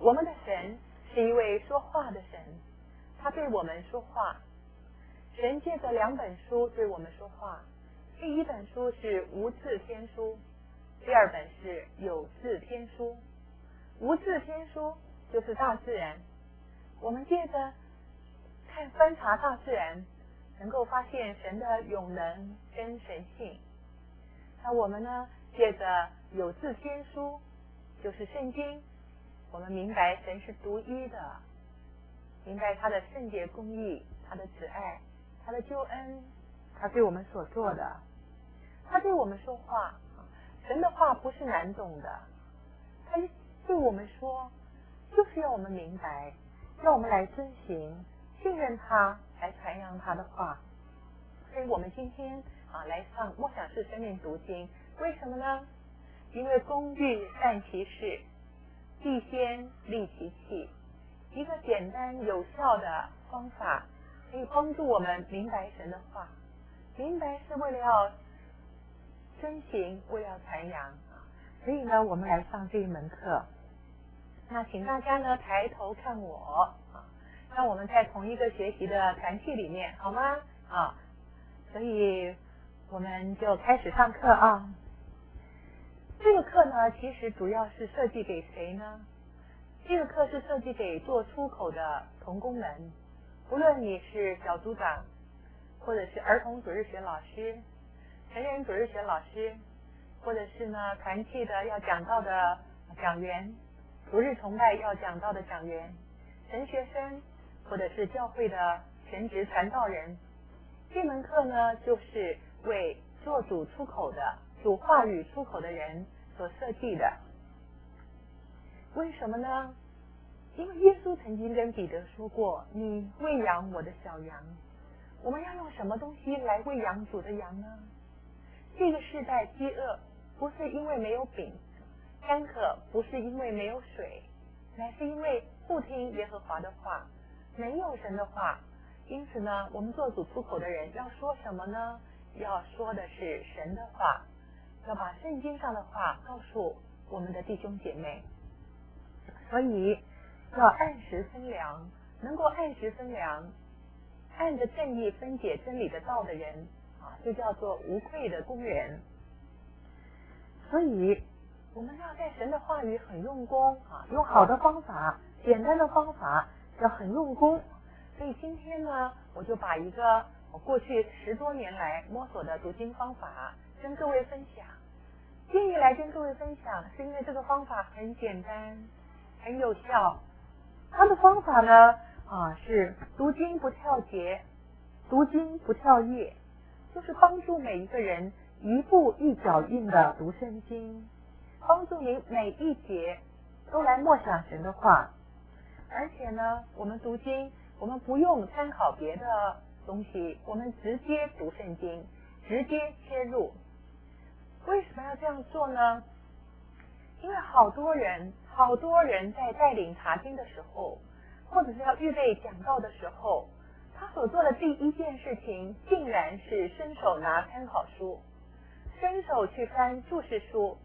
我们的神是一位说话的神，他对我们说话。神借着2本书对我们说话，第一本书是无字天书，第2本是有字天书。无字天书就是大自然，我们借着观察大自然，能够发现神的永能跟神性。那我们呢，借着有字天书，就是圣经，我们明白神是独一的，明白他的圣洁公义，他的慈爱，他的救恩，他对我们所做的，他对我们说话。神的话不是难懂的，他对我们说，就是要我们明白，要我们来遵行，信任他，来传扬他的话。所以我们今天来上默想式生命读经，为什么呢？因为工欲善其事，必先利其器。一个简单有效的方法，可以帮助我们明白神的话。明白是为了要遵行，为了要传扬。所以呢，我们来上这一门课。那请大家呢抬头看我，让我们在同一个学习的团体里面，好吗？所以我们就开始上课啊。这个课呢，其实主要是设计给谁呢？这个课是设计给做出口的同工们，无论你是小组长，或者是儿童主日学老师、成人主日学老师，或者是呢团契的要讲道的讲员，主日崇拜要讲道的讲员，神学生，或者是教会的全职传道人。这门课呢，就是为做主出口的、主话语出口的人所设计的。为什么呢？因为耶稣曾经跟彼得说过，你喂养我的小羊。我们要用什么东西来喂养主的羊呢？这个世代饥饿，不是因为没有饼，干渴不是因为没有水，乃是因为不听耶和华的话，没有神的话。因此呢，我们做主出口的人要说什么呢？要说的是神的话，要把圣经上的话告诉我们的弟兄姐妹。所以要按时分粮，能够按时分粮，按着正义分解真理的道的人就叫做无愧的工人。所以我们要在神的话语很用功用好的方法，简单的方法，要很用功。所以今天呢，我就把一个我过去10多年来摸索的读经方法跟各位分享。愿意来跟各位分享，是因为这个方法很简单，很有效。它的方法呢是读经不跳节，读经不跳页，就是帮助每一个人一步一脚印的读圣经，帮助你每一节都来默想神的话。而且呢，我们读经，我们不用参考别的东西，我们直接读圣经，直接切入。为什么要这样做呢？因为好多人在带领查经的时候，或者是要预备讲道的时候，他所做的第一件事情竟然是伸手拿参考书，伸手去翻注释书。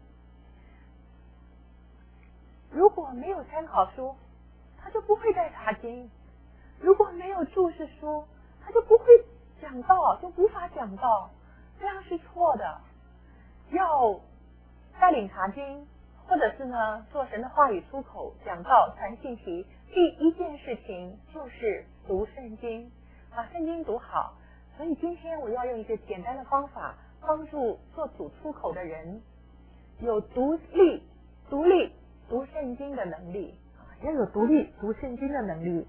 如果没有参考书，他就不会带查经；如果没有注释书，他就不会讲道，就无法讲道。这样是错的。要带领查经，或者是呢做神的话语出口、讲道、传信息，第一件事情就是读圣经，把圣经读好。所以今天我要用一个简单的方法，帮助做主出口的人有独立读圣经的能力，要有独立读圣经的能力。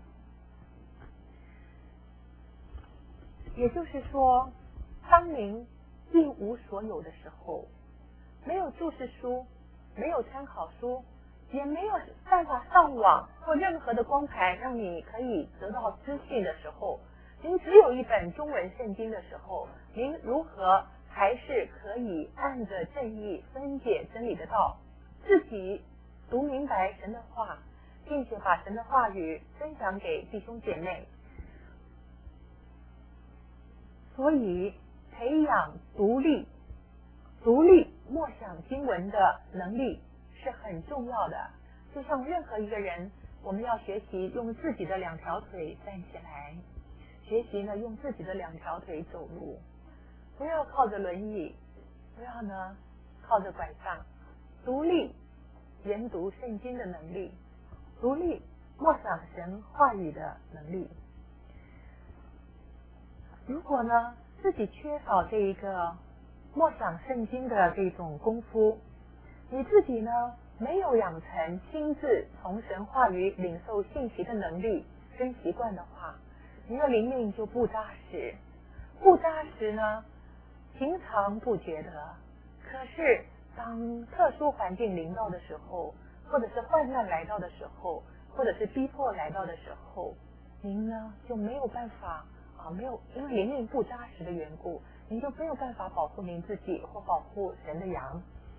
也就是说，当您一无所有的时候，没有注释书，没有参考书，也没有办法上网或任何的光盘让你可以得到资讯的时候，您只有一本中文圣经的时候，您如何还是可以按着正义分解真理的道，自己读明白神的话，并且把神的话语分享给弟兄姐妹。所以培养独立默想经文的能力是很重要的。 就像任何一个人，我们要学习用自己的2条腿站起来，学习呢用自己的2条腿走路，不要靠着轮椅，不要呢靠着拐杖，独立研读圣经的能力，独立默想神话语的能力。如果呢自己缺少这一个默想圣经的这种功夫，你自己呢没有养成亲自从神话语领受信息的能力跟习惯的话，你的灵命就不扎实。不扎实呢，平常不觉得，可是当特殊环境临到的时候，或者是患难来到的时候，或者是逼迫来到的时候，您呢就没有办法因为灵命不扎实的缘故，您就没有办法保护您自己或保护神的羊。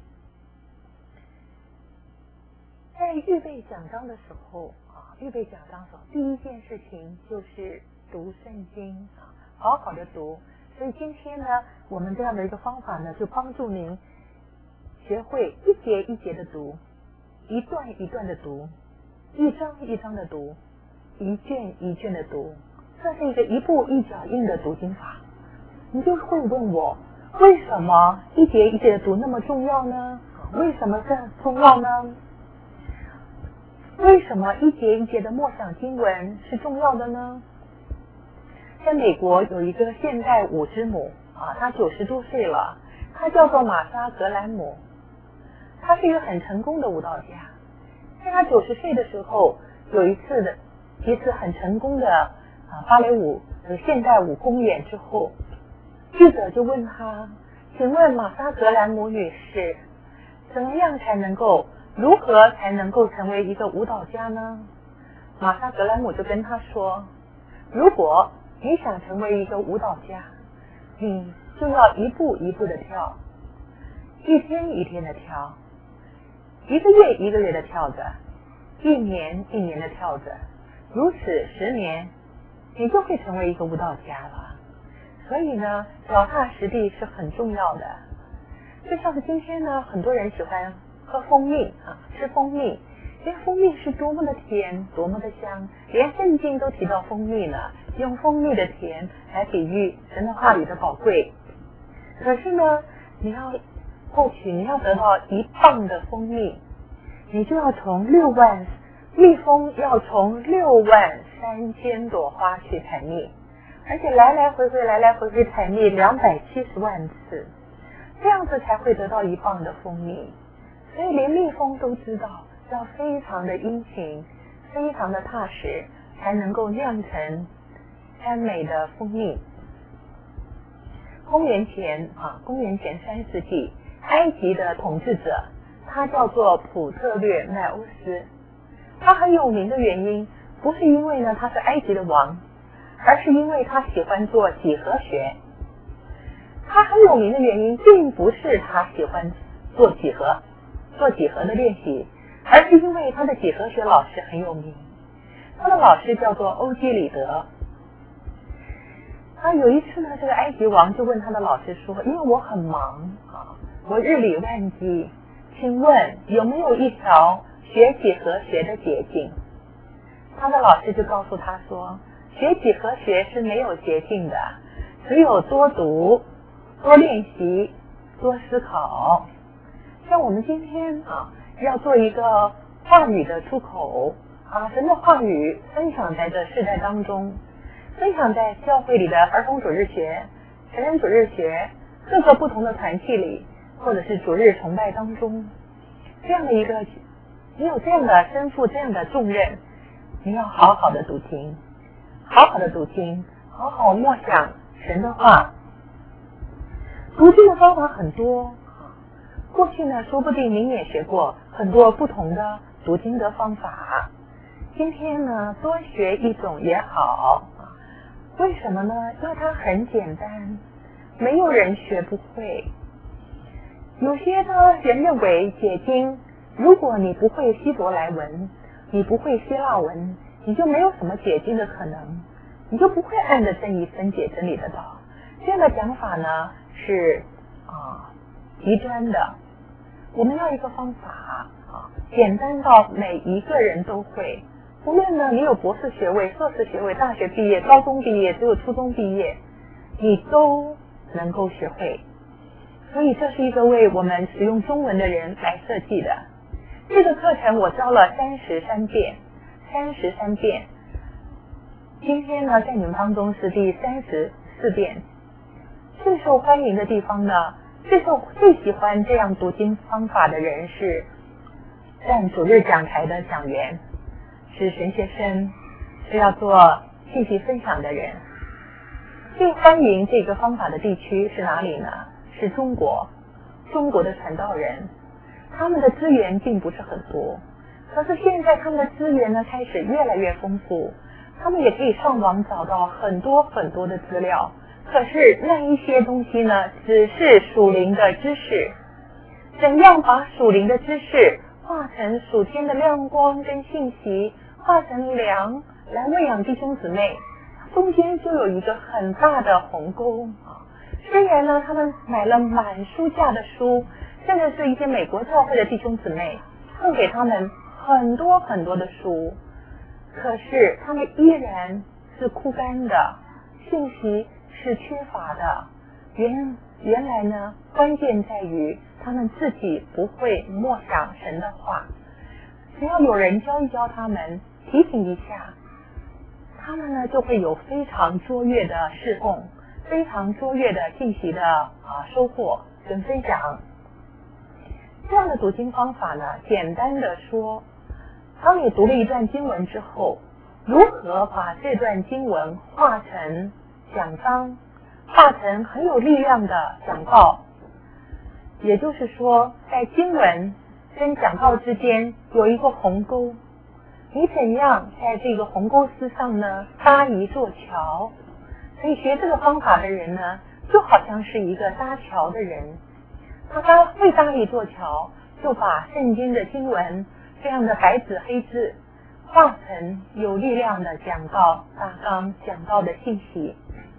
在预备讲章的时候第一件事情就是读圣经好好的读。所以今天呢，我们这样的一个方法呢，就帮助您学会一节一节的读，一段一段的读，一章一章的读，一卷一卷的读。这是一个一步一脚印的读经法。你就会问我，为什么一节一节的读那么重要呢？为什么这重要呢？为什么一节一节的默想经文是重要的呢？在美国有一个现代舞之母她90多岁了，她叫做玛莎格兰姆。她是一个很成功的舞蹈家。在她90岁的时候，有一次很成功的芭蕾舞现代舞公演之后，记者就问她，请问玛莎格兰姆女士，如何才能够成为一个舞蹈家呢？玛莎格兰姆就跟他说，如果你想成为一个舞蹈家，你就要一步一步的跳，一天一天的跳，一个月一个月的跳着，一年一年的跳着，如此10年，你就会成为一个舞蹈家了。所以呢，脚踏实地是很重要的。就像是今天呢，很多人喜欢喝蜂蜜吃蜂蜜，因为蜂蜜是多么的甜，多么的香，连圣经都提到蜂蜜呢，用蜂蜜的甜来比喻神的话语的宝贵。可是呢，你要得到1磅的蜂蜜，你就要从蜜蜂要从63000朵花去采蜜，而且来来回回采蜜270万次，这样子才会得到1磅的蜂蜜。所以连蜜蜂都知道要非常的殷勤，非常的踏实，才能够酿成甘美的蜂蜜。公元前3世纪，埃及的统治者他叫做普特略奈欧斯。他很有名的原因不是因为呢他是埃及的王，而是因为他喜欢做几何学。他很有名的原因并不是他喜欢做几何的练习，而是因为他的几何学老师很有名。他的老师叫做欧几里得。有一次呢，这个埃及王就问他的老师说，因为我很忙我日理万机，请问有没有一条学几何学的捷径？他的老师就告诉他说，学几何学是没有捷径的，只有多读、多练习、多思考。像我们今天要做一个话语的出口神的话语分享在这世代当中，分享在教会里的儿童主日学、成人主日学，各个不同的团契里，或者是主日崇拜当中，这样的一个你有这样的身负这样的重任，你要好好的读经，好好默想神的话。读经的方法很多，过去呢说不定您也学过很多不同的读经的方法，今天呢多学一种也好。为什么呢？因为它很简单，没有人学不会。有些的人认为解经，如果你不会希伯来文，你不会希腊文，你就没有什么解经的可能，你就不会按着真理分解真理的道。这样的讲法呢是极端的。我们要一个方法简单到每一个人都会。无论呢你有博士学位、硕士学位、大学毕业、高中毕业，只有初中毕业，你都能够学会。所以这是一个为我们使用中文的人来设计的。这个课程我教了33遍，33遍。今天呢，在你们当中是第34遍。最受欢迎的地方呢，最喜欢这样读经方法的人是占主日讲台的讲员，是神学生，是要做信息分享的人。最欢迎这个方法的地区是哪里呢？是中国的传道人。他们的资源并不是很多，可是现在他们的资源呢开始越来越丰富，他们也可以上网找到很多很多的资料。可是那一些东西呢，只是属灵的知识。怎样把属灵的知识化成属天的亮光跟信息，化成粮来喂养弟兄姊妹，中间就有一个很大的鸿沟啊。虽然呢，他们买了满书架的书，甚至是一些美国教会的弟兄姊妹送给他们很多很多的书，可是他们依然是枯干的，信息是缺乏的。原来呢，关键在于他们自己不会默想神的话，只要有人教一教他们，提醒一下，他们呢就会有非常卓越的侍奉，非常卓越的信息的收获跟分享。这样的读经方法呢，简单的说，当你读了一段经文之后，如何把这段经文化成讲章，化成很有力量的讲道。也就是说，在经文跟讲道之间有一个鸿沟，你怎样在这个鸿沟之上呢搭一座桥。所以学这个方法的人呢，就好像是一个搭桥的人，他会搭一座桥，就把圣经的经文这样的白纸黑字化成有力量的讲道大纲，讲道的信息。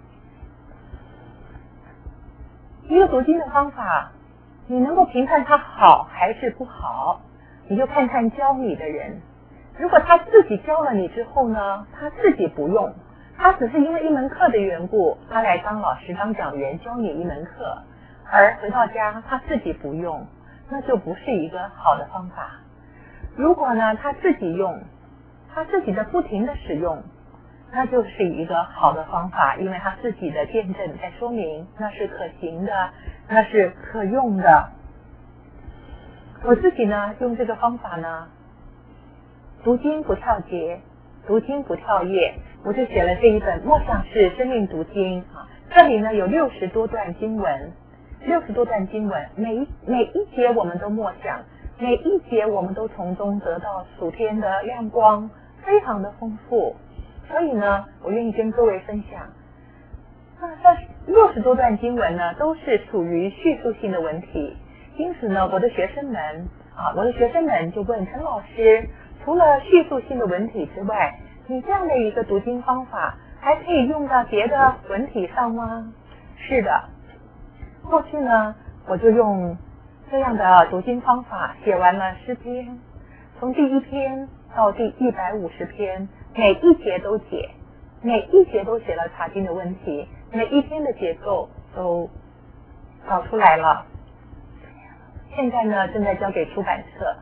一个读经的方法，你能够评判它好还是不好，你就看看教你的人。如果他自己教了你之后呢，他自己不用，他只是因为一门课的缘故，他来当老师当讲员教你一门课，而回到家他自己不用，那就不是一个好的方法。如果呢他自己用，他自己的不停的使用，那就是一个好的方法，因为他自己的见证在说明那是可行的，那是可用的。我自己呢用这个方法呢，读经不跳节，读经不跳页，我就写了这一本默想式生命读经啊。这里呢有60多段经文，60多段经文，每一节我们都默想，每一节我们都从中得到属天的亮光，非常的丰富。所以呢，我愿意跟各位分享。那这60多段经文呢，都是属于叙述性的文体，因此呢，我的学生们就问陈老师，除了叙述性的文体之外，你这样的一个读经方法还可以用到别的文体上吗？是的，过去呢，我就用这样的读经方法写完了诗篇，从第1篇到第150篇，每一节都解，每一节都写了查经的问题，每一篇的结构都找出来了。现在呢，正在交给出版社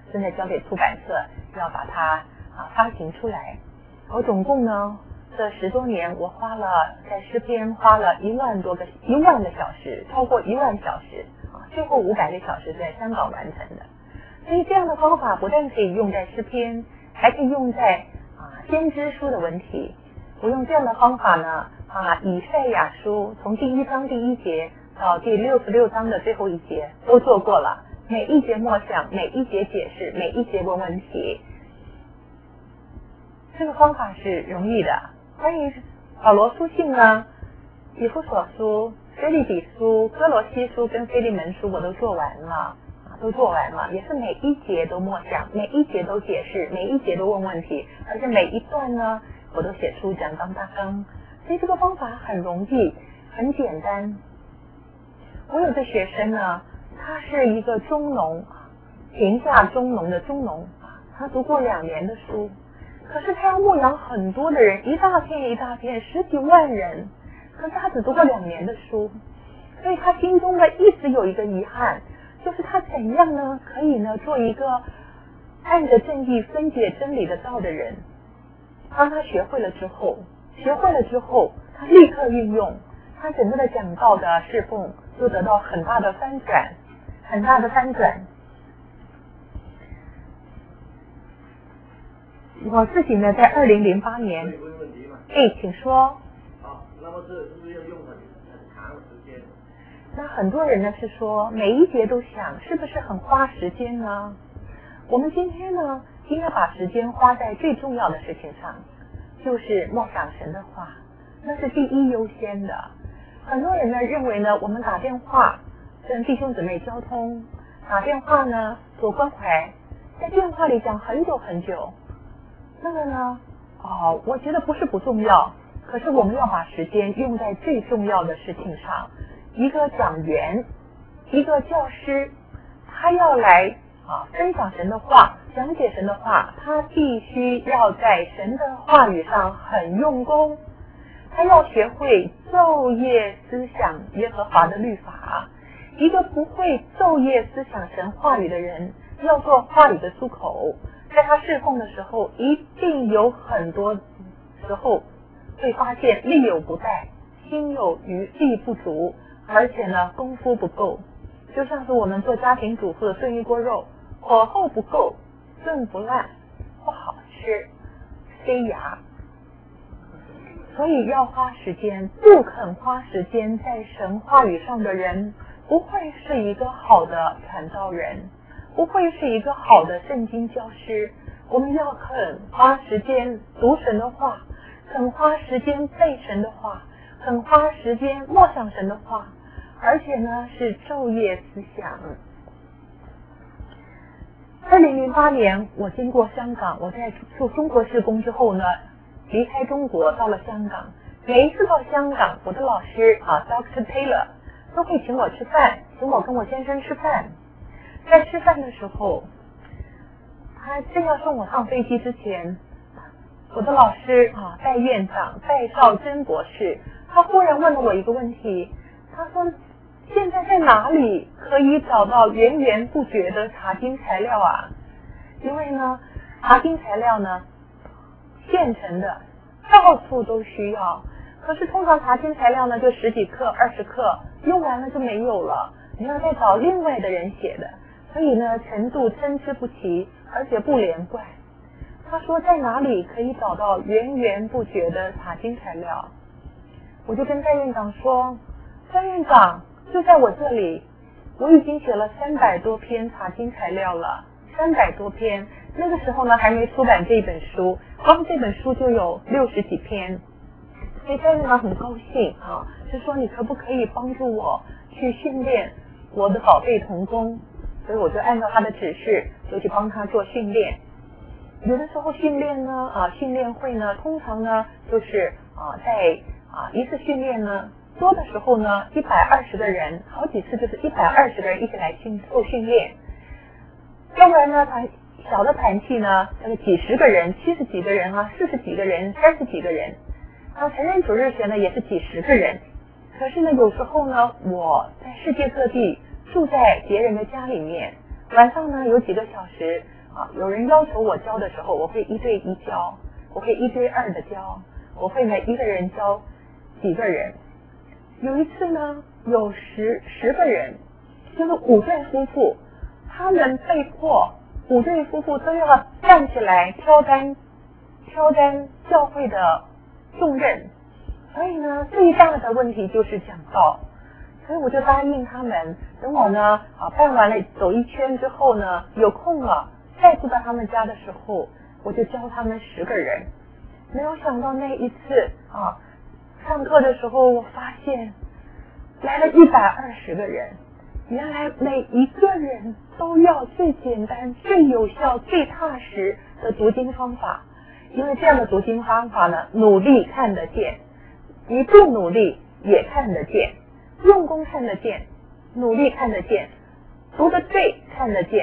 要把它发行出来。我总共呢这10多年，我在诗篇花了1万个小时，超过1万小时最后500个小时在香港完成的。所以这样的方法不但可以用在诗篇，还可以用在先知书的文体。我用这样的方法呢，以赛亚书从第1章第1节到第66章的最后一节都做过了，每一节默想，每一节解释，每一节问问题。这个方法是容易的。关于保罗书信呢，以弗所书、腓立比书、哥罗西书跟腓利门书我都做完了，也是每一节都默想，每一节都解释，每一节都问问题，而且每一段呢我都写出讲章大纲。所以这个方法很容易，很简单。我有个学生呢，他是一个中农， 贫下中农的中农，他读过2年的书，可是他要牧养很多的人，一大片一大片10几万人，可是他只读过2年的书，所以他心中呢一直有一个遗憾，就是他怎样呢可以呢做一个按着正义分解真理的道的人。当他学会了之后，他立刻运用，他整个的讲道的侍奉就得到很大的翻转。我自己呢在2008年，请说。 那么是不是要用很长的时间？ 那很多人呢是说每一节都想，是不是很花时间呢？我们今天呢应该把时间花在最重要的事情上，就是默想神的话，那是第一优先的。很多人呢认为呢我们打电话跟弟兄姊妹交通，打电话呢做关怀，在电话里讲很久很久，那个呢我觉得不是不重要，可是我们要把时间用在最重要的事情上。一个讲员，一个教师，他要来分享神的话，讲解神的话，他必须要在神的话语上很用功，他要学会昼夜思想耶和华的律法。一个不会昼夜思想神话语的人，要做话语的出口，在他侍奉的时候，一定有很多时候会发现力有不逮，心有余力不足，而且呢功夫不够。就像是我们做家庭主妇的炖一锅肉，火候不够，炖不烂，不好吃，塞牙。所以要花时间，不肯花时间在神话语上的人，不会是一个好的传道人，不会是一个好的圣经教师。我们要肯花时间读神的话，肯花时间背神的话，肯花时间默想神的话，而且呢是昼夜思想。2008年我经过香港，我在做中国事工之后呢，离开中国到了香港。每一次到香港，我的老师Dr. Taylor 都会请我吃饭，请我跟我先生吃饭。在吃饭的时候，他正要送我上飞机之前，我的老师戴院长戴少珍博士，他忽然问了我一个问题，他说现在在哪里可以找到源源不绝的查经材料啊？因为呢查经材料呢现成的到处都需要，可是通常查经材料呢就10几克20克，用完了就没有了，你要再找另外的人写的，所以呢程度参差不齐，而且不连贯。他说在哪里可以找到源源不绝的查经材料？我就跟戴院长说，戴院长就在我这里，我已经写了300多篇查经材料了，300多篇。那个时候呢还没出版这本书，光这本书就有60几篇。所以戴院长很高兴就说你可不可以帮助我去训练我的宝贝同工？所以我就按照他的指示就去帮他做训练。有的时候训练呢训练会呢通常呢就是在一次训练呢多的时候呢120个人，好几次就是120个人一起来做训练。要不然呢小的团体呢大概几十个人，70几个人40几个人，30几个人。成人主日学呢也是几十个人。可是呢有时候呢我在世界各地住在别人的家里面，晚上呢有几个小时有人要求我教的时候，我会1对1教，我会1对2的教，我会呢一个人教几个人。有一次呢有10个人，就是5对夫妇，他们被迫5对夫妇都要站起来挑担教会的重任。所以呢最大的问题就是讲道。所以我就答应他们，等我呢办完了走一圈之后呢，有空了再住到他们家的时候，我就教他们10个人。没有想到那一次上课的时候，我发现来了120个人。原来每一个人都要最简单、最有效、最踏实的读经方法，因为这样的读经方法呢，努力看得见，你不努力也看得见，用功看得见，努力看得见，读得对看得见，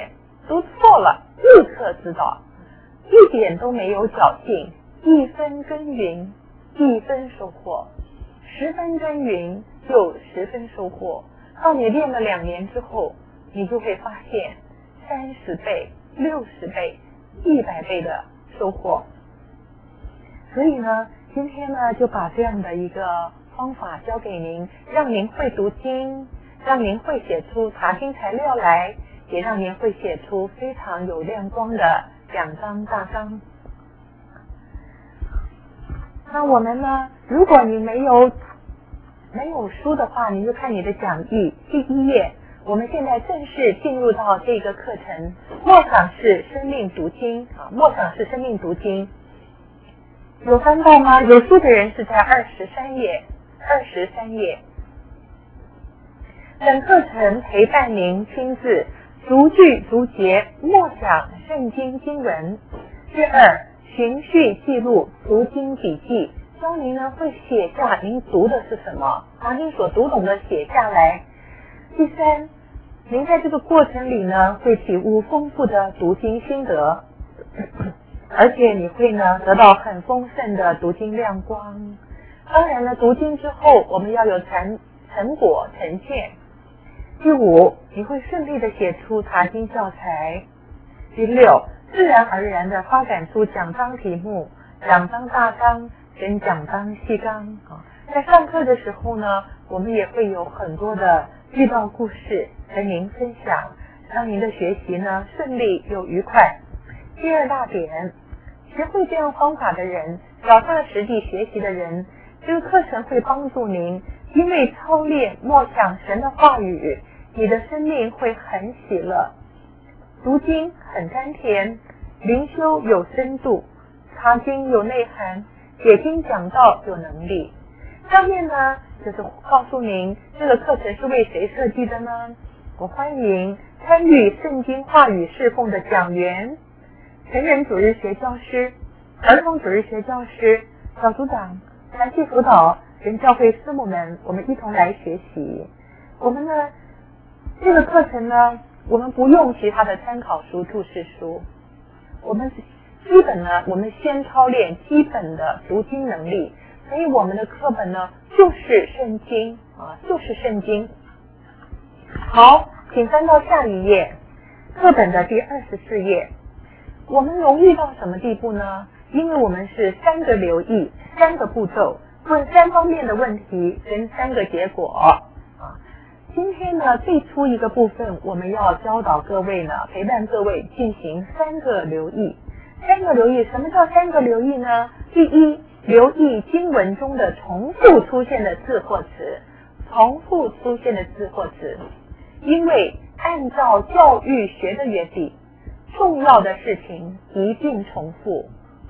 读错了立刻知道，一点都没有侥幸，1分耕耘1分收获，10分耕耘就10分收获。到你练了2年之后，你就会发现30倍、60倍、100倍的收获。所以呢，今天呢就把这样的一个方法教给您，让您会读经，让您会写出查经材料来，也让您会写出非常有亮光的2章大纲。那我们呢，如果你没有书的话，你就看你的讲义第1页。我们现在正式进入到这个课程，默想式生命读经啊，默想式生命读经。有翻到吗？有书的人是在23页。本课程陪伴您亲自逐句逐节默想圣经经文。第2，循序记录读经笔记，教您呢会写下您读的是什么，把您所读懂的写下来。第3，您在这个过程里呢会体悟丰富的读经心得，而且你会呢得到很丰盛的读经亮光。当然了，读经之后我们要有成果呈现。第5，你会顺利的写出查经教材。第6，自然而然的发展出讲章题目、讲章大纲跟讲章细纲在上课的时候呢，我们也会有很多的遇到故事跟您分享，让您的学习呢顺利又愉快。第2大点，学会这样方法的人，脚踏实地学习的人，这个课程会帮助您，因为操练默想神的话语，你的生命会很喜乐，读经很甘甜，灵修有深度，查经有内涵，解经讲道有能力。上面呢就是告诉您这个课程是为谁设计的呢？我欢迎参与圣经话语侍奉的讲员、成人主日学教师、儿童主日学教师、小组长、团契辅导跟教会师母们，我们一同来学习。我们呢这个课程呢，我们不用其他的参考书、注释书，我们基本呢，我们先操练基本的读经能力，所以我们的课本呢就是圣经就是圣经。好，请翻到下一页，课本的第24页。我们容易到什么地步呢？因为我们是3个留意、3个步骤，问3方面的问题跟3个结果今天呢，最初一个部分，我们要教导各位呢，陪伴各位进行3个留意。3个留意，什么叫3个留意呢？第1，留意经文中的重复出现的字或词，因为按照教育学的原理，重要的事情一定重复。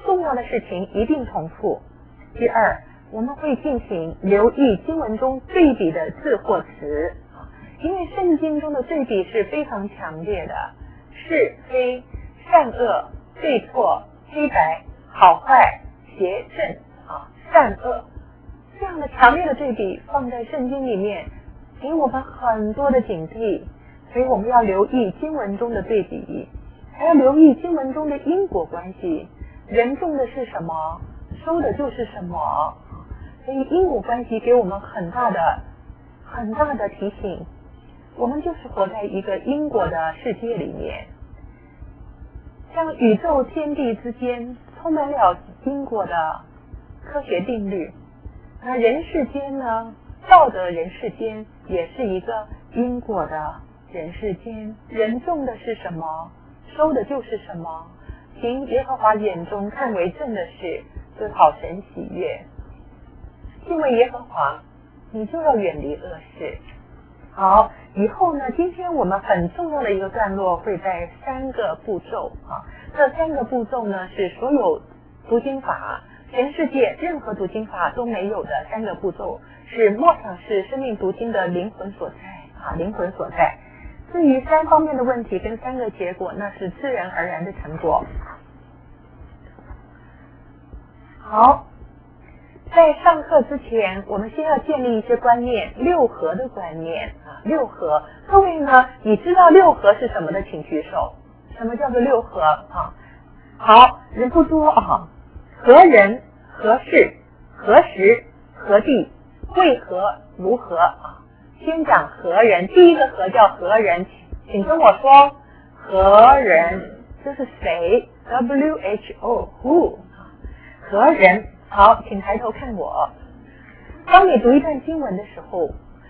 第2，我们会进行留意经文中对比的字或词，因为圣经中的对比是非常强烈的，是非、善恶、对错、黑白、好坏、邪正善恶，这样的强烈的对比放在圣经里面，给我们很多的警惕。所以我们要留意经文中的对比，还要留意经文中的因果关系。人种的是什么，收的就是什么，所以因果关系给我们很大的提醒。我们就是活在一个因果的世界里面，像宇宙天地之间充满了因果的科学定律。那人世间呢，道德人世间也是一个因果的人世间，人种的是什么，收的就是什么。行耶和华眼中看为正的事，就讨神喜悦。敬畏耶和华，你就要远离恶事。好，以后呢，今天我们很重要的一个段落会在3个步骤这3个步骤呢是所有读经法，全世界任何读经法都没有的3个步骤，是默想式生命读经的灵魂所在。至于3方面的问题跟3个结果，那是自然而然的成果。好，在上课之前，我们先要建立一些观念，6合的观念6合。各位呢，你知道6合是什么的，请举手。 什么叫做六合啊？好，人不多啊。何人、何事、何时、何地、为何、如何啊？先讲何人，第一个何叫何人，请跟我说何人，这是谁 ？WHO who 何人？好，请抬头看我。当你读一段经文的时候，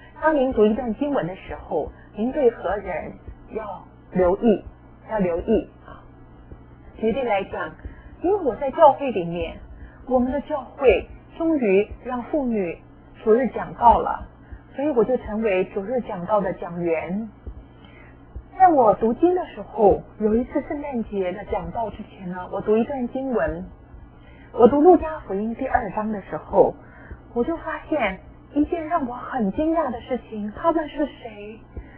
您对何人要留意啊。举例来讲，因为我在教会里面，我们的教会终于让妇女主日讲道了，所以我就成为主日讲道的讲员。在我读经的时候，有一次圣诞节的讲道之前呢，我读一段经文，我读路加福音第2章的时候，我就发现一件让我很惊讶的事情，他们是谁？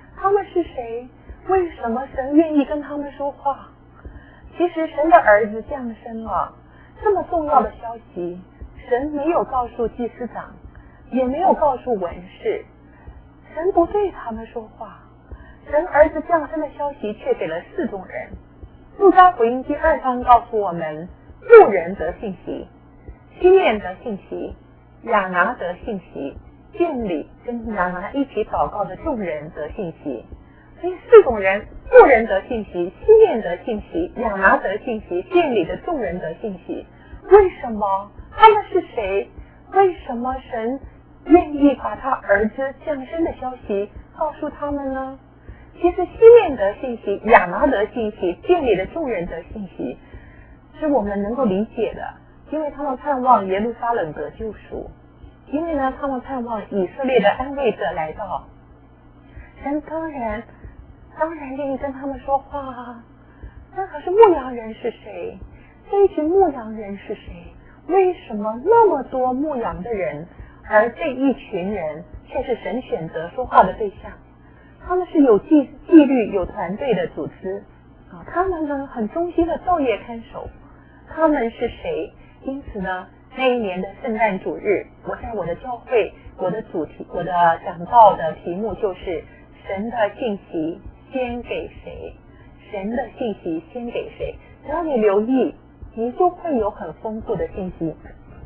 为什么神愿意跟他们说话？其实神的儿子降生了，这么重要的消息，神没有告诉祭司长，也没有告诉文士，神不对他们说话。神儿子降生的消息却给了4种人。路加福音第2章告诉我们，6人得信息，西面得信息，亚拿得信息，殿里跟亚拿一起祷告的众人得信息。所以4种人，6人得信息，西面得信息，亚拿得信息，殿里的众人得信息。为什么？他们是谁？为什么神愿意把他儿子降生的消息告诉他们呢？其实西面得信息，亚拿得信息，殿里的众人得信息，是我们能够理解的，因为他们盼望耶路撒冷得救赎，因为呢，他们盼望以色列的安慰者来到。神当然愿意跟他们说话啊。那可是牧羊人是谁？这一群牧羊人是谁？为什么那么多牧羊的人，而这一群人却是神选择说话的对象？他们是有纪律、有团队的组织啊，他们呢很忠心的昼夜看守。他们是谁？因此呢，那一年的圣诞主日，我在我的教会，我的讲道的题目就是神的信息先给谁？神的信息先给谁？只要你留意，你就会有很丰富的信息。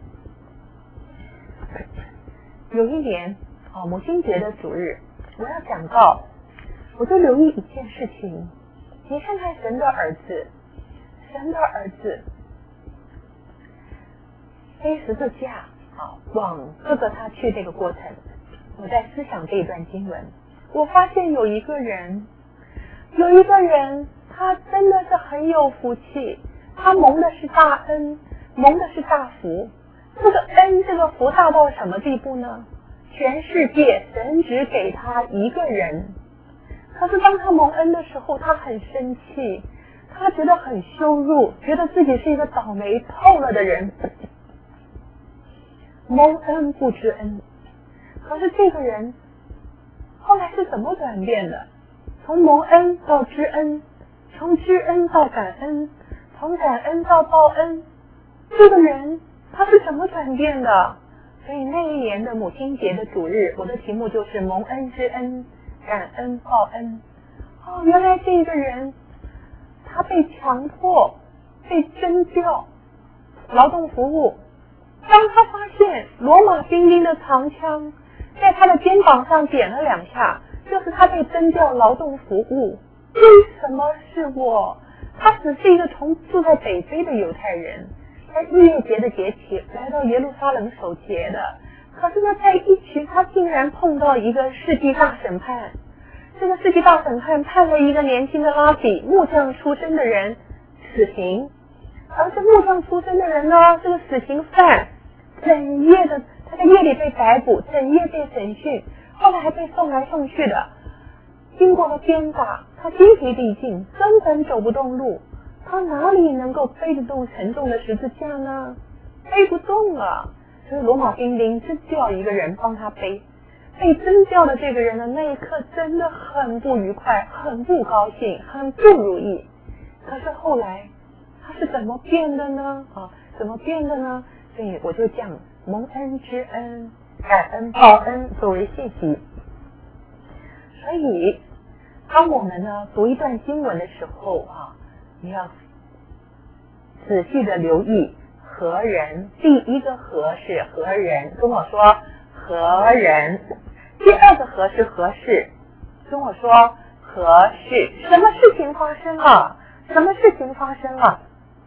有一年母亲节的主日，我要讲道，我就留意一件事情。你看看神的儿子背十字架往各个他去这个过程，我在思想这一段经文，我发现有一个人，他真的是很有福气，他蒙的是大恩，蒙的是大福。这个恩，这个福大到什么地步呢？全世界神只给他一个人，可是当他蒙恩的时候，他很生气，他觉得很羞辱，觉得自己是一个倒霉透了的人。蒙恩不知恩，可是这个人后来是怎么转变的？从蒙恩到知恩，从知恩到感恩，从感恩到报恩，这个人他是怎么转变的？所以那一年的母亲节的主日，我的题目就是蒙恩知恩，感恩报恩。原来这个人他被强迫，被征调劳动服务。当他发现罗马兵丁的长枪在他的肩膀上点了2下，就是他被征调劳动服务。为什么是我？他只是一个住在北非的犹太人，在逾越节的节期来到耶路撒冷守节的。可是呢，在一群他竟然碰到一个世纪大审判。这个世纪大审判判了一个年轻的拉比，木匠出身的人死刑。而这木匠出身的人呢，这个死刑犯他在夜里被逮捕，整夜被审讯，后来还被送来送去的，经过了鞭打，他精疲力尽，根本走不动路，他哪里能够背得动沉重的十字架呢？背不动了。所以罗马兵丁征调一个人帮他背，被征调的这个人的那一刻真的很不愉快，很不高兴，很不如意。可是后来他是怎么变的呢？所以我就讲蒙恩知恩，感恩报恩作为信息。所以当我们呢读一段经文的时候你要仔细的留意何人。第一个何是何人，跟我说何人。第二个何是何事，跟我说何事。什么事情发生了？什么事情发生了？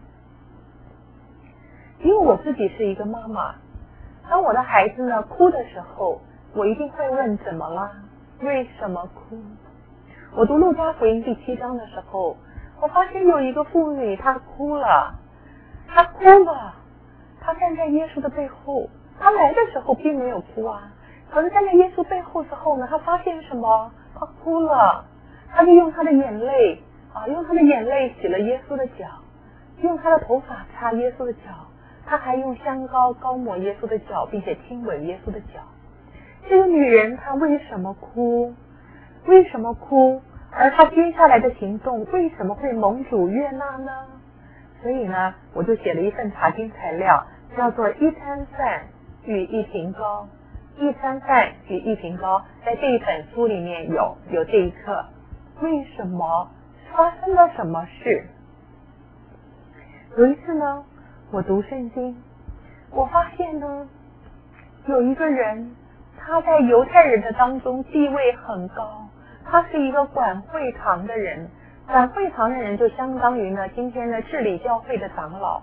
因为我自己是一个妈妈，当我的孩子呢哭的时候，我一定会问怎么了？为什么哭？我读路加福音第7章的时候，我发现有一个妇女她哭了，她哭了，她站在耶稣的背后，她来的时候并没有哭啊，可是站在耶稣背后之后呢，她发现什么？她哭了，她就用她的眼泪用她的眼泪洗了耶稣的脚，用她的头发擦耶稣的脚，她还用香膏膏抹耶稣的脚，并且亲吻耶稣的脚。这个女人她为什么哭？为什么哭？而她接下来的行动为什么会蒙主悦纳呢？所以呢，我就写了一份查经材料，叫做一餐饭与一瓶膏。一餐饭与一瓶膏，在这一本书里面有这一课。为什么？发生了什么事？有一次呢，我读圣经，我发现呢，有一个人，他在犹太人的当中地位很高，他是一个管会堂的人。管会堂的人就相当于呢今天的治理教会的长老。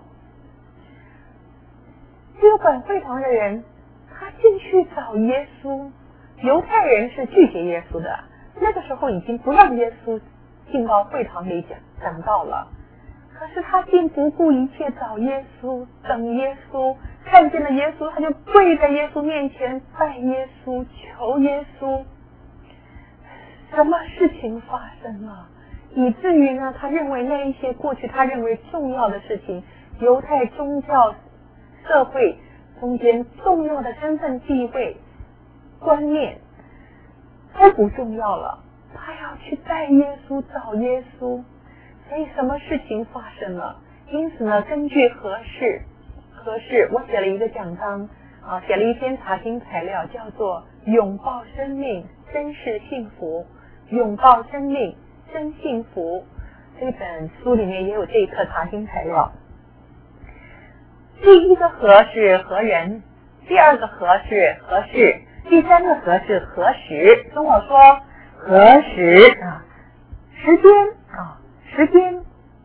这个管会堂的人，他进去找耶稣。犹太人是拒绝耶稣的，那个时候已经不让耶稣进到会堂里讲道了。可是他竟不顾一切找耶稣，等耶稣，看见了耶稣，他就跪在耶稣面前拜耶稣，求耶稣。什么事情发生了？以至于呢，他认为那一些过去他认为重要的事情，犹太宗教社会中间重要的身份地位观念都不重要了，他要去拜耶稣，找耶稣。所以什么事情发生了？因此呢，根据何事，我写了一个讲章写了一篇查经材料，叫做拥抱生命，真是幸福。拥抱生命，真幸福。这本书里面也有这一课查经材料。第一个何是何人，第二个何是何事，第三个何是何时。跟我说何时时间。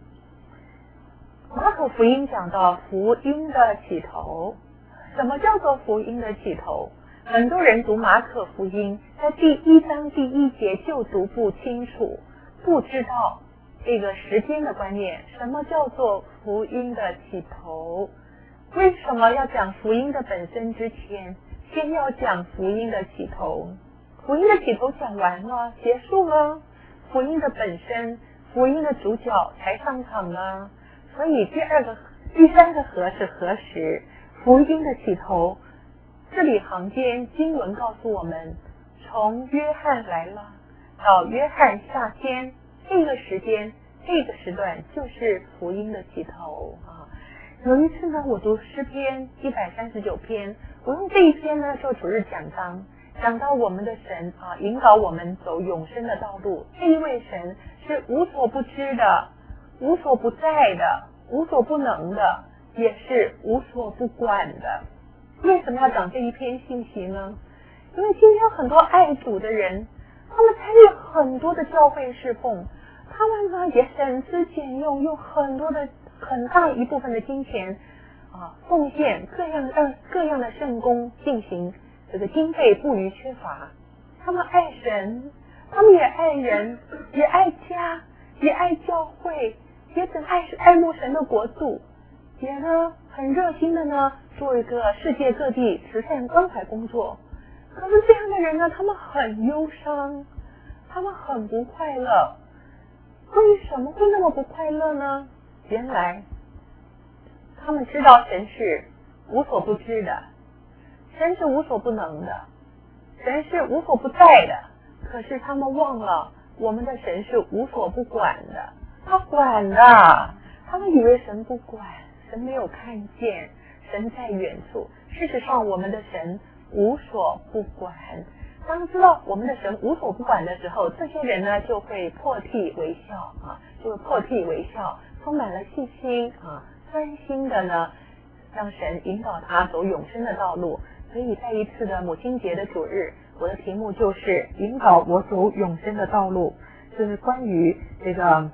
马可福音讲到福音的起头。什么叫做福音的起头？很多人读马可福音，在第1章第1节就读不清楚，不知道这个时间的观念。什么叫做福音的起头？为什么要讲福音的本身之前，先要讲福音的起头？福音的起头讲完了，结束了，福音的本身，福音的主角才上场呢。所以第三个何是何时，福音的起头。字里行间经文告诉我们，从约翰来了到约翰下监，这个时间这个时段就是福音的起头有一次呢，我读诗篇139篇，我用这一篇呢做主日讲章，讲到我们的神引导我们走永生的道路。这一位神是无所不知的，无所不在的，无所不能的，也是无所不管的。为什么要讲这一篇信息呢？因为今天很多爱主的人，他们参与很多的教会侍奉，他们呢也省吃俭用，用很大一部分的金钱奉献各样的圣工进行，这个经费不予缺乏。他们爱神，他们也爱人，也爱家，也爱教会，也很爱慕神的国度，也呢很热心的呢做一个世界各地慈善关怀工作。可是这样的人呢，他们很忧伤，他们很不快乐。为什么会那么不快乐呢？原来他们知道神是无所不知的，神是无所不能的，神是无所不在的，可是他们忘了我们的神是无所不管的，他管的。他们以为神不管，神没有看见，神在远处。事实上我们的神无所不管。当知道我们的神无所不管的时候，这些人呢就会破涕为笑充满了信心专心的呢，让神引导他走永生的道路。所以在一次的母亲节的主日，我的题目就是引导我走永生的道路，就是关于这个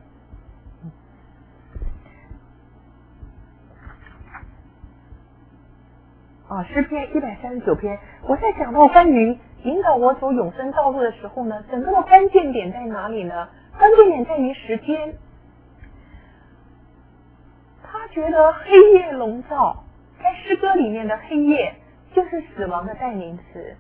诗篇139篇。我在讲到关于引导我走永生道路的时候呢，整个的关键点在哪里呢？关键点在于时间。他觉得黑夜笼罩，在诗歌里面的黑夜就是死亡的代名词，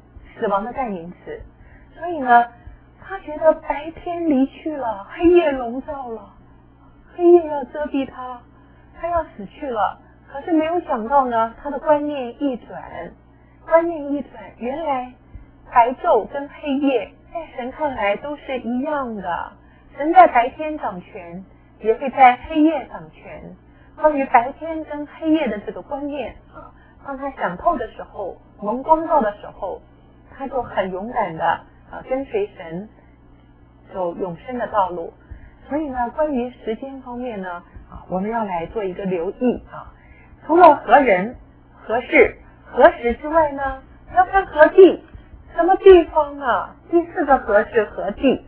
所以呢，他觉得白天离去了，黑夜笼罩了，黑夜要遮蔽他，他要死去了。可是没有想到呢，他的观念一转，原来白昼跟黑夜在神看来都是一样的，神在白天掌权，也会在黑夜掌权。关于白天跟黑夜的这个观念当他想透的时候，蒙光照的时候，他就很勇敢的跟随神走永生的道路。所以呢，关于时间方面呢我们要来做一个留意除了何人、何事、何时之外呢，要看何地，什么地方第四个何是何地，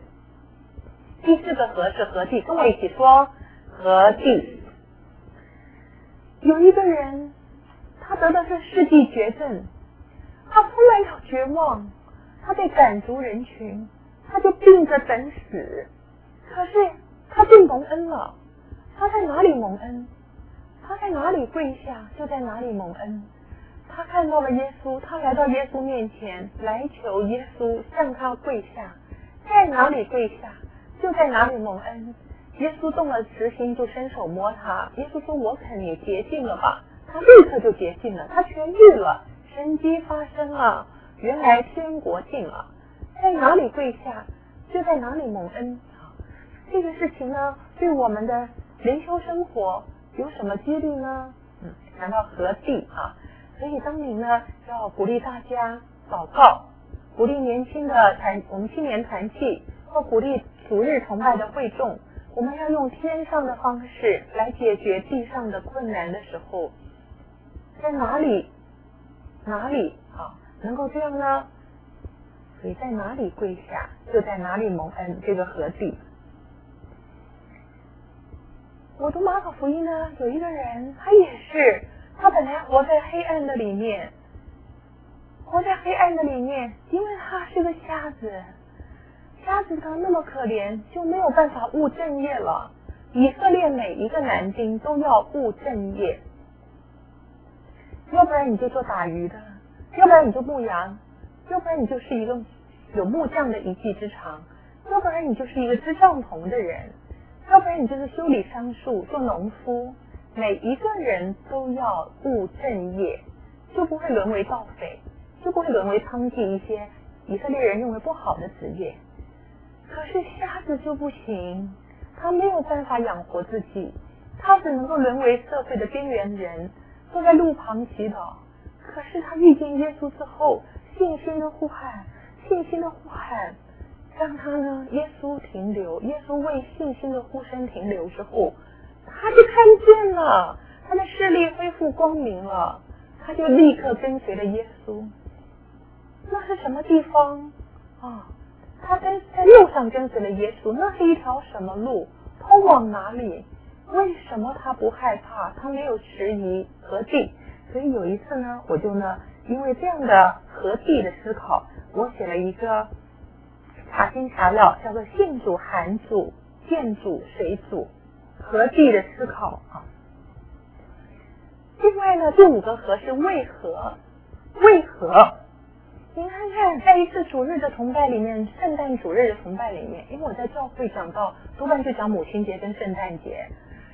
跟我一起说何地。有一个人，他得的是世纪绝症，他充满了绝望，他被赶逐人群，他就病着等死。可是他就蒙恩了，他在哪里蒙恩？他在哪里跪下，就在哪里蒙恩。他看到了耶稣，他来到耶稣面前，来求耶稣向他跪下，在哪里跪下，就在哪里蒙恩。耶稣动了慈心，就伸手摸他。耶稣说：“我肯你洁净了吧。”他立刻就洁净了，他痊愈了，神迹发生了，原来天国近了。在哪里跪下，就在哪里蒙恩。这个事情呢，对我们的灵修生活有什么激励呢？谈到何地所以当年呢，要鼓励大家祷告，鼓励年轻的我们青年团契，或鼓励主日崇拜的会众，我们要用天上的方式来解决地上的困难的时候，在哪里能够这样呢？所以在哪里跪下，就在哪里蒙恩，这个何地。我读马可福音呢，有一个人，他本来活在黑暗的里面，因为他是个瞎子呢那么可怜，就没有办法务正业了。以色列每一个男丁都要务正业，要不然你就做打鱼的，要不然你就牧羊，要不然你就是一个有木匠的一技之长，要不然你就是一个织帐篷的人，要不然你就是修理桑树做农夫。每一个人都要务正业，就不会沦为盗匪，就不会沦为娼妓一些以色列人认为不好的职业。可是瞎子就不行，他没有办法养活自己，他只能够沦为社会的边缘人，坐在路旁祈祷。可是他遇见耶稣之后，信心的呼喊，让他呢耶稣停留，耶稣为信心的呼声停留之后，他就看见了，他的视力恢复光明了，他就立刻跟随了耶稣。那是什么地方他在路上跟随了耶稣，那是一条什么路，通往哪里？为什么他不害怕，他没有迟疑？何地？所以有一次呢，我就呢因为这样的何地的思考，我写了一个查经材料，叫做信主、寒主、见主、水主何地的思考另外呢，第五个何是为何？您看看，在一次主日的崇拜里面，圣诞主日的崇拜里面，因为我在教会讲到多半就讲母亲节跟圣诞节。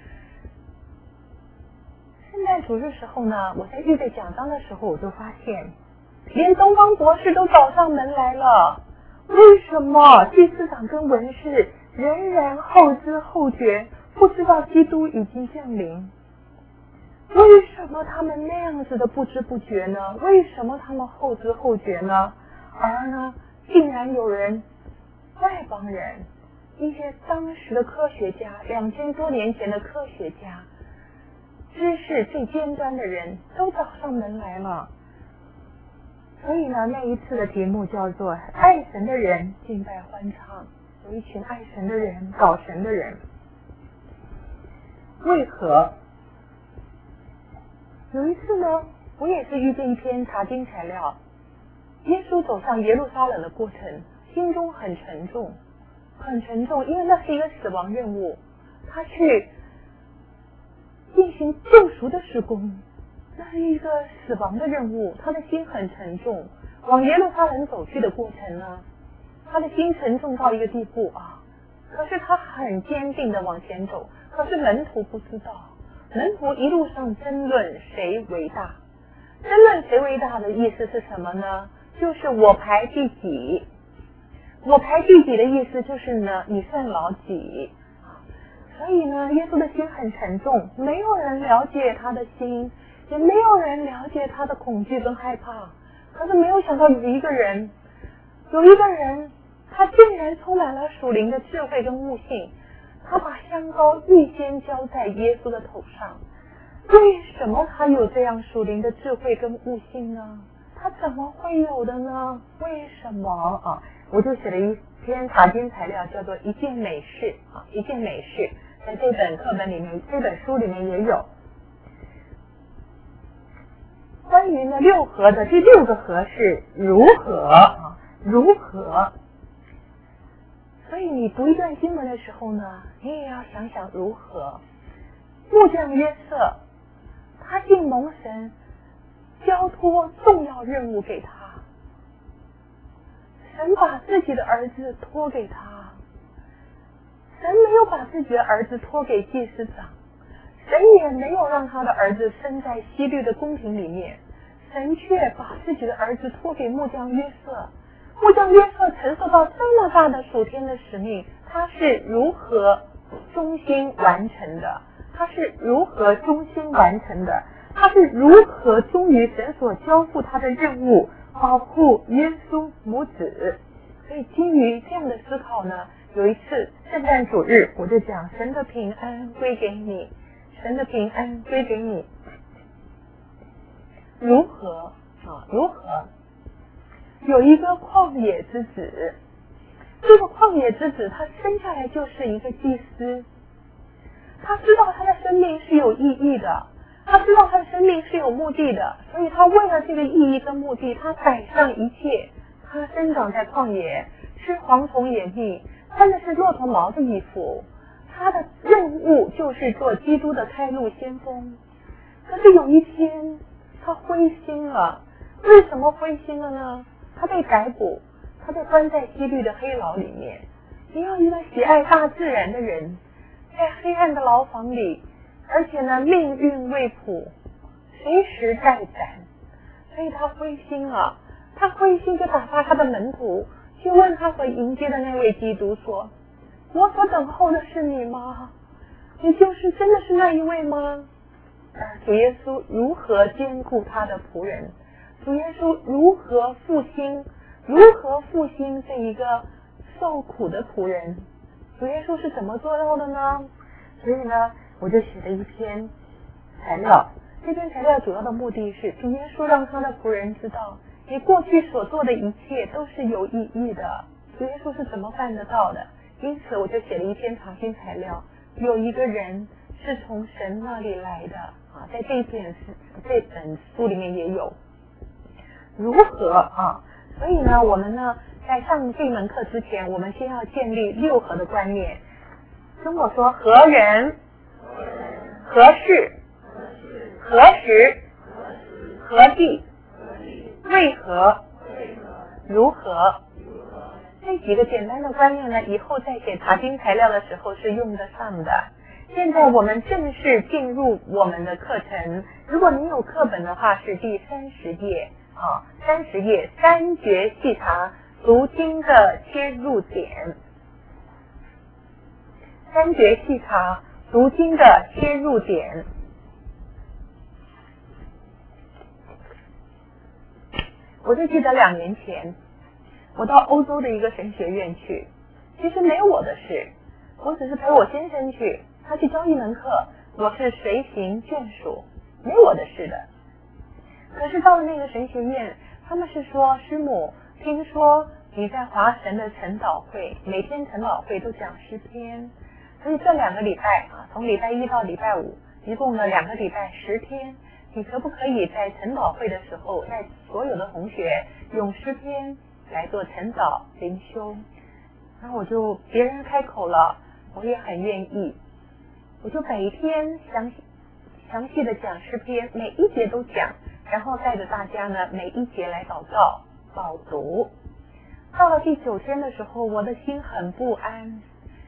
圣诞主日时候呢，我在预备讲章的时候，我就发现连东方博士都找上门来了。为什么祭司长跟文士仍然后知后觉，不知道基督已经降临？为什么他们那样子的不知不觉呢？为什么他们后知后觉呢？而呢，竟然有人外邦人， 一些当时的科学家，2000多年前的科学家，知识最尖端的人都找上门来了。所以呢，那一次的题目叫做爱神的人敬拜欢唱，有一群爱神的人，搞神的人。为何？有一次呢，我也是遇见一篇查经材料，耶稣走上耶路撒冷的过程，心中很沉重，很沉重，因为那是一个死亡任务，他去进行救赎的事工，那是一个死亡的任务，他的心很沉重。往耶路撒冷走去的过程呢，他的心沉重到一个地步啊，可是他很坚定的往前走，可是门徒不知道，门徒一路上争论谁为大。争论谁为大的意思是什么呢？就是我排第几。我排第几的意思就是呢，你算老几。所以呢，耶稣的心很沉重，没有人了解他的心，也没有人了解他的恐惧跟害怕。可是没有想到有一个人，他竟然充满了属灵的智慧跟悟性，他把香膏预先浇在耶稣的头上。为什么他有这样属灵的智慧跟悟性呢？他怎么会有的呢？为什么啊？我就写了一篇查经材料，叫做一件美事啊，一件美事，在这本课本里面，这本书里面也有。关于呢六合的第6个合是如何啊？如何？所以你读一段经文的时候呢，你也要想想如何。木匠约瑟，他竟蒙神交托重要任务给他，神把自己的儿子托给他，神没有把自己的儿子托给祭司长，神也没有让他的儿子生在希律的宫廷里面，神却把自己的儿子托给木匠约瑟。木匠约瑟承受到这么大的属天的使命，他是如何忠心完成的？他是如何忠心完成的？他是如何忠于神所交付他的任务，保护耶稣母子？所以基于这样的思考呢，有一次圣诞主日，我就讲神的平安归给你，神的平安归给你。如何啊？如何？有一个旷野之子，这个旷野之子他生下来就是一个祭司，他知道他的生命是有意义的，他知道他的生命是有目的的，所以他为了这个意义跟目的，他摆上一切。他生长在旷野，吃蝗虫野蜜，穿的是骆驼毛的衣服，他的任务就是做基督的开路先锋。可是有一天他灰心了，为什么灰心了呢？他被逮捕，他被关在希律的黑牢里面。你要一个喜爱大自然的人，在黑暗的牢房里，而且呢命运未卜，随时待斩，所以他灰心了。他灰心就打发他的门徒去问他所迎接的那位基督说，我所等候的是你吗？你就是真的是那一位吗？主耶稣如何兼顾他的仆人？主耶稣如何复兴这一个受苦的仆人？主耶稣是怎么做到的呢？所以呢，我就写了一篇材料。这篇材料主要的目的是，主耶稣让他的仆人知道，你过去所做的一切都是有意义的。主耶稣是怎么办得到的？因此，我就写了一篇查经材料。有一个人是从神那里来的啊，在这本书里面也有。如何啊？所以呢，我们呢在上这门课之前，我们先要建立六合的观念。跟我说，何人、何事、何时、何地、为何、如何，这几个简单的观念呢，以后在写查经材料的时候是用得上的。现在我们正式进入我们的课程。如果您有课本的话，是第30页啊，30页三觉细查读经的切入点。三觉细查读经的切入点。我就记得2年前，我到欧洲的一个神学院去， 其实没有我的事，我只是陪我先生去，他去教一门课，我是随行眷属，没有我的事的。可是到了那个神学院，他们是说，师母，听说你在华神的晨祷会，每天晨祷会都讲诗篇，所以这2个礼拜啊，从礼拜1到礼拜5，一共的2个礼拜10天，你可不可以在晨祷会的时候，带所有的同学用诗篇来做晨祷灵修？然后我就别人开口了，我也很愿意，我就每天详细的讲诗篇，每一节都讲，然后带着大家呢每一节来祷告导读。到了第9天的时候，我的心很不安，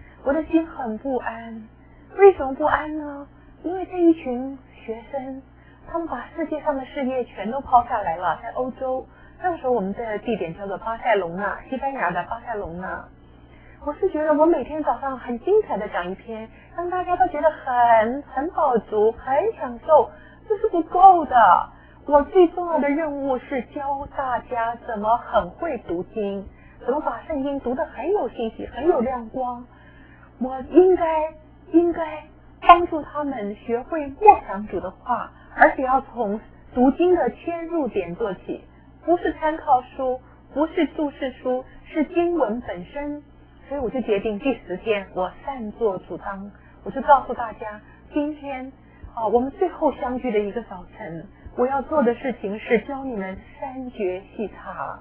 为什么不安呢？因为这一群学生，他们把世界上的事业全都抛下来了，在欧洲，那个时候我们的地点叫做巴塞隆纳，西班牙的巴塞隆纳。我是觉得我每天早上很精彩的讲一篇，让大家都觉得很饱足，很享受，这是不够的。我最重要的任务是教大家怎么很会读经，怎么把圣经读得很有信息，很有亮光。我应该帮助他们学会默想主的话，而且要从读经的切入点做起，不是参考书，不是注释书，是经文本身。所以我就决定第10天我擅作主张，我就告诉大家，今天我们最后相聚的一个早晨，我要做的事情是教你们3觉细查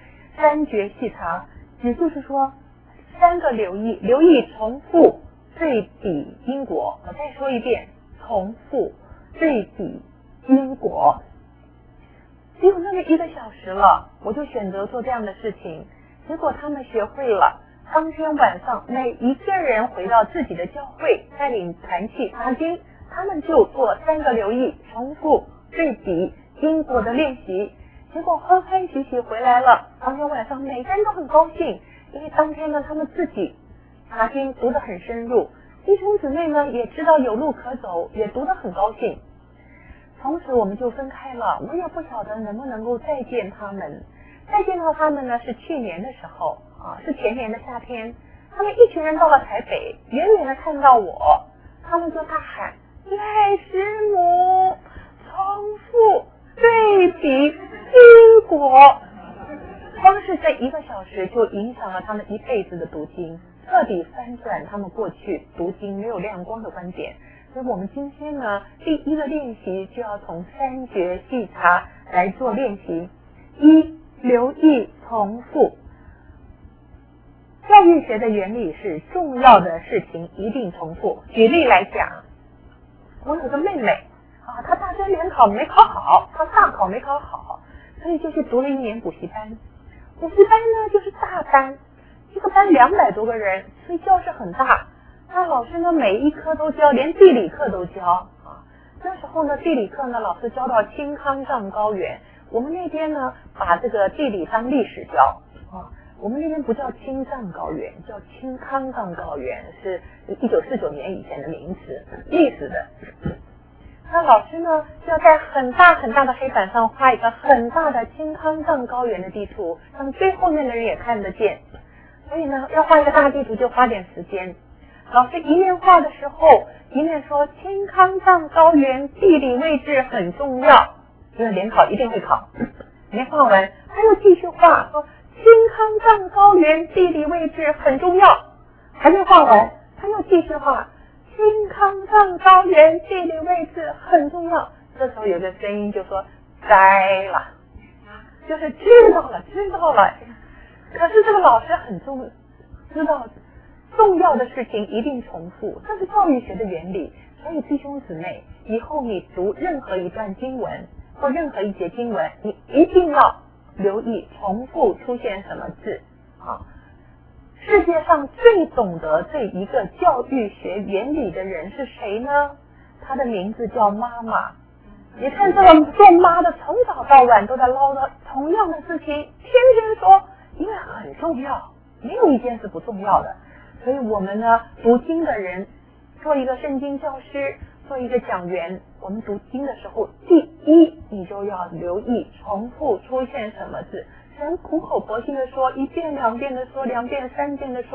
3觉细查，也就是说3个留意重复对比因果。我再说一遍，重复对比因果。只有那么1个小时了，我就选择做这样的事情，结果他们学会了。当天晚上每一个人回到自己的教会，带领团契查经，他们就做3个留意重复对比因果的练习，结果欢欢喜喜回来了。当天晚上每个人都很高兴，因为当天呢他们自己查经读得很深入，弟兄姊妹呢也知道有路可走，也读得很高兴。从此我们就分开了，我也不晓得能不能够再见他们。再见到他们呢是去年的时候是前年的夏天，他们一群人到了台北，远远的看到我，他们就大喊赖师母，重复对比因果。光是这1个小时就影响了他们一辈子的读经，彻底翻转他们过去读经没有亮光的观点。所以我们今天呢，第1个练习就要从3觉细查来做练习。1. 留意重复。教育学的原理是重要的事情一定重复。举例来讲，我有个妹妹她大学联考没考好，她大考没考好，所以就去读了1年补习班。补习班呢就是大班，这个班200多个人，所以教室很大。那老师呢每一科都教，连地理课都教那时候呢地理课呢老师教到青康藏高原，我们那边呢把这个地理当历史教我们那边不叫青藏高原，叫青康藏高原，是1949年以前的名词，历史的。那老师呢就要在很大很大的黑板上画一个很大的青康藏高原的地图，让最后面的人也看得见。所以呢要画一个大地图就花点时间。老师一面画的时候一面说青康藏高原地理位置很重要，因为联考一定会考。没画完他又继续画，说青康藏高原地理位置很重要，还没画完他又继续画青康藏高原地理位置很重要。这时候有个声音就说栽了，就是知道了。可是这个老师很知道重要的事情一定重复，这是教育学的原理。所以弟兄姊妹，以后你读任何一段经文或任何一节经文，你一定要留意重复出现什么字世界上最懂得这一个教育学原理的人是谁呢？他的名字叫妈妈。你看这个做妈的从早到晚都在唠叨同样的事情，天天说，因为很重要，没有一件是不重要的。所以我们呢读经的人，做一个圣经教师，做一个讲员，我们读经的时候，第一你就要留意重复出现什么字。神苦口婆心的说，1遍2遍的说，2遍3遍的说，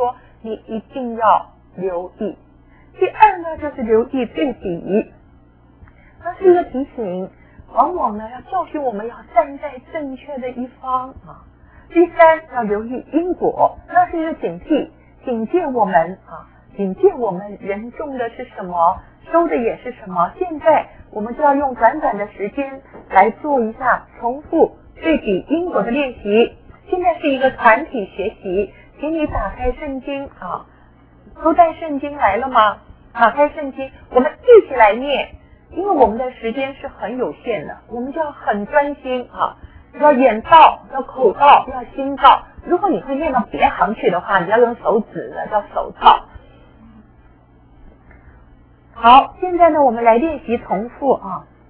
你一定要留意。第二呢，就是留意对比，它是一个提醒，往往呢要教训我们要站在正确的一方啊。第三，要留意因果，那是一个警惕，警戒我们警戒我们人种的是什么，收的也是什么。现在我们就要用短短的时间来做一下重复对比因果的练习。现在是一个团体学习，请你打开圣经都带圣经来了吗？打开圣经，我们一起来念，因为我们的时间是很有限的，我们就要很专心要眼道，要口道，要心道。如果你会念到别行去的话，你要用手指的，叫手道。好，现在呢，我们来练习重复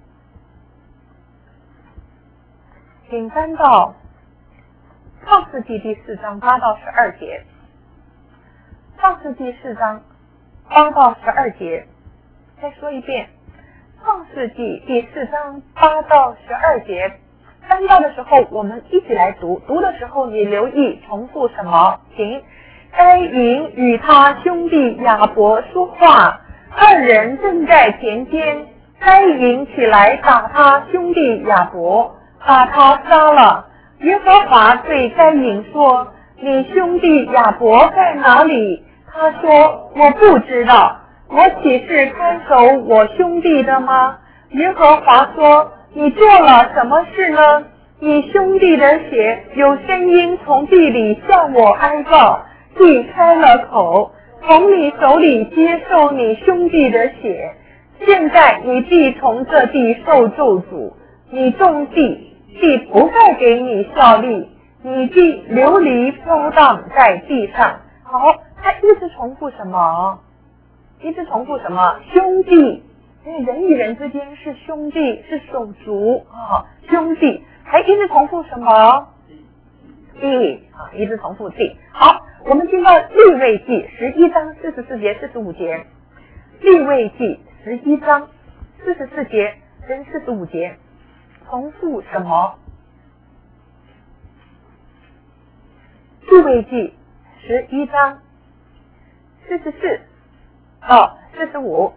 请翻到创世纪第4章8到12节。创世纪4章8到12节，再说一遍，创世纪第4章8到12节。翻到的时候我们一起来读，读的时候你留意重复什么。请，该隐与他兄弟亚伯说话，二人正在田间，该隐起来打他兄弟亚伯，把他杀了。耶和华对该隐说，你兄弟亚伯在哪里？他说，我不知道，我岂是看守我兄弟的吗？耶和华说，你做了什么事呢？你兄弟的血有声音从地里向我哀告，地开了口，从你手里接受你兄弟的血。现在你必从这地受咒诅，你种地，地不再给你效力，你必流离飘荡在地上。好，他一直重复什么？兄弟。因为人与人之间是兄弟，是手足兄弟。还一直重复什么？地一直重复地。好，我们进到利未记11章44节45节。利未记11章44节跟45节重复什么？利未记11章44到45。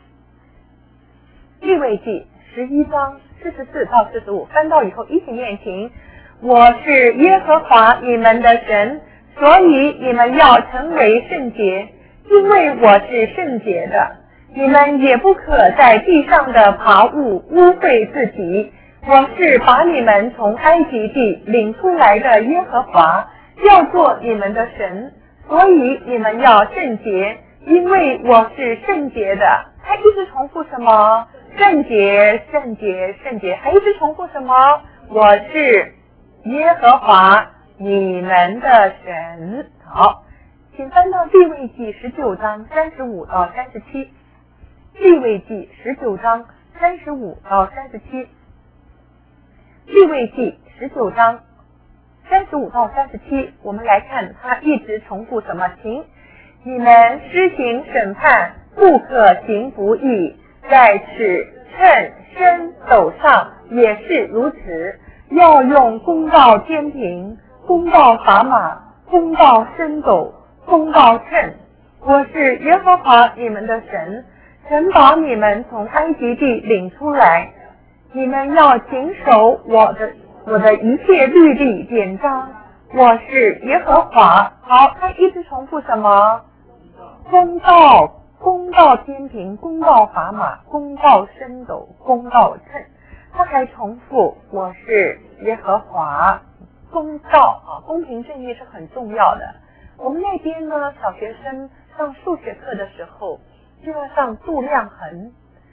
利未记11章44到45，翻到以后一起念，请。我是耶和华你们的神，所以你们要成为圣洁，因为我是圣洁的。你们也不可在地上的爬物污秽自己。我是把你们从埃及地领出来的耶和华，要做你们的神，所以你们要圣洁，因为我是圣洁的。他一直重复什么？圣洁，圣洁，圣洁。还一直重复什么？我是耶和华你们的神。好，请翻到利未记19章35到37。利未记19章35到37。利未记19章35到37，我们来看他一直重复什么？请，你们施行审判，不可行不义，在尺、秤、升、斗上也是如此，要用公道天平，公道砝码，公道升斗，公道秤。我是耶和华你们的神，曾把你们从埃及地领出来，你们要谨守我的一切律例典章。我是耶和华。好，他一直重复什么？公道，公道天平，公道砝码，公道升斗，公道秤。他还重复我是耶和华。公道公平正义是很重要的。我们那边呢，小学生上数学课的时候就要上度量衡，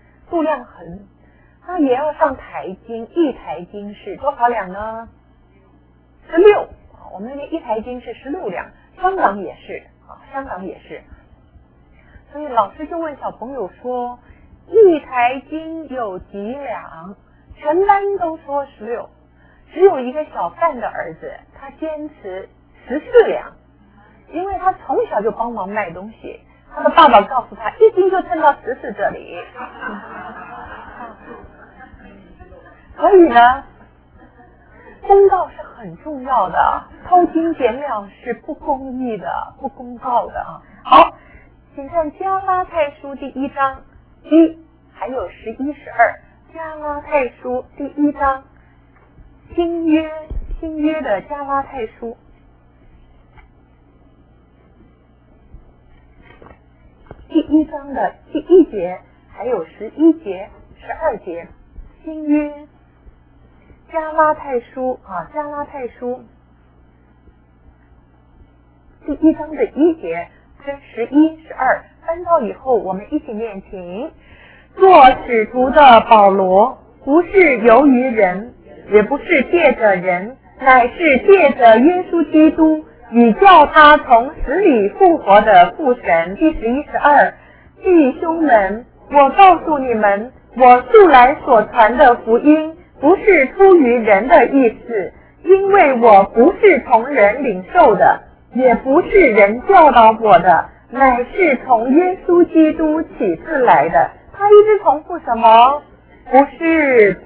他也要上台斤，一台斤是多少两呢？16。我们那边一台斤是16两，香港也是。所以老师就问小朋友说，一台斤有几两？全班都说16，只有一个小贩的儿子，他坚持14两，因为他从小就帮忙卖东西，他的爸爸告诉他，一斤就称到14这里。所以呢， 公告是很重要的，偷斤减两是不公义的，不公告的啊。好，请看加拉太书第1章1还有11、12，加拉太书第1章，新约的加拉太书。第1章的第1节，还有11节、12节，新约加拉太书啊，加拉太书第1章的1节跟11、12翻到以后，我们一起念，请。做使徒的保罗，不是由于人，也不是借着人，乃是借着耶稣基督与叫他从死里复活的父神。第11、12，弟兄们，我告诉你们，我素来所传的福音，不是出于人的意思，因为我不是从人领受的，也不是人教导我的，乃是从耶稣基督启示来的。他一直重复什么？不是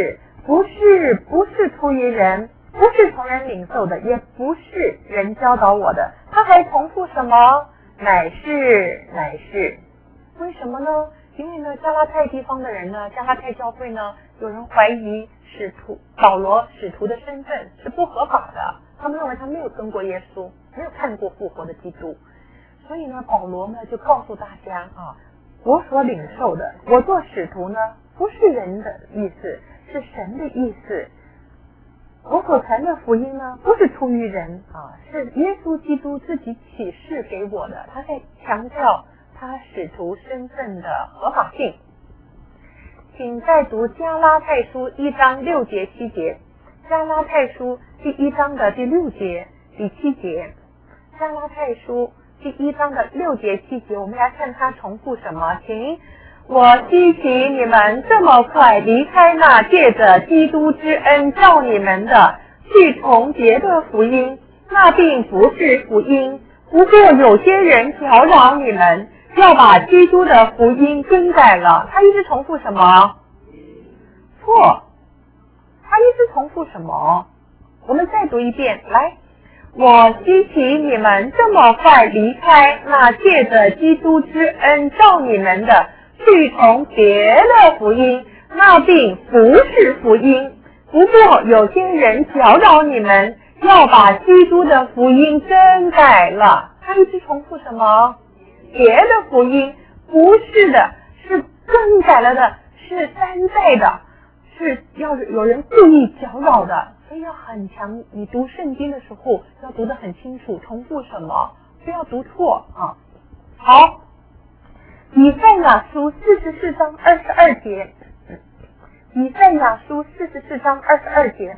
出于人，不是从人领受的，也不是人教导我的。他还重复什么？乃是。为什么呢？因为呢，加拉太地方的人呢，加拉太教会呢，有人怀疑保罗使徒的身份是不合法的，他们认为他没有跟过耶稣，没有看过复活的基督，所以呢，保罗呢就告诉大家啊，我所领受的，我做使徒呢，不是人的意思，是神的意思。我所传的福音呢，不是出于人啊，是耶稣基督自己启示给我的。他在强调他使徒身份的合法性。请再读加拉太书1章6节、7节，加拉太书第1章的第6节、第7节，加拉太书第1章的6节、7节，我们来看他重复什么。请。我希奇你们这么快离开那借着基督之恩召你们的，去从别的福音，那并不是福音。不过有些人搅扰你们，要把基督的福音更改了。他一直重复什么？错。他一直重复什么？我们再读一遍，来。我希奇你们这么快离开那借着基督之恩召你们的，去从别的福音，那并不是福音。不过有些人搅扰你们，要把基督的福音更改了。他一直重复什么？别的福音，不是的，是更改了的，是山寨的，是要有人故意搅扰的。所以要很强，你读圣经的时候要读得很清楚，重复什么，不要读错啊。好。以赛亚书44章22节，以赛亚书44章22节，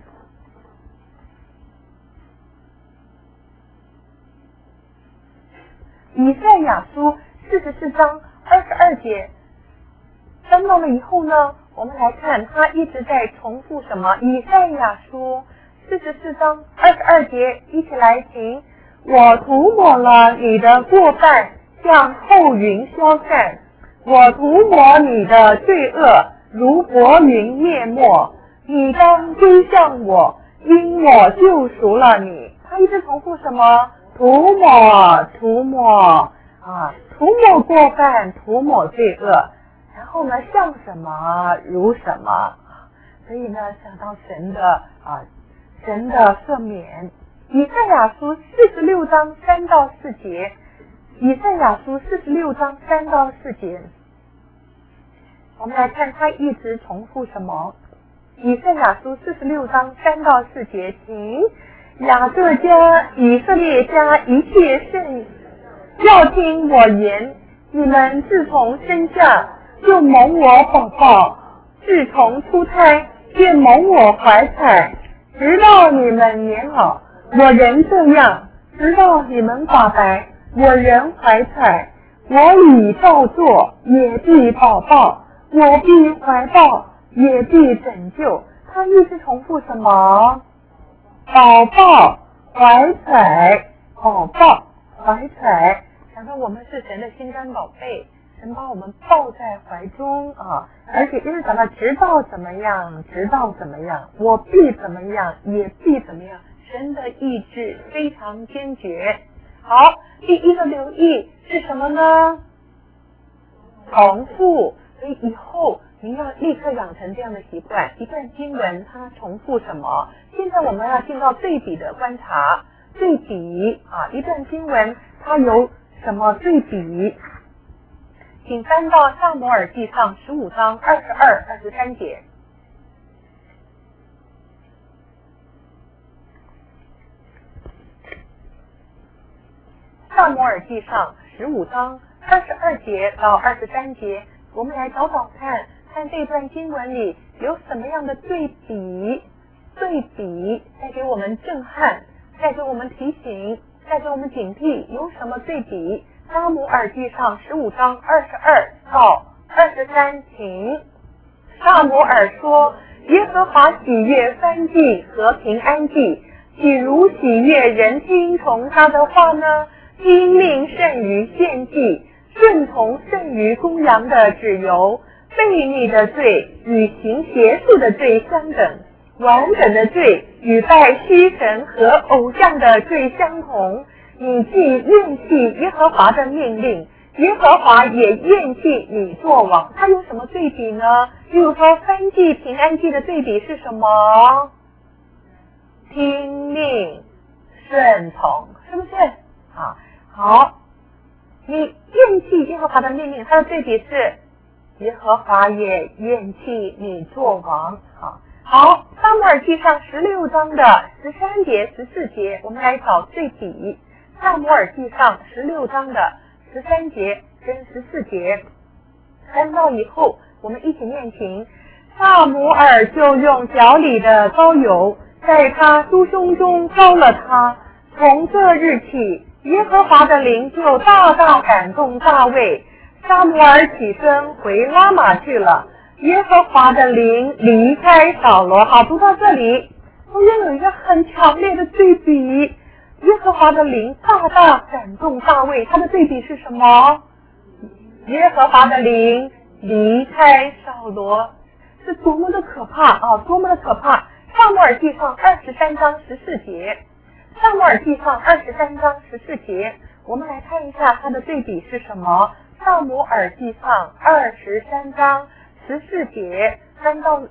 以赛亚书44章22节，翻到了以后呢，我们来看他一直在重复什么？以赛亚书44章22节，一起来听。我涂抹了你的过犯，像厚云消散，我涂抹你的罪恶，如薄云灭没。你当归向我，因我救赎了你。他一直重复什么？涂抹过犯，涂抹罪恶。然后呢，像什么如什么。所以呢，想到神的赦免。以赛亚书46章3到4节，以赛亚书46章3到4节，我们来看他一直重复什么。以赛亚书46章3到4节，请雅各家、以色列家一切圣要听我言。你们自从生下就蒙我保抱，自从出胎便蒙我怀揣，直到你们年老，我仍这样；直到你们发白，我仍怀揣。我已照做，也必保抱；我必怀抱，也必拯救。他一直重复什么？保抱、怀揣，保抱、怀揣。想到我们是神的心肝宝贝， 神把我们抱在怀中啊，而且一直讲到直到怎么样，直到怎么样，我必怎么样，也必怎么样。神的意志非常坚决。好，第一个留意是什么呢？重复。所以以后您要立刻养成这样的习惯，一段经文它重复什么？现在我们要进到对比的观察，对比啊，一段经文它有什么对比？请翻到撒母耳记上15章22、23节。撒母耳记上15章22节到23节，我们来找找看，看这段经文里有什么样的对比？对比带给我们震撼，带给我们提醒，带给我们警惕，有什么对比？撒母耳记上15章22到23，请。撒母耳说：耶和华喜悦燔祭和平安祭，岂如喜悦人听从他的话呢？听命胜于献祭，顺从胜于公羊的脂油。悖逆的罪与行邪术的罪相等，完整的罪与拜虚神和偶像的罪相同。你既厌弃耶和华的命令，耶和华也厌弃你作王。它有什么对比呢？比如说燔祭平安祭的对比是什么？听命顺从，是不是啊？好，你厌弃耶和华的命令，它的对比是耶和华也厌弃你作王啊。好，撒母耳记上16章的13节、14节，我们来找对比。撒母耳记上16章的13节跟14节，翻到以后，我们一起念经。撒母耳就用脚里的膏油，在他酥胸中膏了他。从这日起，耶和华的灵就大大感动大卫。撒母耳起身回拉玛去了。耶和华的灵离开扫罗。好，读到这里，中间有一个很强烈的对比。耶和华的灵大大感动大卫，他的对比是什么？耶和华的灵离开扫罗，是多么的可怕啊！多么的可怕！撒母耳记上23章14节，撒母耳记上23章14节，我们来看一下它的对比是什么？撒母耳记上23章14节，翻到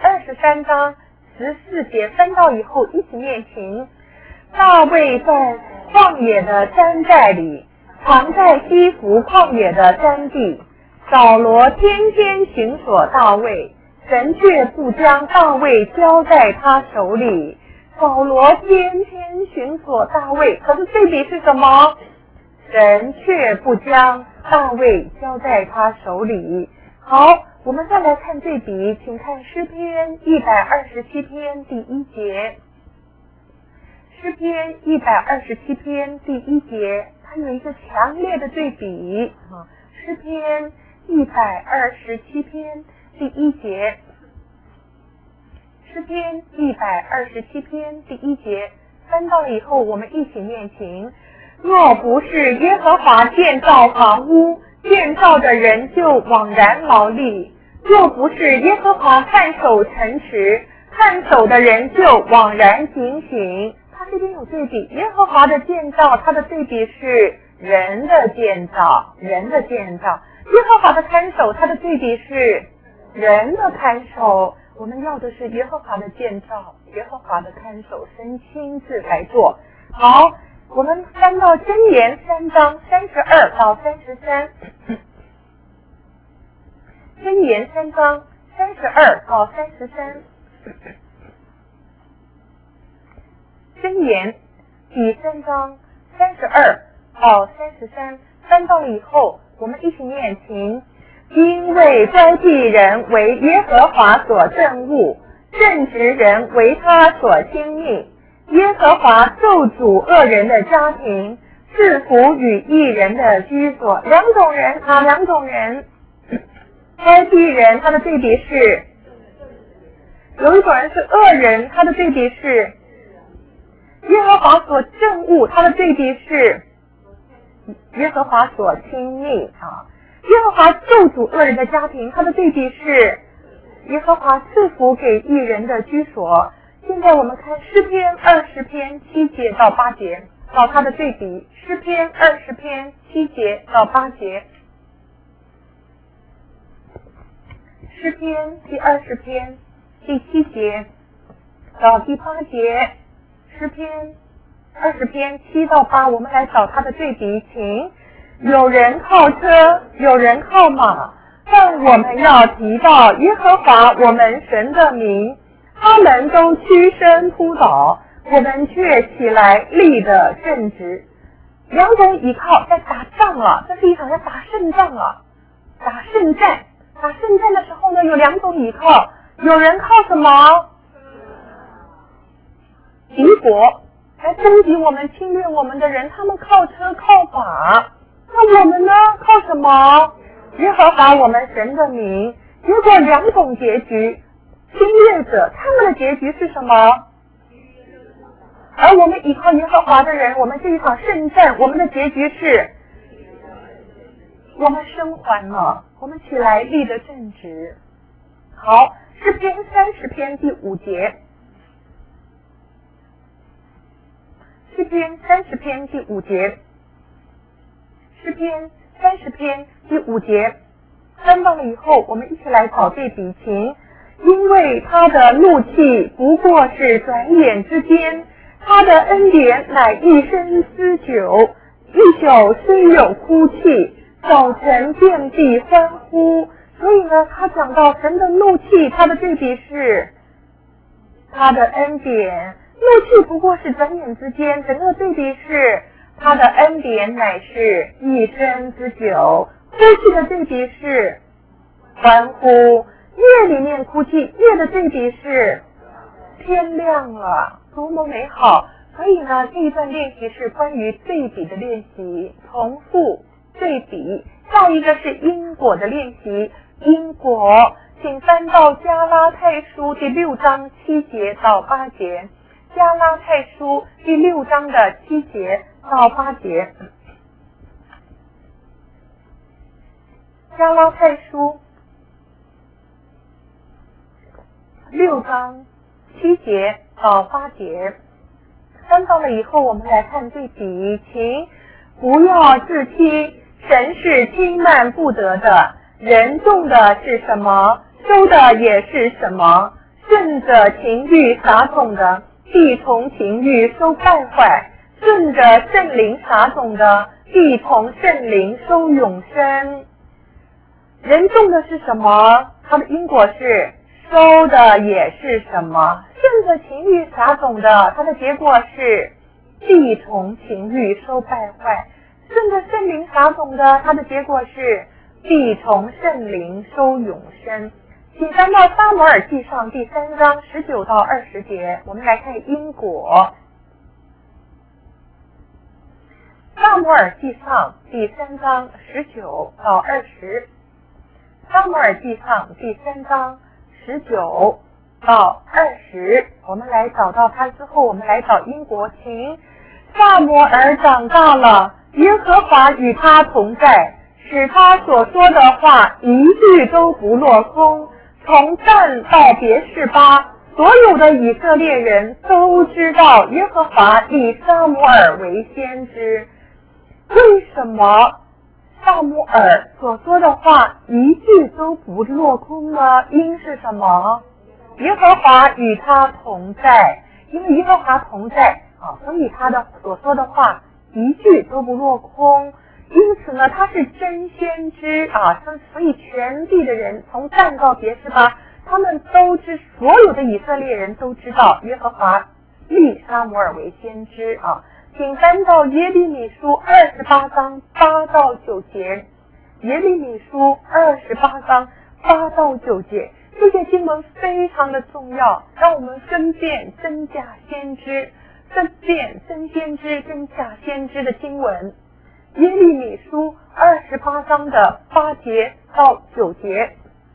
23章14节，翻到以后一起念经。大卫在旷野的山寨里，藏在西弗旷野的山地。扫罗天天寻索大卫，神却不将大卫交在他手里。扫罗天天寻索大卫，可是对比是什么？神却不将大卫交在他手里。好，我们再来看对比，请看诗篇127篇第1节。诗篇127篇第1节，它有一个强烈的对比啊。诗篇127篇第1节，诗篇127篇第1节，翻到以后我们一起念经。若不是耶和华建造房屋，建造的人就枉然劳力；若不是耶和华看守城池，看守的人就枉然警醒。他这边有对比，耶和华的建造，它的对比是人的建造，人的建造；耶和华的看守，它的对比是人的看守。我们要的是耶和华的建造，耶和华的看守，神亲自来做。好，我们翻到箴言3章32到33，箴言3章32到33。箴言第3章32到33，翻到以后，我们一起念经。因为乖僻人为耶和华所憎恶，正直人为他所亲密。耶和华咒诅恶人的家庭，赐福与义人的居所。两种人，哪两种人？乖僻人，他的对比是，有一种人是恶人，他的对比是耶和华所憎恶，他的对比是耶和华所亲密啊。 耶和华咒诅恶人的家庭，它的对比是耶和华赐福给义人的居所。现在我们看诗篇20篇7节到8节，找它的对比。诗篇20篇7节到8节，诗篇第20篇第7节到第8节，诗篇20篇7到8，我们来找它的对比。请，有人靠车，有人靠马，但我们要提到耶和华我们神的名，他们都屈身扑倒，我们却起来立得正直。两种倚靠在打仗了，这是一场在打胜仗了，打胜战。打胜战的时候呢，有两种倚靠，有人靠什么？敌国来攻击我们、侵略我们的人，他们靠车靠马。那我们呢？靠什么？耶和华我们神的名。结果两种结局，侵略者他们的结局是什么？而我们依靠耶和华的人，我们这一场圣战，我们的结局是我们生还了，我们起来立得正直。好，诗篇30篇第5节，诗篇30篇第5节，诗篇30篇第5节，翻到了以后，我们一起来找对比情。因为他的怒气不过是转眼之间，他的恩典乃一生之久。一宿虽有哭泣，早晨遍地欢呼。所以呢，他讲到神的怒气，他的对比是他的恩典。怒气不过是转眼之间，整个对比是他的恩典乃是一生之久。哭泣的对比是欢呼。夜里面哭泣，夜的对比是天亮了，多么美好。所以呢，这一段练习是关于对比的练习，重复对比。下一个是因果的练习，因果请翻到加拉太书第6章7节到8节，加拉太书第6章的7节到8节，加拉太书6章7节到8节，翻到了以后，我们来看对比。请不要自欺，神是轻慢不得的。人种的是什么，收的也是什么。顺着情欲撒种的，必从情欲收败坏；顺着圣灵撒种的，必从圣灵收永生。人种的是什么？它的因果是收的也是什么？顺着情欲撒种的，它的结果是必从情欲收败坏；顺着圣灵撒种的，它的结果是必从圣灵收永生。请翻到撒母耳记上第3章19到20节，我们来看因果。撒母耳记上第3章19到20，撒母耳记上第3章19到20，我们来找到它之后，我们来找因果情。撒母耳长大了，耶和华与他同在，使他所说的话一句都不落空。从但到别是巴，所有的以色列人都知道耶和华以撒母耳为先知。为什么撒母耳所说的话一句都不落空呢？因是什么？耶和华与他同在，因为耶和华同在所以他的所说的话一句都不落空。因此呢，他是真先知所以全地的人从但到别是巴，他们都知，所有的以色列人都知道耶和华立撒母耳为先知请翻到耶利米书28章8到9节，耶利米书28章8到9节，这些经文非常的重要，让我们分辨真假先知，分辨真先知跟假先知的经文。耶利米书28章的8节到9节，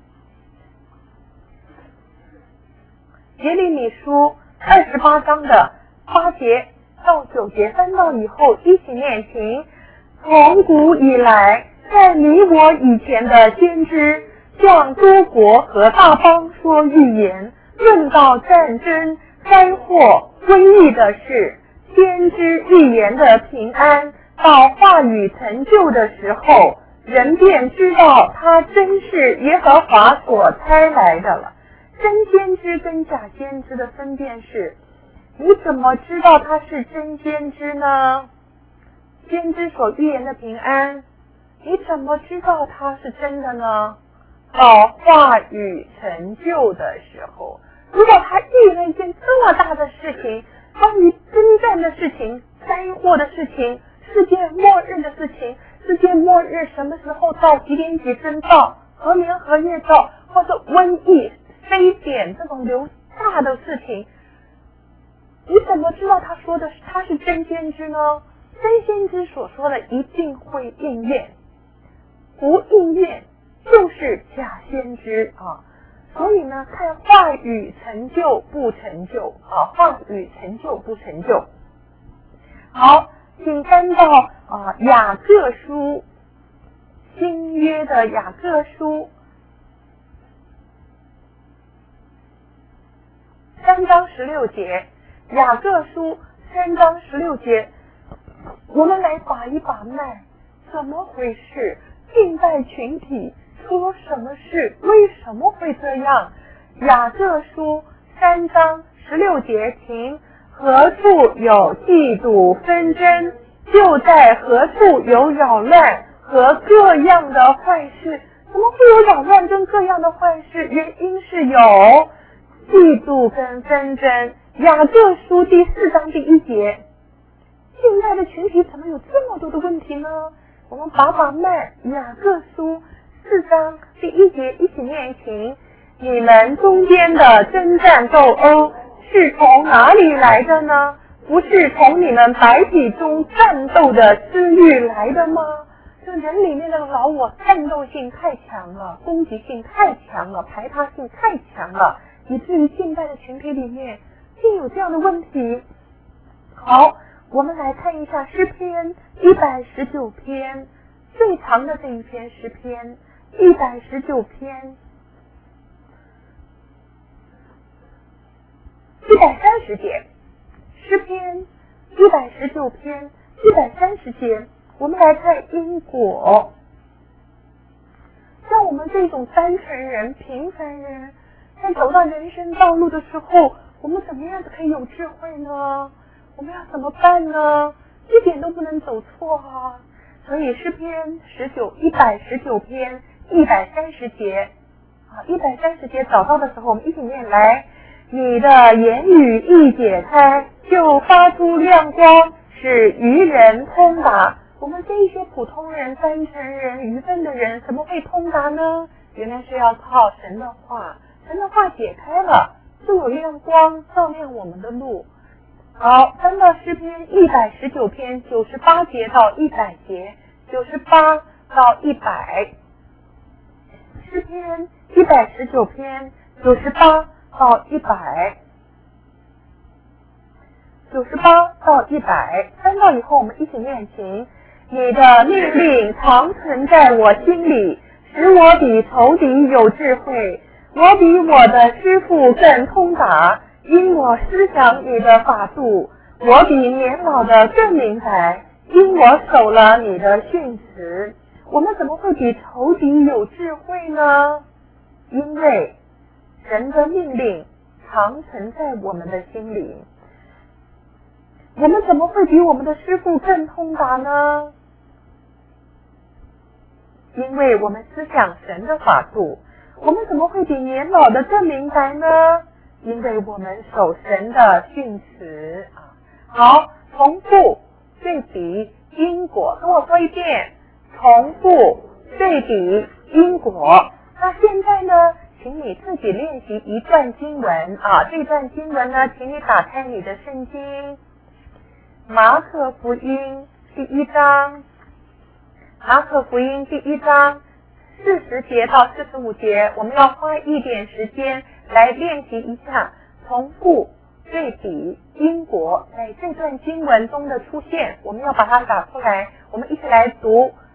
耶利米书28章的8节到9节，翻到以后一起念情。从古以来， 在你我以前的先知向诸国和大邦说预言，论到战争、灾祸、瘟疫的事，先知预言的平安，到话语成就的时候，人便知道他真是耶和华所差来的了。真先知跟假先知的分辨是，你怎么知道他是真先知呢？先知所预言的平安，你怎么知道他是真的呢？到话语成就的时候，如果他预言了一件这么大的事情，关于征战的事情、灾祸的事情、世界末日的事情，世界末日什么时候到，几点几分到，何年何月到，或者瘟疫、非典这种流大的事情，你怎么知道他说的他是真先知呢？真先知所说的一定会应验，不应验就是假先知啊。所以呢，看话语成就不成就啊，话语成就不成就。好，请翻到雅各书，新约的雅各书3章16节，雅各书3章16节，我们来把一把脉，怎么回事？敬拜群体出了什么事？为什么会这样？雅各书3章16节，请何处有嫉妒纷争，就在何处有扰乱和各样的坏事。怎么会有扰乱跟各样的坏事？原因是有嫉妒跟纷争。雅各书第4章第1节，现在的群体怎么有这么多的问题呢？我们把脉，雅各书4章第1节一起念，请你们中间的征战斗殴是从哪里来的呢？不是从你们白体中战斗的私欲来的吗？这人里面的老我战斗性太强了，攻击性太强了，排他性太强了，以至于敬拜的群体里面竟有这样的问题。好，我们来看一下诗篇119篇，最长的这一篇诗篇119篇130节，诗篇119篇130节，我们来看因果。像我们这种单纯人、平凡人，在走到人生道路的时候，我们怎么样子可以有智慧呢？我们要怎么办呢？一点都不能走错啊！所以诗篇119篇130节130节找到的时候，我们一起念来。你的言语一解开，就发出亮光，使愚人通达。我们这一些普通人、单纯人、愚笨的人，怎么会通达呢？原来是要靠神的话，神的话解开了，就有亮光照亮我们的路。好，翻到诗篇119篇98节到100节，98到100。诗篇119篇98到100，98到100，翻到以后我们一起念，请你的命令常存在我心里，使我比仇敌有智慧，我比我的师傅更通达，因我思想你的法度，我比年老的更明白，因我守了你的训词。我们怎么会比仇敌有智慧呢？因为神的命令常存在我们的心里。我们怎么会比我们的师父更通达呢？因为我们思想神的法度。我们怎么会比年老的更明白呢？因为我们守神的训词啊。好，重复对比因果，跟我说一遍，重复对比因果。那现在呢，请你自己练习一段经文啊。这段经文呢，请你打开你的圣经，马可福音第1章，马可福音第1章40节到45节，我们要花一点时间来练习一下重复对比因果在这段经文中的出现，我们要把它打出来。我们一起来读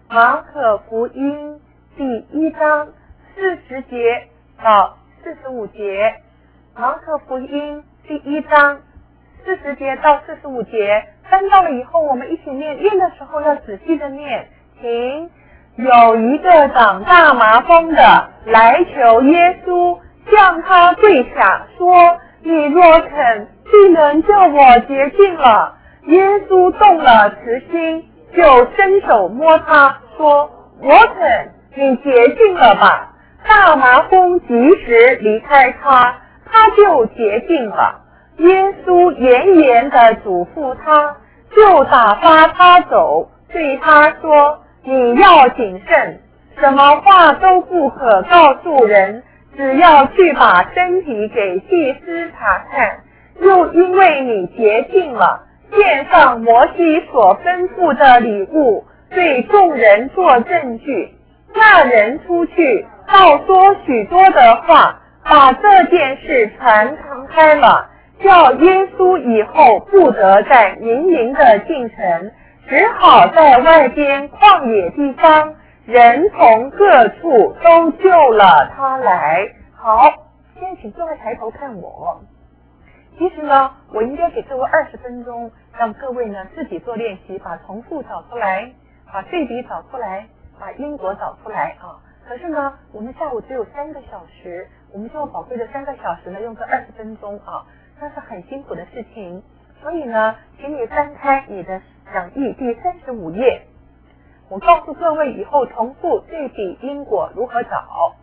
马可福音第1章40节到45节。马可福音第1章40节到45节，翻到了以后我们一起念，念的时候要仔细的念。请，有一个长大麻风的来求耶稣，向他跪下说，你若肯，必能救我洁净了。耶稣动了慈心，就伸手摸他说，我肯，你洁净了吧。大麻风即时离开他，他就洁净了。耶稣严严地嘱咐他，就打发他走，对他说，你要谨慎，什么话都不可告诉人，只要去把身体给祭司查看，又因为你洁净了，献上摩西所吩咐的礼物，对众人做证据。那人出去，倒说许多的话，把这件事传开了，叫耶稣以后不得在民营的进城，只好在外边旷野地方，人从各处都救了他来。好，现在请各位抬头看我。其实呢，我应该给各位20分钟，让各位呢自己做练习，把重复找出来，把对比找出来，把因果找出来啊。可是呢，我们下午只有3个小时，我们就宝贵的3个小时呢，用这20分钟啊，那是很辛苦的事情。所以呢，请你翻开你的讲义第35页，我告诉各位以后重复对比因果如何找。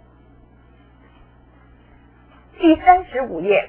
第35页。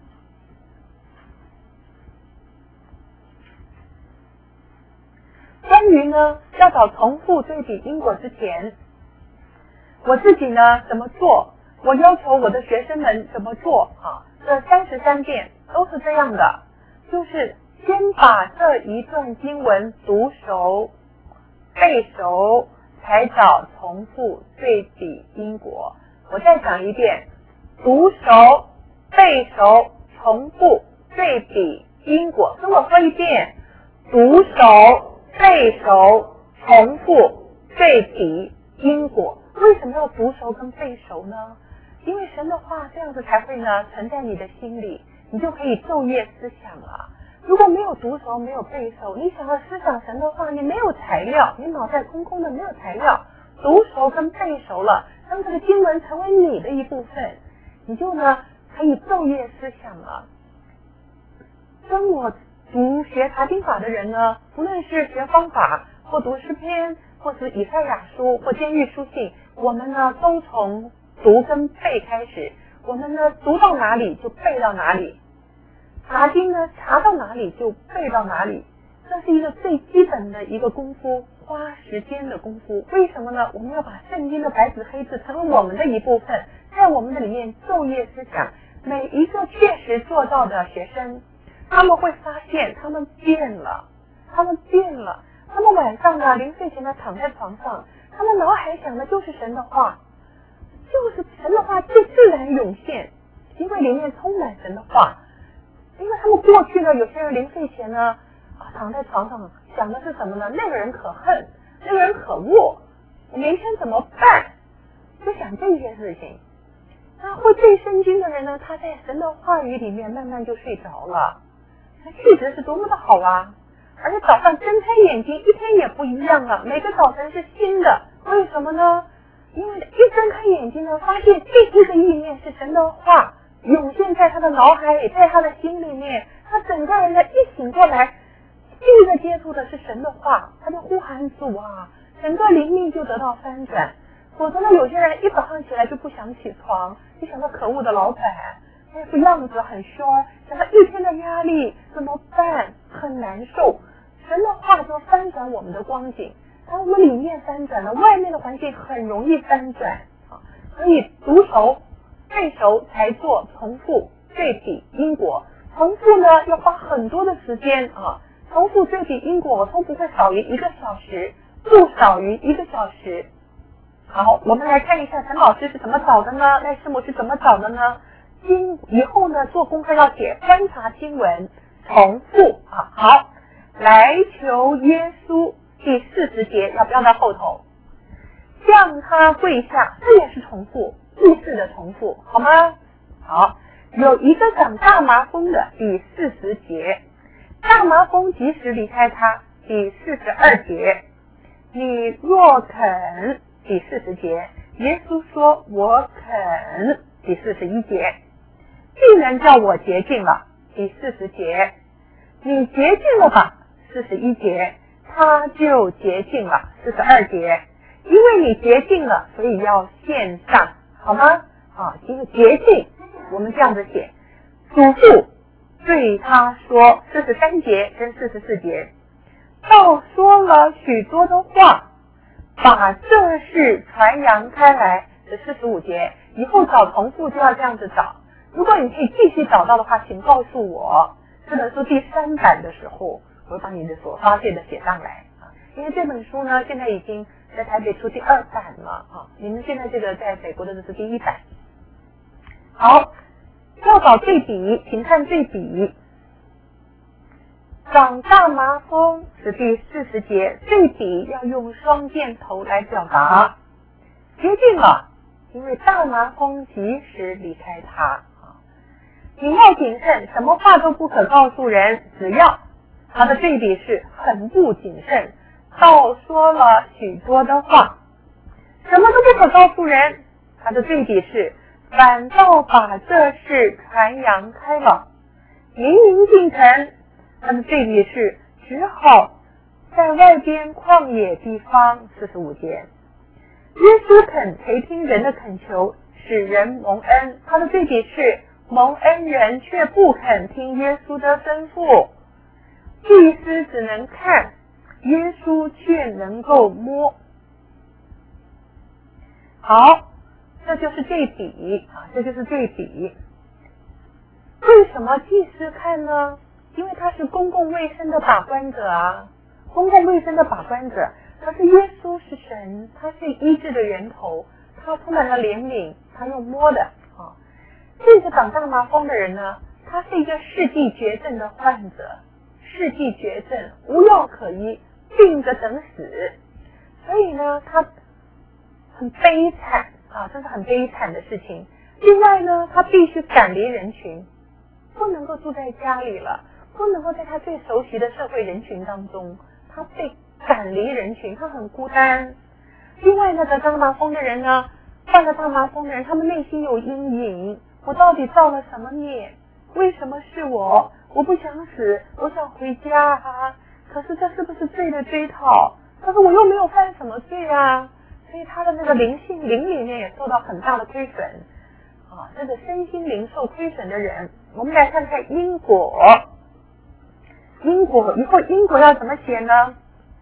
关于呢要找重复对比因果之前，我自己呢怎么做，我要求我的学生们怎么做啊？这33遍都是这样的，就是先把这一段经文读熟背熟，才找重复对比因果。我再讲一遍，读熟背熟重复对比因果。跟我说一遍，读熟背熟重复对比因果。为什么要读熟跟背熟呢？因为神的话这样子才会呢存在你的心里，你就可以昼夜思想了。如果没有读熟没有背熟，你想要思想神的话，你没有材料，你脑袋空空的没有材料。读熟跟背熟了，当这个经文成为你的一部分，你就呢可以昼夜思想了。跟我学查经法的人呢，不论是学方法或读诗篇或是以赛亚书或监狱书信，我们呢都从读跟背开始，我们呢读到哪里就背到哪里，查经呢查到哪里就背到哪里，这是一个最基本的一个功夫，花时间的功夫。为什么呢？我们要把圣经的白纸黑字成为我们的一部分，在我们的里面昼夜思想。每一个确实做到的学生，他们会发现他们变了，他们晚上呢临睡前呢躺在床上，他们脑海想的就是神的话，就是神的话就自然涌现，因为里面充满神的话。因为他们过去呢，有些人临睡前呢躺在床上想的是什么呢？那个人可恨，那个人可恶，我明天怎么办？就想这些事情。那会背圣经的人呢，他在神的话语里面慢慢就睡着了，那气质是多么的好啊！而且早上睁开眼睛，一天也不一样了，每个早晨是新的。为什么呢？因为一睁开眼睛呢，发现第一个意念是神的话涌现在他的脑海里，在他的心里面，他整个人呢一醒过来，第一个接触的是神的话，他就呼喊主啊，整个灵命就得到翻转。否则呢，有些人一早上起来就不想起床，就想到可恶的老板，那副样子很凶，想到一天的压力怎么办，很难受。神的话就翻转我们的光景，当我们里面翻转了，外面的环境很容易翻转啊。所以读熟背熟才做重复对比因果。重复呢要花很多的时间啊，重复对比因果都不会少于1个小时，不少于1个小时。好，我们来看一下陈老师是怎么找的呢？赖师母是怎么找的呢？以后呢做功课要写观察经文重复啊。好，来求耶稣，第第40节要标在后头，向他跪下，这也是重复，意思的重复，好吗？好，有一个长大麻风的，第40节，大麻风即时离开他，第42节，你若肯，第40节，耶稣说我肯，第41节，必能叫我洁净了，第40节，你洁净了吧，41节，他就洁净了，42节，因为你洁净了，所以要献上，好吗？因为洁净，我们这样子写，祖父对他说，43节跟44节，倒说了许多的话，把这事传扬开来，这45节，以后找重复就要这样子找。如果你可以继续找到的话，请告诉我，这本书第3版的时候，我会把你的所发现的写上来因为这本书呢，现在已经在台北出第2版了你们现在这个在美国的这是第1版。好，要找对比，请看对比。长大麻风是第40节，对比要用双箭头来表达。洁净了，因为大麻风及时离开他你要谨慎，什么话都不可告诉人，只要他的对比是很不谨慎，倒说了许多的话，什么都不可告诉人，他的对比是反倒把这事传扬开了，明明进城，他的对比是只好在外边旷野地方，45节，耶稣肯垂听人的恳求，使人蒙恩，他的对比是蒙恩人却不肯听耶稣的吩咐，祭司只能看，耶稣却能够摸。好，这就是对比这就是对比。为什么祭司看呢？因为他是公共卫生的把关者公共卫生的把关者，可是耶稣是神，他是医治的源头，他充满了怜悯，他用摸的这个长大麻风的人呢，他是一个世纪绝症的患者，世纪绝症无药可医，病着等死，所以呢他很悲惨这是很悲惨的事情。另外呢，他必须赶离人群，不能够住在家里了，不能够在他最熟悉的社会人群当中，他被赶离人群，他很孤单。另外呢，得大麻风的人呢，患了大麻风的人，他们内心有阴影，我到底造了什么孽？为什么是我？我不想死，我想回家可是这是不是罪的追讨？可是我又没有犯什么罪所以他的那个灵里面也受到很大的亏损这个身心灵受亏损的人，我们来看看因果以后因果要怎么写呢？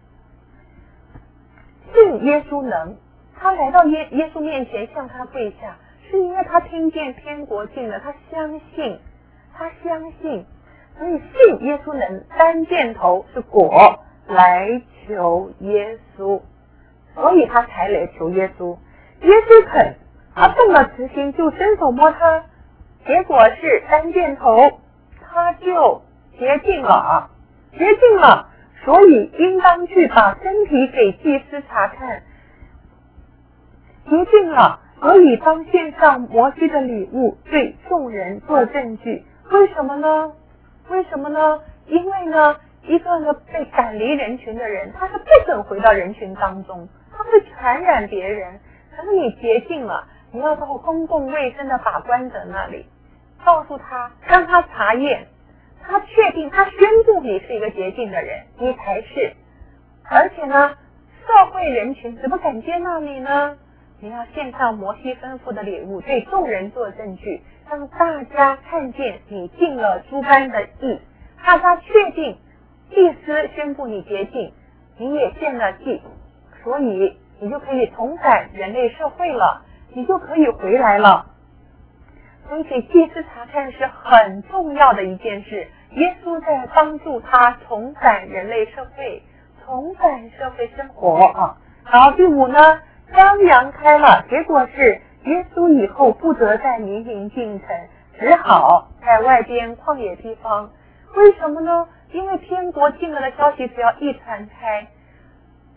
信耶稣能，他来到耶稣面前向他跪下，是因为他听见天国近了，他相信，所以信耶稣能，单箭头是果，来求耶稣，所以他才来求耶稣。耶稣肯，他动了慈心，就伸手摸他，结果是单箭头，他就洁净了，所以应当去把身体给祭司查看，洁净了，所以当献上摩西的礼物，对众人做证据。为什么呢？因为呢，一个呢被赶离人群的人，他是不准回到人群当中，他会传染别人。可是你洁净了，你要到公共卫生的把关者那里，告诉他，让他查验，他确定，他宣布你是一个洁净的人，你才是。而且呢，社会人群怎么敢接纳你呢？你要献上摩西吩咐的礼物，对众人做证据，让大家看见你尽了诸般的义，大家确定祭司宣布你洁净，你也献了祭，所以你就可以重返人类社会了，你就可以回来了。所以给祭司查看是很重要的一件事，耶稣在帮助他重返人类社会，重返社会生活好，第5呢，张扬开了，结果是耶稣以后不得在民营进城，只好在外边旷野地方。为什么呢？因为天国近了的消息只要一传开，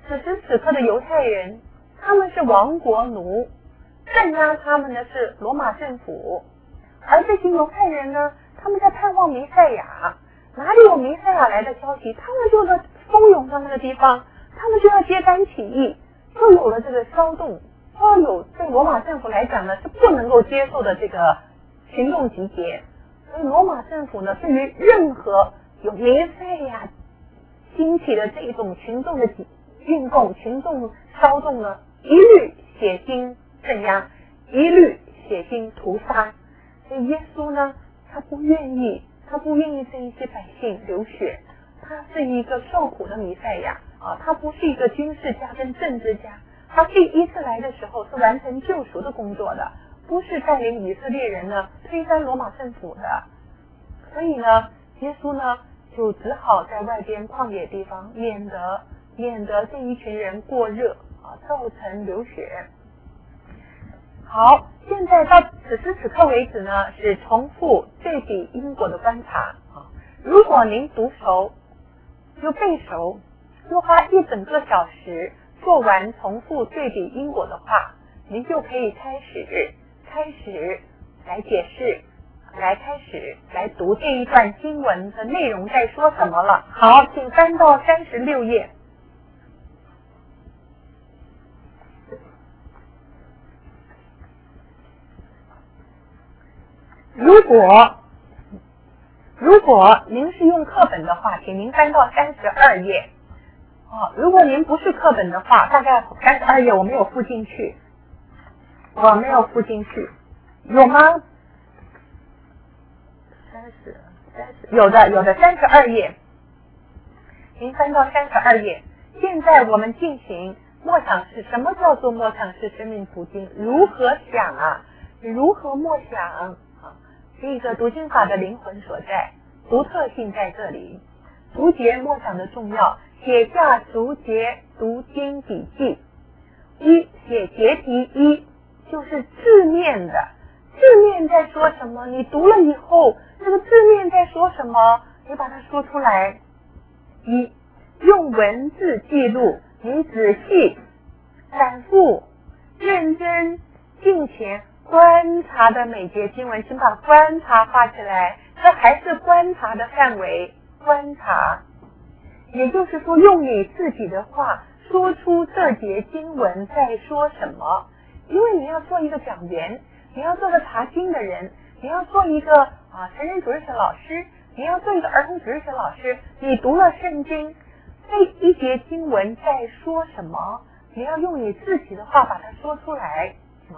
此时此刻的犹太人，他们是亡国奴，镇压他们的是罗马政府，而这些犹太人呢，他们在盼望弥赛亚，哪里有弥赛亚来的消息，他们就在蜂拥到那个地方，他们就要揭竿起义，就有了这个骚动，就有对罗马政府来讲呢是不能够接受的这个群众集结。所以罗马政府呢，对于任何有弥赛亚兴起的这种群众的运动、群众骚动呢，一律血腥镇压，一律血腥屠杀。所以耶稣呢，他不愿意这一些百姓流血，他是一个受苦的弥赛亚啊，他不是一个军事家跟政治家，他第一次来的时候是完成救赎的工作的，不是带领以色列人呢推翻罗马政府的。所以呢，耶稣呢就只好在外边旷野地方，免得这一群人过热啊，造成流血。好，现在到此时此刻为止呢，是重复对比因果的观察啊。如果您读熟就背熟，就花1整个小时做完重复对比因果的话，您就可以开始来解释，开始来读这一段经文的内容在说什么了。好，请翻到36页。如果您是用课本的话，请您翻到32页。如果您不是课本的话，大概32页我没有附进去，有吗？30有的32页，您翻到32页。现在我们进行默想式。什么叫做默想式生命读经？如何想啊？如何默想啊？这个读经法的灵魂所在，独特性在这里。逐节默想的重要，写下逐节读经笔记。写节题1，就是字面的，字面在说什么，你读了以后，这个字面在说什么，你把它说出来。用文字记录，你仔细、反复、认真、敬虔观察的每节经文，请把观察画起来，这还是观察的范围，观察。也就是说，用你自己的话说出这节经文在说什么。因为你要做一个讲员，你要做个查经的人，你要做一个成人主日学老师，你要做一个儿童主日学老师，你读了圣经，这一节经文在说什么，你要用你自己的话把它说出来。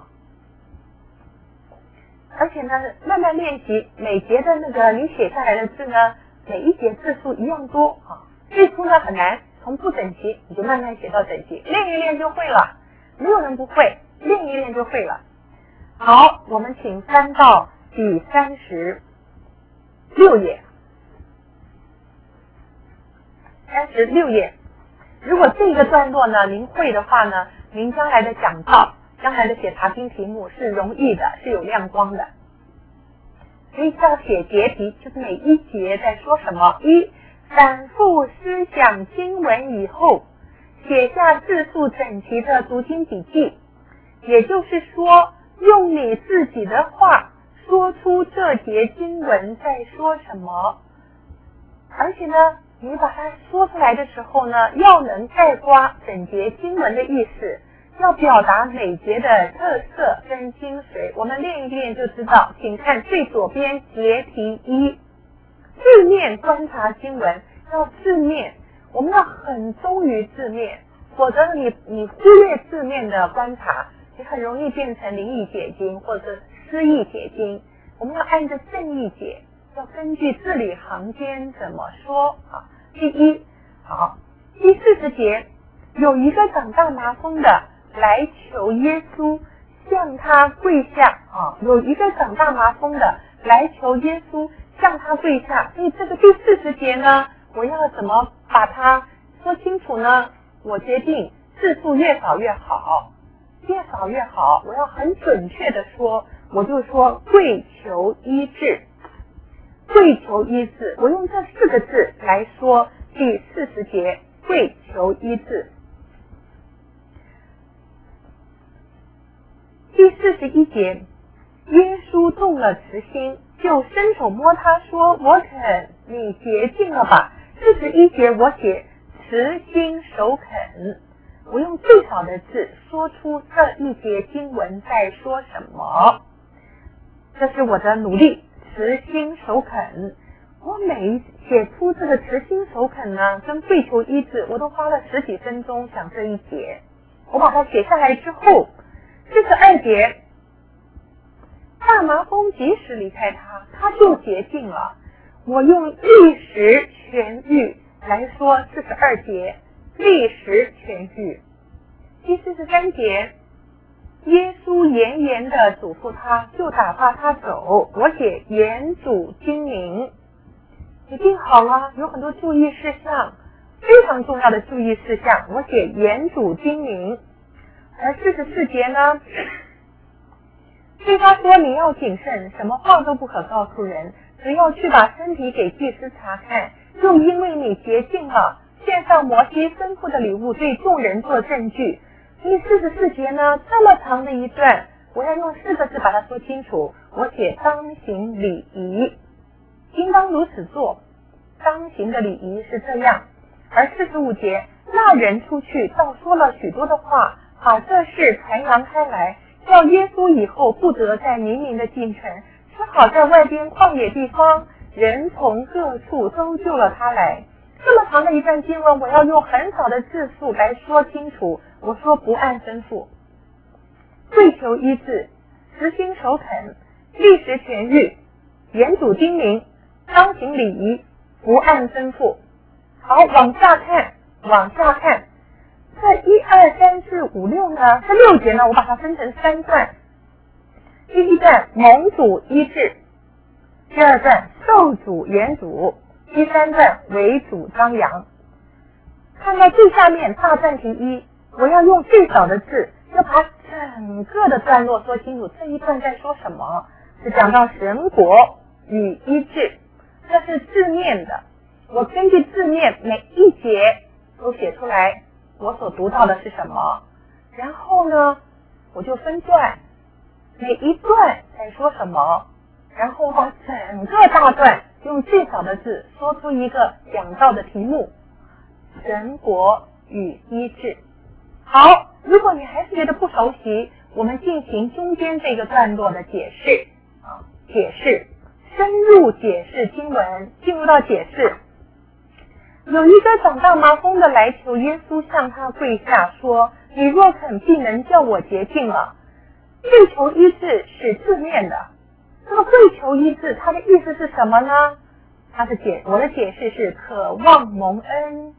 而且呢，慢慢练习，每节的那个你写下来的字呢，每一节字数一样多最初呢很难，从不整齐你就慢慢写到整齐，练一练就会了，没有人不会，练一练就会了。好，我们请翻到第36页。36页，如果这个段落呢您会的话呢，您将来的讲道，将来的写查经题目是容易的，是有亮光的。所以要写节题，就是每一节在说什么。反复思想经文以后，写下字数整齐的读经笔记，也就是说，用你自己的话说出这节经文在说什么。而且呢，你把它说出来的时候呢，要能概括整节经文的意思，要表达每节的特色跟精髓。我们练一练就知道，请看最左边节题1，字面观察经文，要字面，我们要很忠于字面，否则你忽略字面的观察，你很容易变成灵意解经或者诗意解经。我们要按着正义解，要根据字里行间怎么说第40节，有一个长大麻风的来求耶稣，向他跪下有一个长大麻风的来求耶稣，向他跪下。所以这个第40节呢，我要怎么把它说清楚呢？我决定字数越少越好，越少越好，我要很准确的说，我就说跪求医治，跪求医治，我用这4个字来说第40节跪求医治。 第41节，耶稣动了慈心，就伸手摸他说，我肯，你洁净了吧。41节我写慈心守恳，我用最少的字说出这一节经文在说什么。这是我的努力，慈心守恳。我每写出这个慈心守恳呢，跟跪求医治，我都花了10几分钟讲这一节。我把它写下来之后，42节，大麻风即使离开他，他就洁净了。我用立时痊愈来说42节，立时痊愈。第43节，耶稣严严的嘱咐他，就打发他走。我写严主精明。你听好了，有很多注意事项，非常重要的注意事项，我写严主精明。而44节呢，对他说，你要谨慎，什么话都不可告诉人，只要去把身体给祭司查看，就因为你洁净了，献上摩西吩咐的礼物，对众人做证据。第44节呢，这么长的一段，我要用4个字把它说清楚，我写当行礼仪，应当如此做。当行的礼仪是这样。而45节，那人出去倒说了许多的话，把这事传扬开来，叫耶稣以后不得在明明的进城，只好在外边旷野地方，人从各处都救了他来。这么长的一段经文，我要用很少的字数来说清楚。我说不按吩咐，跪求医治，慈心守恳，立时痊愈，严主精明，当行礼仪，不按吩咐。好，往下看，这1、2、3、4、5、6呢，这6节呢，我把它分成3段。第一段蒙主医治，第二段受主言主，第三段为主张扬。看到最下面大暂停1，我要用最少的字，要把整个的段落说清楚。这一段在说什么？是讲到神国与医治，这是字面的。我根据字面每一节都写出来，我所读到的是什么，然后呢，我就分段，每一段在说什么，然后把整个大段用最少的字说出一个讲到的题目：神国与医治。好，如果你还是觉得不熟悉，我们进行中间这个段落的解释深入解释经文。进入到解释，有一个长大麻风的来求耶稣，向他跪下说，你若肯，必能叫我洁净了。跪求医治是字面的，这个跪求医治它的意思是什么呢？我的解释是渴望蒙恩。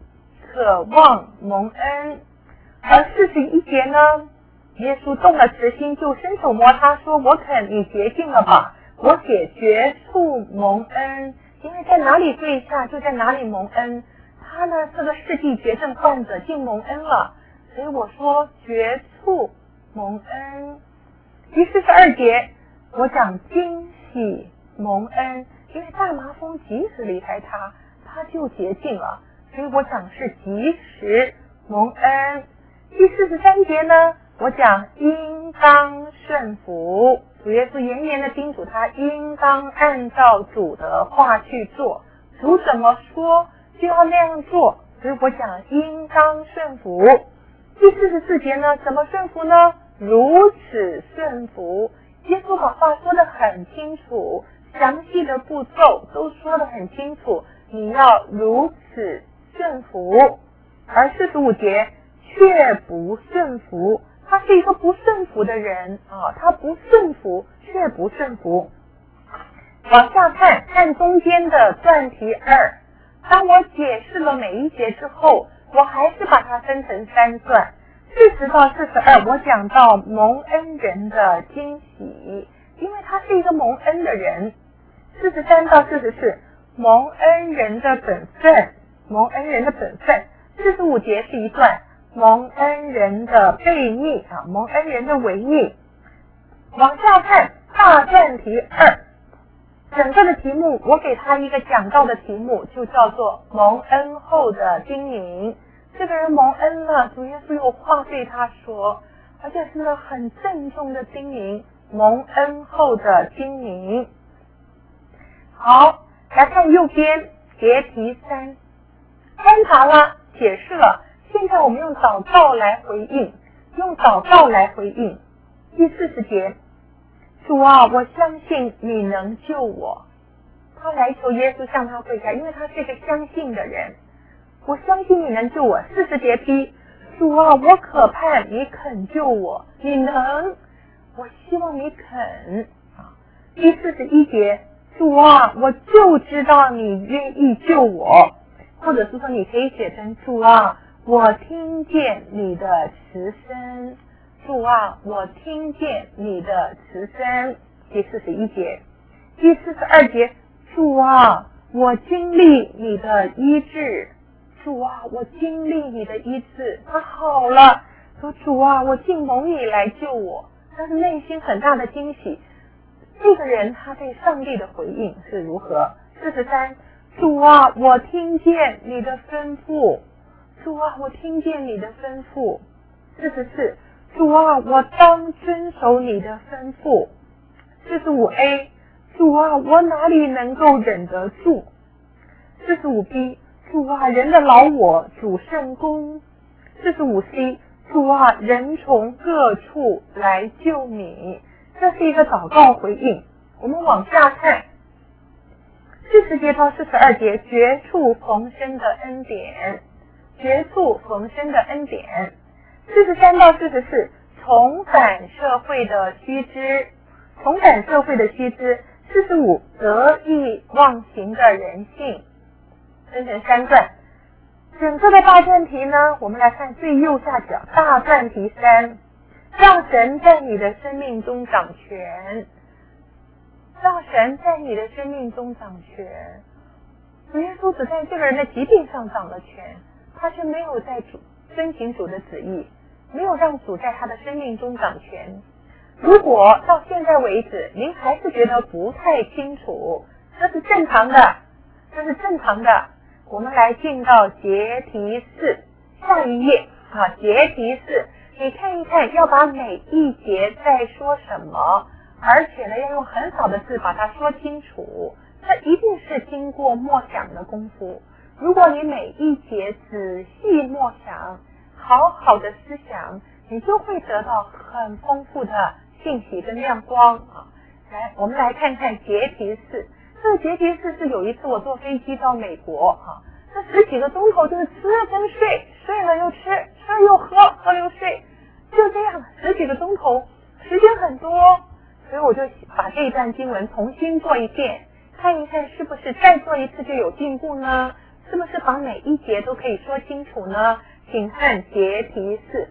而41节呢，耶稣动了慈心，就伸手摸他说，我肯，你洁净了吧。我写绝处蒙恩，因为在哪里跪下就在哪里蒙恩。他呢是个世纪绝症患者，竟蒙恩了，所以我说绝处蒙恩。第42节我讲惊喜蒙恩，因为大麻风即使离开他，他就洁净了，所以我讲是及时蒙恩。第43节呢，我讲应当顺服，主耶稣严严的叮嘱他应当按照主的话去做，主怎么说就要那样做，所以我讲应当顺服。第44节呢，怎么顺服呢？如此顺服。耶稣把话说得很清楚，详细的步骤都说得很清楚，你要如此顺服。而45节却不顺服，他是一个不顺服的人啊，他不顺服，却不顺服。往下看中间的段题2，当我解释了每一节之后，我还是把它分成3段。40到42，我讲到蒙恩人的惊喜，因为他是一个蒙恩的人。43到44，蒙恩人的本分。45节是一段蒙恩人的悖逆蒙恩人的违逆。往下看大段题2，整个的题目我给他一个讲到的题目，就叫做蒙恩后的叮咛。这个人蒙恩了，主耶稣有话对他说， 而且是呢很郑重的叮咛，蒙恩后的叮咛。好，来看右边结题3，观察了，解释了，现在我们用祷告来回应，第40节，主啊，我相信你能救我。他来求耶稣向他跪下，因为他是一个相信的人。我相信你能救我。40节 B， 主啊，我渴盼你肯救我，你能，我希望你肯。第41节，主啊，我就知道你愿意救我，或者是说你可以写成主啊，我听见你的慈声，主啊，我听见你的慈声。第41节，第42节，主啊，我经历你的医治，主啊，我经历你的医治，他好了，说主啊，我竟蒙你来救我，但是内心很大的惊喜。这个人他对上帝的回应是如何？43，主啊，我听见你的吩咐，主啊，我听见你的吩咐。44，主啊，我当遵守你的吩咐。45A， 主啊，我哪里能够忍得住？45B， 主啊，人的老我主圣功。45C， 主啊，人从各处来救你。这是一个祷告回应。我们往下看40节到42节，绝处逢生的恩典，43到44，重返社会的须知，45，得意忘形的人性，分成3段。整个的大段题呢，我们来看最右下角，大段题3，让神在你的生命中掌权。耶稣只在这个人的疾病上掌了权，他却没有在遵行主的旨意，没有让主在他的生命中掌权。如果到现在为止您还是觉得不太清楚，这是正常的。我们来进到结题4，下一页结题4，你看一看，要把每一节在说什么，而且呢要用很少的字把它说清楚，这一定是经过默想的功夫。如果你每一节仔细默想，好好的思想，你就会得到很丰富的信息跟亮光来，我们来看看结题4。这个结题4是有一次我坐飞机到美国这10几个钟头就是吃跟睡，睡了又吃，吃了又喝，喝了又睡，就这样10几个钟头，时间很多，所以我就把这一段经文重新做一遍，看一看是不是再做一次就有进步呢？是不是把每一节都可以说清楚呢？请看结题4，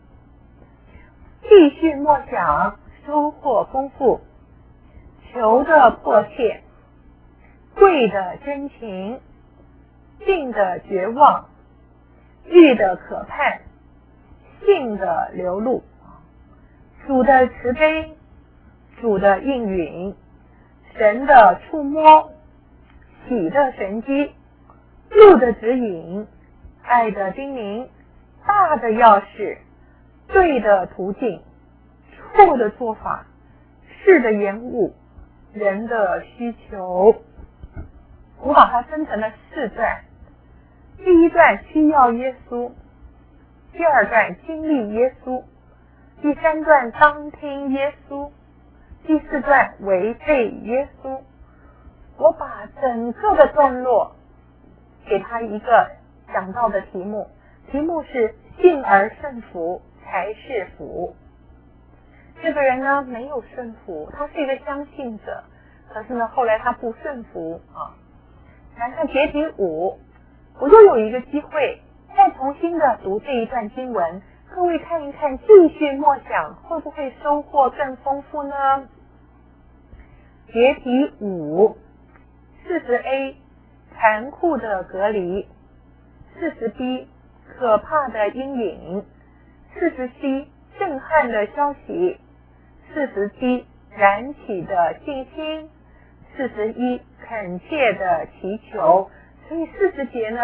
继续默想，收获丰富，求的迫切，跪的真情，病的绝望，欲的可盼，信的流露，主的慈悲，主的应允，神的触摸，喜的神迹，路的指引，爱的叮咛，大的钥匙，对的途径，错的做法，事的延误，人的需求。我把它分成了4段。第一段需要耶稣，第二段经历耶稣，第3段当听耶稣，第4段违背耶稣。我把整个的段落给他一个讲到的题目是信而顺服才是福。这个人呢没有顺服，他是一个相信者，可是呢后来他不顺服来看结题5，我又有一个机会再重新的读这一段经文，各位看一看，继续默想，会不会收获更丰富呢？结题5， 40A 残酷的隔离， 40B 可怕的阴影， 40C 震撼的消息， 40D 燃起的信心， 41恳切的祈求。所以40节呢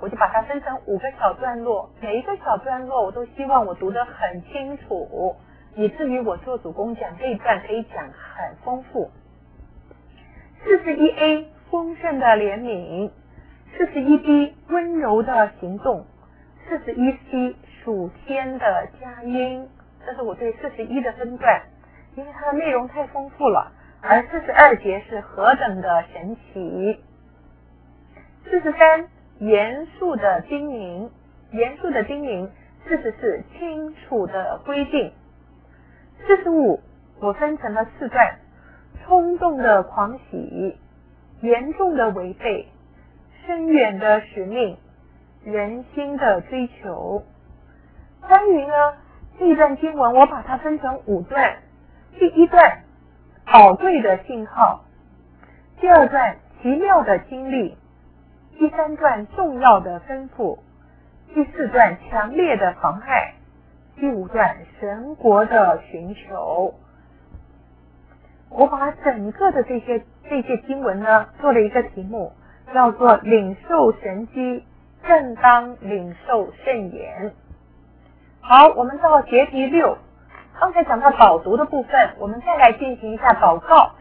我就把它分成5个小段落，每一个小段落我都希望我读得很清楚，以至于我做主公讲这一段可以讲很丰富。41A 丰盛的怜悯， 41B 温柔的行动， 41C 属天的佳音。这是我对41的分段，因为它的内容太丰富了。而42节是何等的神奇。43严肃的叮咛，严肃的叮咛。44清楚的规定。45我分成了4段，冲动的狂喜，严重的违背，深远的使命，人心的追求。关于呢这一段经文，我把它分成5段。第1段宝贵的信号，第2段奇妙的经历，第3段重要的吩咐，第4段强烈的妨害，第5段神国的寻求。我把整个的这些经文呢做了一个题目，叫做领受神迹，正当领受圣言。好，我们到节题6，刚才讲到导读的部分，我们再来进行一下祷告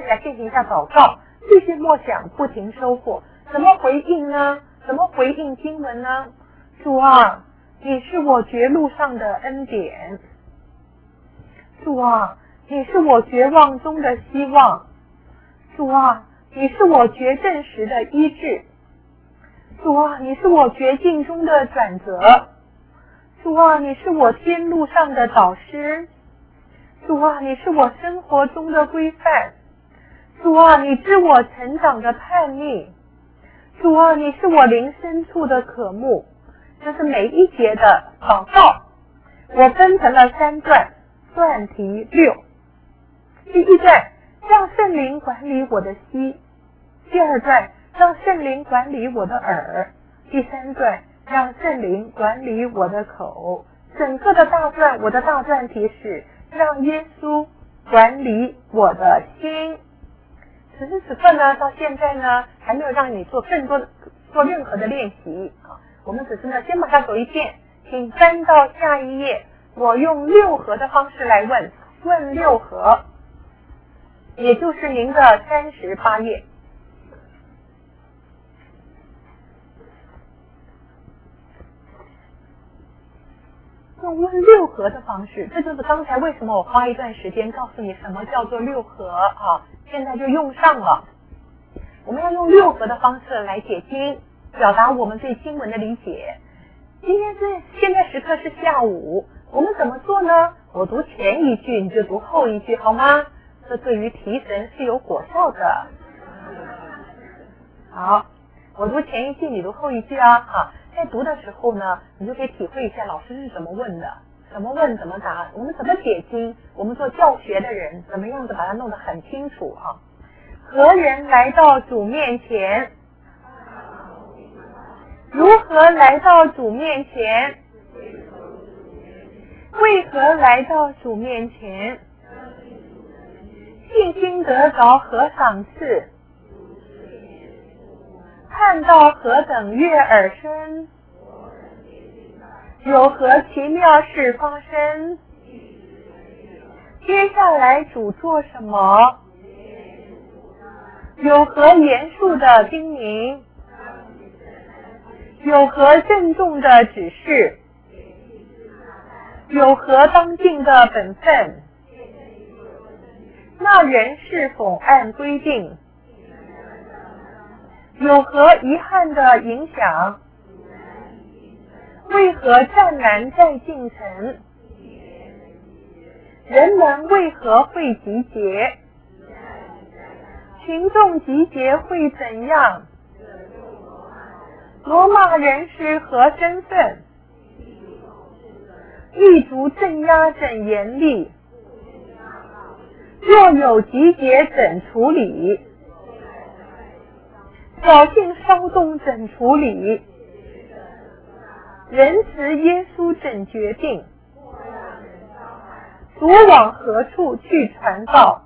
继续默想，不停收获。怎么回应呢？怎么回应经文呢？主啊，你是我绝路上的恩典。主啊，你是我绝望中的希望。主啊，你是我绝症时的医治。主啊，你是我绝境中的转折。主啊，你是我天路上的导师。主啊，你是我生活中的规范。主啊，你知我成长的叛逆。主啊，你是我灵深处的渴慕。这是每一节的祷告，我分成了3段，段题6。第1段，让圣灵管理我的心；第2段，让圣灵管理我的耳；第3段，让圣灵管理我的口。整个的大段，我的大段题是让耶稣管理我的心。此时此刻呢，到现在呢，还没有让你做任何的练习啊。我们只是呢，先把它走一遍，请翻到下一页。我用6合的方式来问6合，也就是您的38页。用问6合的方式，这就是刚才为什么我花一段时间告诉你什么叫做6合啊，现在就用上了。我们要用6合的方式来解经，表达我们对经文的理解。现在时刻是下午，我们怎么做呢？我读前一句，你就读后一句，好吗？这对于提神是有果效的。好，我读前一句，你读后一句啊。好，在读的时候呢，你就可以体会一下老师是怎么问的，怎么问怎么答，我们怎么解经，我们做教学的人怎么样子把它弄得很清楚啊。何人来到主面前？如何来到主面前？为何来到主面前？信心得着何赏赐？看到何等悦耳声？有何奇妙事发生？接下来主做什么？有何严肃的叮咛？有何郑重的指示？有何当尽的本分？那人是否按规定？有何遗憾的影响？为何战难在进程？人们为何会集结？群众集结会怎样？罗马人是何身份？狱卒镇压怎严厉？若有集结怎处理？挑衅骚动怎处理？仁慈耶稣怎决定？主往何处去传道？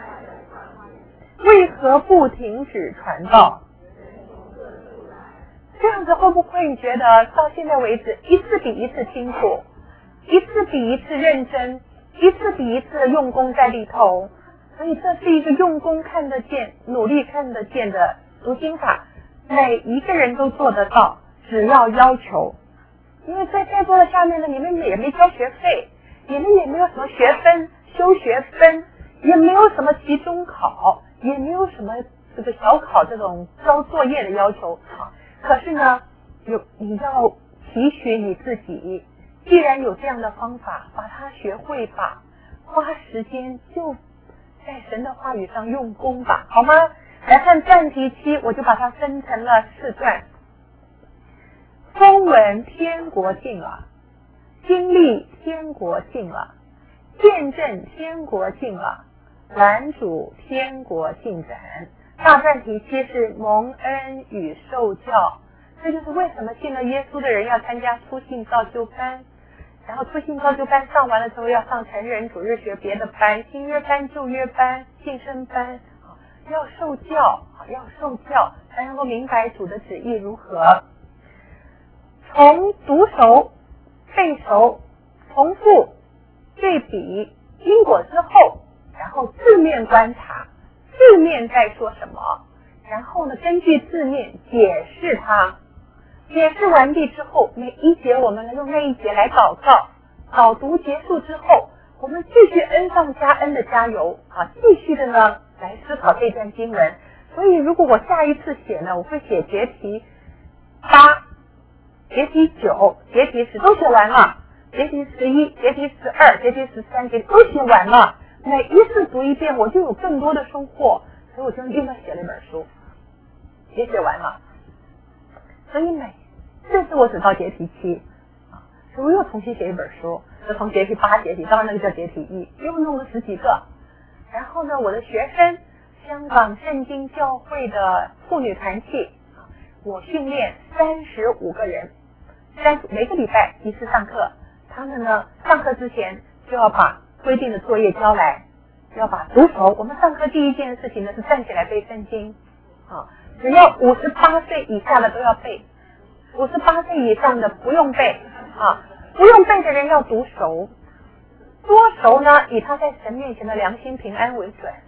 为何不停止传道？ 这样子会不会你觉得到现在为止一次比一次清楚，一次比一次认真，一次比一次的用功在里头？所以这是一个用功看得见、努力看得见的读经法，每一个人都做得到，只要要求。因为在座的下面呢，你们也没交学费，你们也没有什么学分、修学分，也没有什么期中考，也没有什么这个小考这种交作业的要求。可是呢，你要提取你自己，既然有这样的方法，把它学会吧，花时间就在神的话语上用功吧，好吗？来看暂题7，我就把它分成了4段。风闻天国近了，经历天国近了，见证天国近了，拦阻天国进展。大暂题7是蒙恩与受教，这就是为什么信了耶稣的人要参加初信造就班，然后初信造就班上完了之后要上成人主日学别的班，新约班、旧约班、晋升班，要受教，才能够明白主的旨意如何。从读熟、背熟、重复、对比、因果之后，然后字面观察，字面在说什么，然后呢，根据字面解释它。解释完毕之后，每一节我们用那一节来祷告，导读结束之后，我们继续恩上加恩的加油继续的呢来思考这段经文。所以如果我下一次写呢，我会写节题8、节题9、节题10都写完了，节题11、节题12、节题13、节题都写完了，每一次读一遍我就有更多的收获，所以我就另外写了一本书，也写完了。所以这次我只到节题7所以我又重新写一本书，就从节题8节题，当然那个叫节题1，又弄了10几个。然后呢，我的学生香港圣经教会的妇女团契，我训练35个人，每个礼拜一次上课，他们呢上课之前就要把规定的作业交来，要把读熟。我们上课第一件事情呢是站起来背圣经只要58岁以下的都要背，58岁以上的不用背不用背的人要读熟，多熟呢？以他在神面前的良心平安为准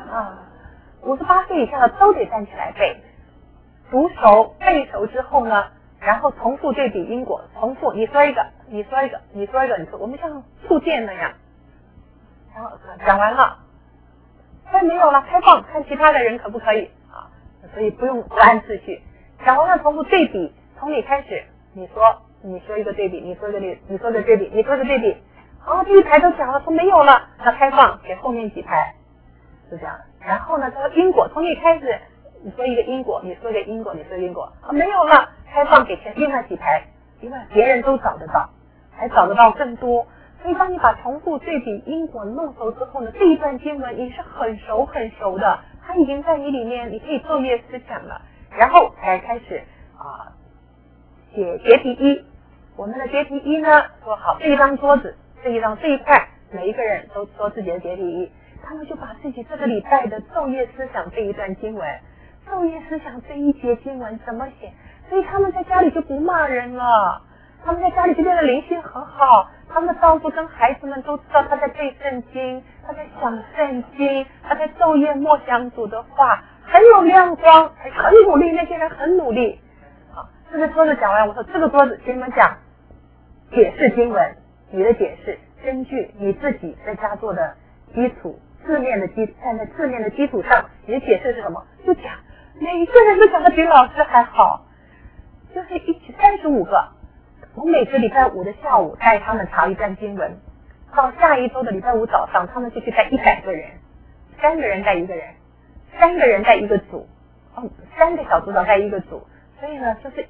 58岁以下的都得站起来背，读熟背熟之后呢，然后重复对比因果，重复你说一个，你说一个，你说一个，你说，我们像触电那样，然后讲完了，没有了，开放看其他的人可不可以所以不用按次序，讲完了重复对比，从你开始，你说一个对比，你说一个对比，你说一个对比，你说一个对比，第一排都讲了，说没有了，那开放给后面几排，就这样。然后呢，他说因果，从你开始，你说一个因果，你说一个因果，你说一个因果，没有了，开放给另外几排，因为别人都找得到，还找得到更多。所以当你把重复对比因果弄熟之后呢，这一段经文你是很熟的，它已经在你里面，你可以昼夜思想了，然后才开始写节题1。我们的节题1呢，说好这一张桌子，这一块，每一个人都说自己的节题1，他们就把自己这个礼拜的昼夜思想这一段经文，昼夜思想这一节经文怎么写，所以他们在家里就不骂人了，他们在家里就变得灵性很好，他们的丈夫跟孩子们都知道他在背圣经，他在想圣经，他在昼夜默想主的话，很有亮光，很努力，那些人很努力。这个桌子讲完，我说这个桌子给你们讲解释经文，你的解释根据你自己在家做的基础，站在字面的基础上，你的解释是什么？就讲，每个人都讲的比老师还好，就是一起35个。我每个礼拜5的下午带他们查一段经文，到下一周的礼拜5早上，他们就去带100个人，3个人带1个人，3个人带1个组，3个小组长带1个组，所以呢就是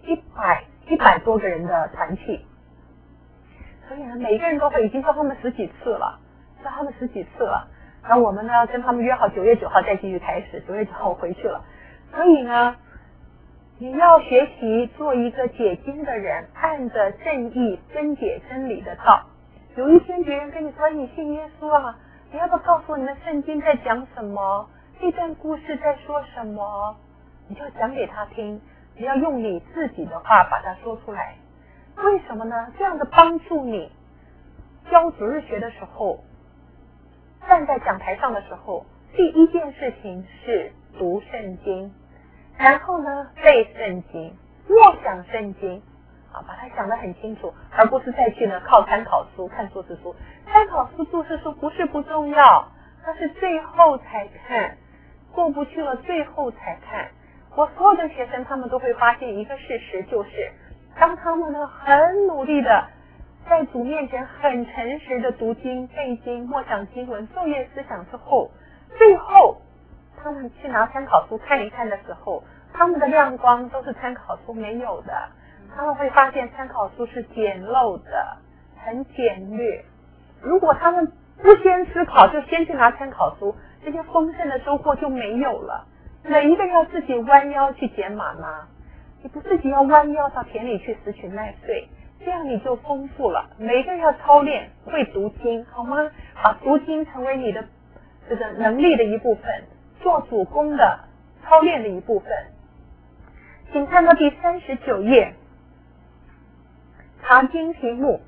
100多个人的团契。所以呢每个人都会，已经教他们10几次了，然后我们呢跟他们约好9月9号再继续开始，9月9号我回去了。所以呢你要学习做一个解经的人，按着正义分解真理的道。有一天别人跟你说你信耶稣你要不要告诉我你的圣经在讲什么，这段故事在说什么，你就要讲给他听， 你要用你自己的话把它说出来。为什么呢？这样的帮助你教主日学的时候，站在讲台上的时候，第一件事情是读圣经，然后呢背圣经，默想圣经啊，把它想得很清楚，而不是再去呢靠参考书看注释书。参考书注释书不是不重要，它是最后才看，过不去了最后才看。我所有的学生他们都会发现一个事实，就是当他们呢很努力的在主面前很诚实的读经背经默想经文昼夜思想之后，最后他们去拿参考书看一看的时候，他们的亮光都是参考书没有的。他们会发现参考书是简陋的，很简略。如果他们不先思考就先去拿参考书，这些丰盛的收获就没有了。每一个要自己弯腰去捡玛拿，你不自己要弯腰到田里去拾取麦穗，这样你就丰富了。每一个人要操练会读经，好吗？把读经成为你的这个能力的一部分，做主攻的操练的一部分。请看到第39页，查经题目。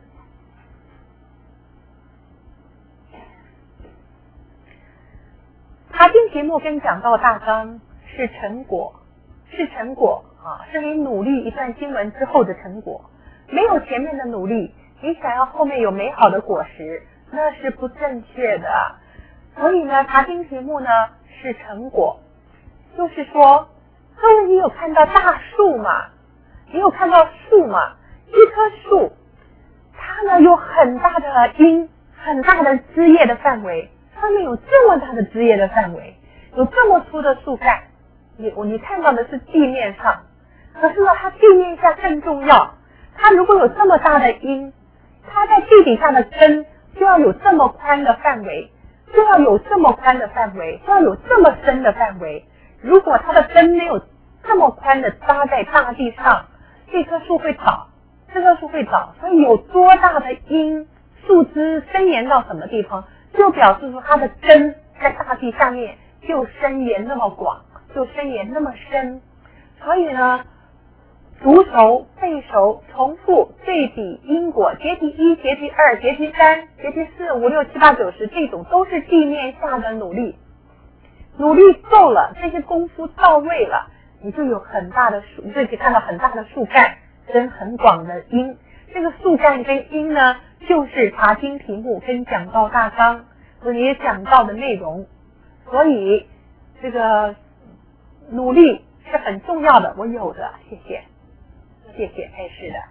查经题目跟讲道大纲是成果啊，是你努力一段经文之后的成果。没有前面的努力，你想要后面有美好的果实，那是不正确的。所以呢，查经题目呢是成果，就是说，各位你有看到大树吗？你有看到树吗？一棵树，它呢有很大的荫，很大的枝叶的范围，上面有这么大的枝叶的范围，有这么粗的树干，你看到的是地面上，可是呢，它地面下更重要。它如果有这么大的荫，它在地底下的根就要有这么宽的范围，就要有这么宽的范围，就要有这么深的范围。如果它的根没有这么宽的扎在大地上，这棵树会倒，所以有多大的荫，树枝伸延到什么地方，就表示说它的根在大地下面就伸延那么广，就伸延那么深。所以呢，读熟背熟，重复对比因果，节题1、节题2、节题3、节题4、5、6、7、8、9、10，这种都是地面下的努力。努力够了，这些功夫到位了，你就有很大的树，你就可以看到很大的树干跟很广的荫。这个树干跟荫呢，就是查经题目跟讲道大纲和你讲道的内容。所以这个努力是很重要的，我有的，谢谢配饰的。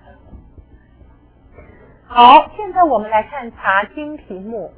好，现在我们来看查经题目。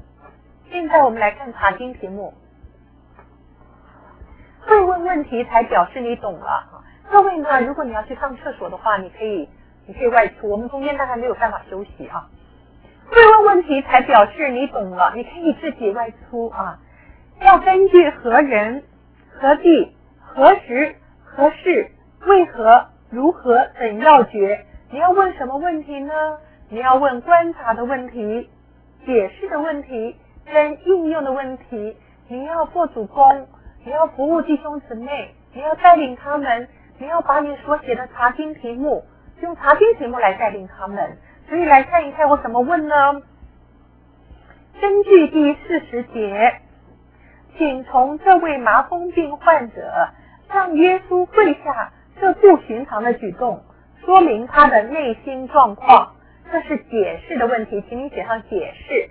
会问问题才表示你懂了。各位呢，如果你要去上厕所的话，你可以外出，我们中间大概没有办法休息啊。会问问题才表示你懂了，你可以自己外出啊。要根据何人、何地、何时、何事、为何、如何等要诀。你要问什么问题呢？你要问观察的问题、解释的问题跟应用的问题。你要做主攻，你要服务弟兄姊妹，你要带领他们，你要把你所写的查经题目用查经题目来带领他们。所以来看一看我怎么问呢？根据第40节，请从这位麻风病患者向耶稣跪下这不寻常的举动说明他的内心状况。这是解释的问题，请你写上解释。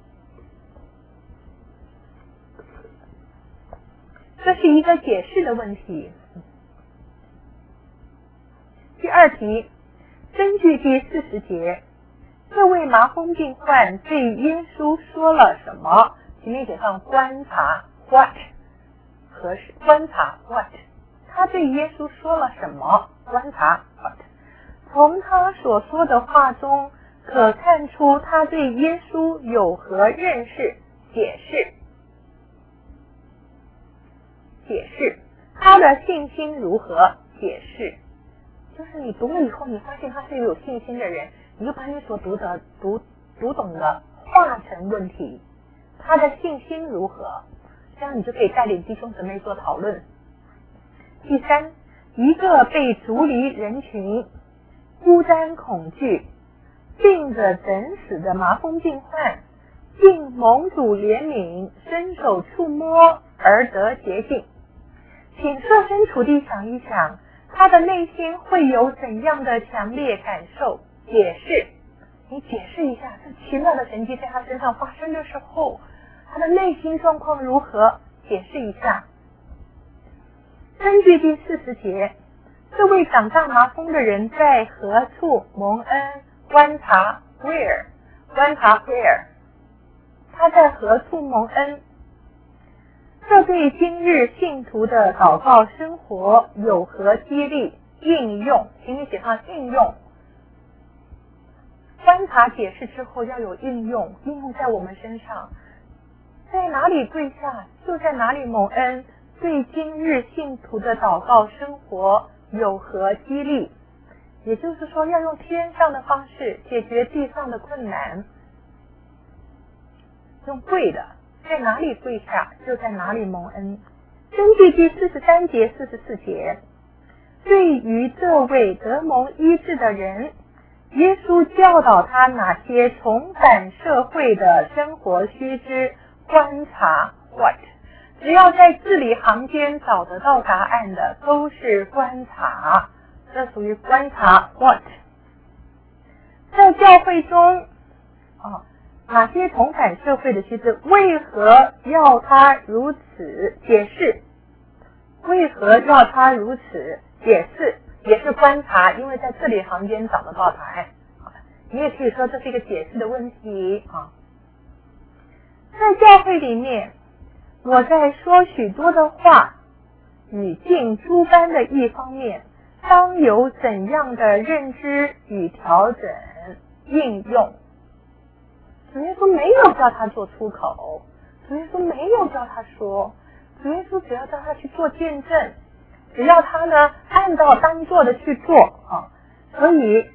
这是一个解释的问题。第二题，根据第40节，这位麻风病患对耶稣说了什么？请你写上观察 what 和观察 what， 他对耶稣说了什么？观察 what。从他所说的话中可看出他对耶稣有何认识？解释他的信心如何？解释就是你读了以后，你发现他是一个有信心的人，你就把你所读懂的化成问题。他的信心如何？这样你就可以带领弟兄姊妹做讨论。第三， 一个被逐离人群、孤单恐惧、病着等死的麻风病患，竟蒙主怜悯，伸手触摸而得洁净。请设身处地想一想，他的内心会有怎样的强烈感受？解释，你解释一下，这奇妙的神迹在他身上发生的时候，他的内心状况如何？解释一下。根据第40节，这位长大麻风的人在何处蒙恩？观察 where， 观察 where， 他在何处蒙恩？这对今日信徒的祷告生活有何激励应用？请你写上应用。观察解释之后要有应用，应用在我们身上。在哪里跪下，就在哪里蒙恩。对今日信徒的祷告生活有何激励？也就是说，要用天上的方式解决地上的困难。用跪的，在哪里跪下，就在哪里蒙恩。根据第43节、44节，对于这位得蒙医治的人，耶稣教导他哪些重返社会的生活须知。观察 what， 只要在字里行间找得到答案的，都是观察，这属于观察 what。 在教会中哪些重返社会的须知？为何要他如此？解释，为何要他如此？解释也是观察，因为在字里行间找得到答案。你也可以说这是一个解释的问题啊。在教会里面，我在说许多的话，语境诸般的一方面，当有怎样的认知与调整应用？主耶稣没有叫他做出口，主耶稣没有叫他说，主耶稣只要叫他去做见证，只要他呢按照当做的去做啊。所以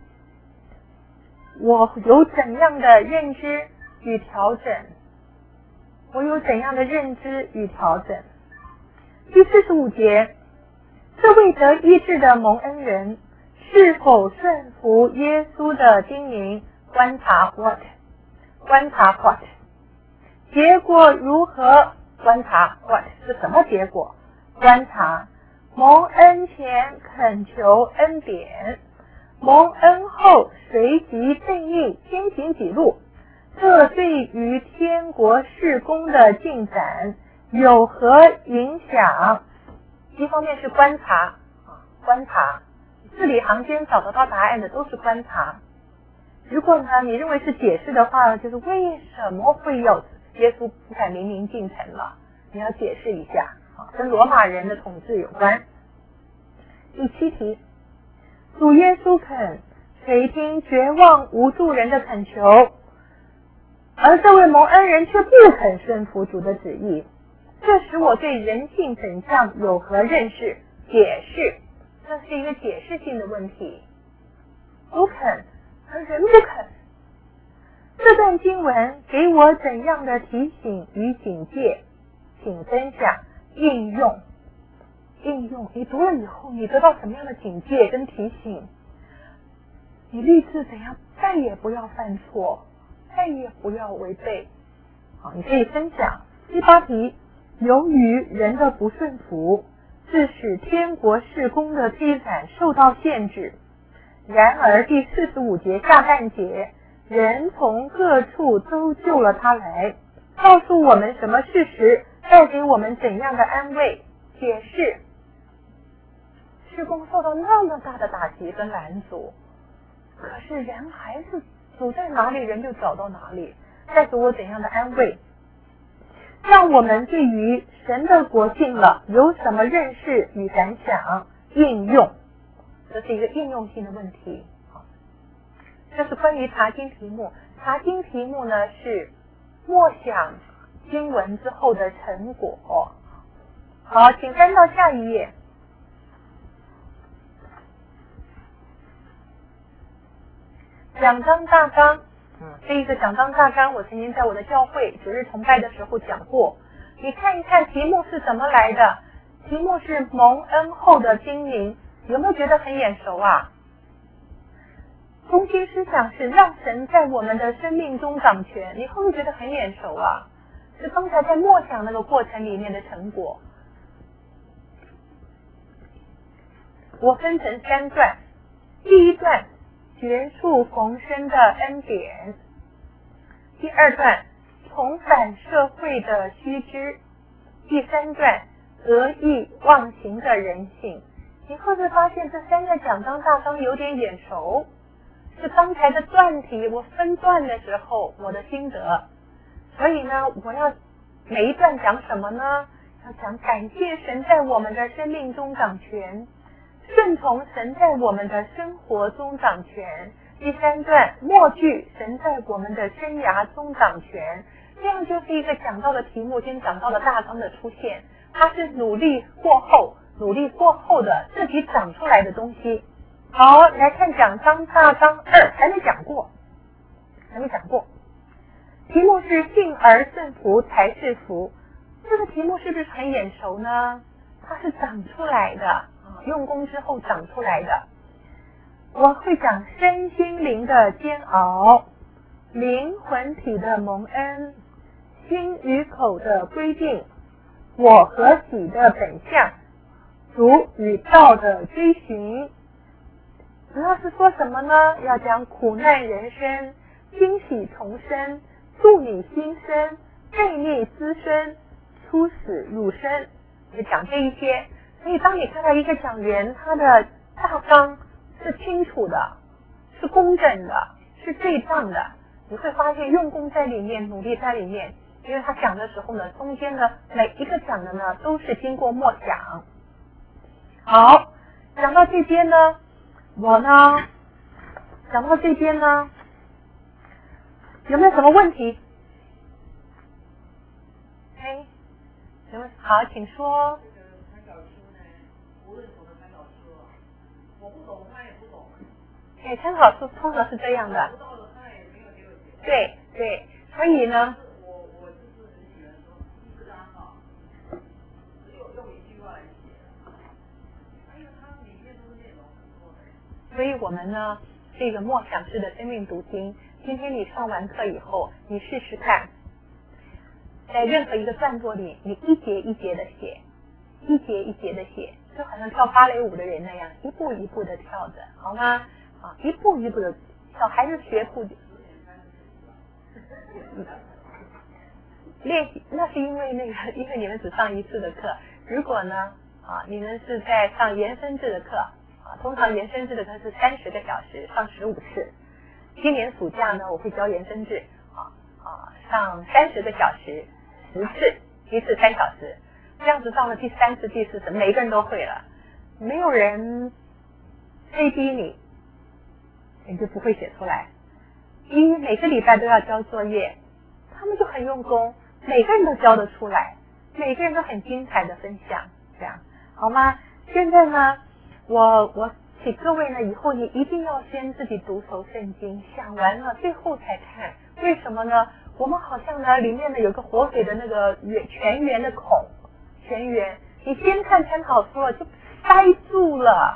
我有怎样的认知与调整？我有怎样的认知与调整？第45节，这位得医治的蒙恩人是否顺服耶稣的叮咛？观察 what， 观察 what， 结果如何？观察 what 是什么结果？观察蒙恩前恳求恩典，蒙恩后随即正义先行己路，这对于天国事工的进展有何影响？一方面是观察，观察，字里行间找得到答案的都是观察。如果呢你认为是解释的话，就是为什么会有耶稣不敢明明进城了？你要解释一下，跟罗马人的统治有关。第7题，主耶稣肯垂听绝望无助人的恳求，而这位蒙恩人却不肯顺服主的旨意，这使我对人性本相有何认识？解释，这是一个解释性的问题。主肯，而人不肯。这段经文给我怎样的提醒与警戒？请分享应用。应用，你读了以后，你得到什么样的警戒跟提醒？你立志怎样再也不要犯错，再也不要违背。好，你可以分享。第8题，由于人的不顺服，致使天国事工的推展受到限制。然而第45节下半节，人从各处都救了他来，告诉我们什么事实，带给我们怎样的安慰？解释，事工受到那么大的打击跟拦阻，可是人还是主在哪里，人就找到哪里，带给我怎样的安慰？让我们对于神的国境了有什么认识与感想？应用，这是一个应用性的问题。这是关于查经题目。查经题目呢是默想经文之后的成果。好，请翻到下一页。讲章大纲，这一个讲章大纲我曾经在我的教会9日崇拜的时候讲过。你看一看题目是怎么来的， 题目是蒙恩后的叮咛，有没有觉得很眼熟啊？中心思想是让神在我们的生命中掌权，你会不会觉得很眼熟啊？是刚才在默想那个过程里面的成果。我分成3段，第一段绝处逢生的恩典，第2段重返社会的须知，第3段得意忘形的人性。你会不会发现这3个讲章大纲有点眼熟？是刚才的段题我分段的时候我的心得。所以呢，我要每一段讲什么呢？要讲感谢神在我们的生命中掌权，顺从神在我们的生活中掌权。第3段默剧神在我们的生涯中掌权。这样就是一个讲到的题目跟讲到的大纲的出现，它是努力过后的自己长出来的东西。好，来看讲章大纲2，还没讲过。题目是信而顺服才是福。这个题目是不是很眼熟呢？它是长出来的，用功之后长出来的。我会讲身心灵的煎熬，灵魂体的蒙恩，心与口的规定，我和己的本相，主与道的追寻。主要是说什么呢？要讲苦难人生，惊喜重生，助你新生，悖逆滋生，出死入生，就讲这一些。所以当你看到一个讲员他的大纲是清楚的，是工整的，是对仗的，你会发现用功在里面，努力在里面。因为他讲的时候呢，中间的每一个讲的呢都是经过默想。好，讲到这边呢，有没有什么问题？好，请说。 参考书呢，无论什么参考书啊，我不懂，他也不懂。 参考书通常是这样的。 不到的他也没有给我解。 对，所以呢， 我就是很喜欢说一个单号，只有用一句话来写，因为它里面都是内容很多的。 所以我们呢，这个默想式的生命读经，今天你上完课以后，你试试看，在任何一个段落里，你一节一节的写，就好像跳芭蕾舞的人那样，一步一步的跳着，好吗？一步一步的，小孩子学步练习，那是因为因为你们只上1次的课。如果呢，你们是在上延伸制的课，通常延伸制的课是30个小时，上15次。今年暑假呢，我会教延伸制，上30个小时，10次，一次3小时，这样子到了第3次、第4次，每个人都会了，没有人催逼你，你就不会写出来。因为每个礼拜都要交作业，他们就很用功，每个人都交得出来，每个人都很精彩的分享，这样好吗？现在呢，我请各位呢，以后你一定要先自己读熟圣经，想完了最后才看。为什么呢？我们好像呢，里面呢有个活水的那个泉源的孔，泉源，你先看参考书了就塞住了，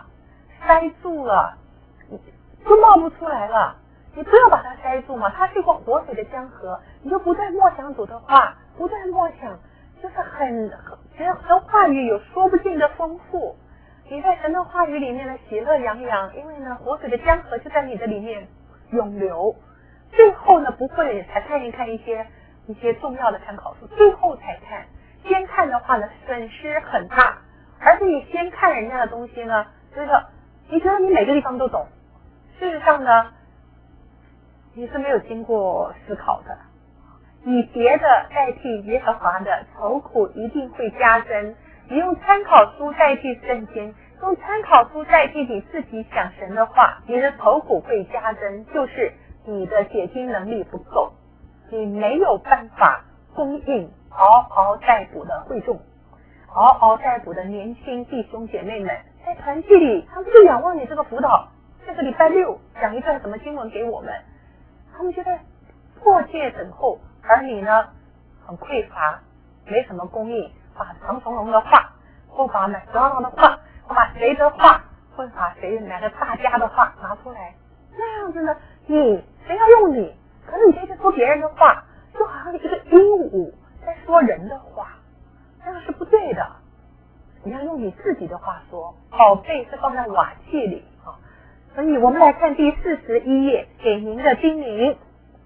就冒不出来了。你不要把它塞住嘛，它是一个活水的江河，你就不断默想主的话，不断默想，就是神话语有说不尽的丰富。你在神的话语里面呢，喜乐洋洋，因为呢，活水的江河就在你的里面涌流。最后呢，不会才看一看一些重要的参考书，最后才看。先看的话呢，损失很大，而且你先看人家的东西呢，就是你觉得你每个地方都懂，事实上呢，你是没有经过思考的。以别的代替耶和华的愁苦一定会加增。你用参考书代替圣经，用参考书代替你自己想神的话，你的愁苦会加增，就是你的解经能力不够，你没有办法供应嗷嗷待哺的会众，嗷嗷待哺的年轻弟兄姐妹们，在团契里，他们就仰望你这个辅导，这个礼拜6讲一段什么经文给我们，他们就在迫切等候，而你呢，很匮乏，没什么供应，把长重容的话或把麦当劳的话，或把谁的话，或者把谁哪个大家的话拿出来，那样子呢，谁要用你，可是你这是说别人的话，就好像一个鹦鹉在说人的话，那样是不对的。你要用你自己的话说，宝贝是放在瓦器里啊。所以我们来看第41页给您的叮咛。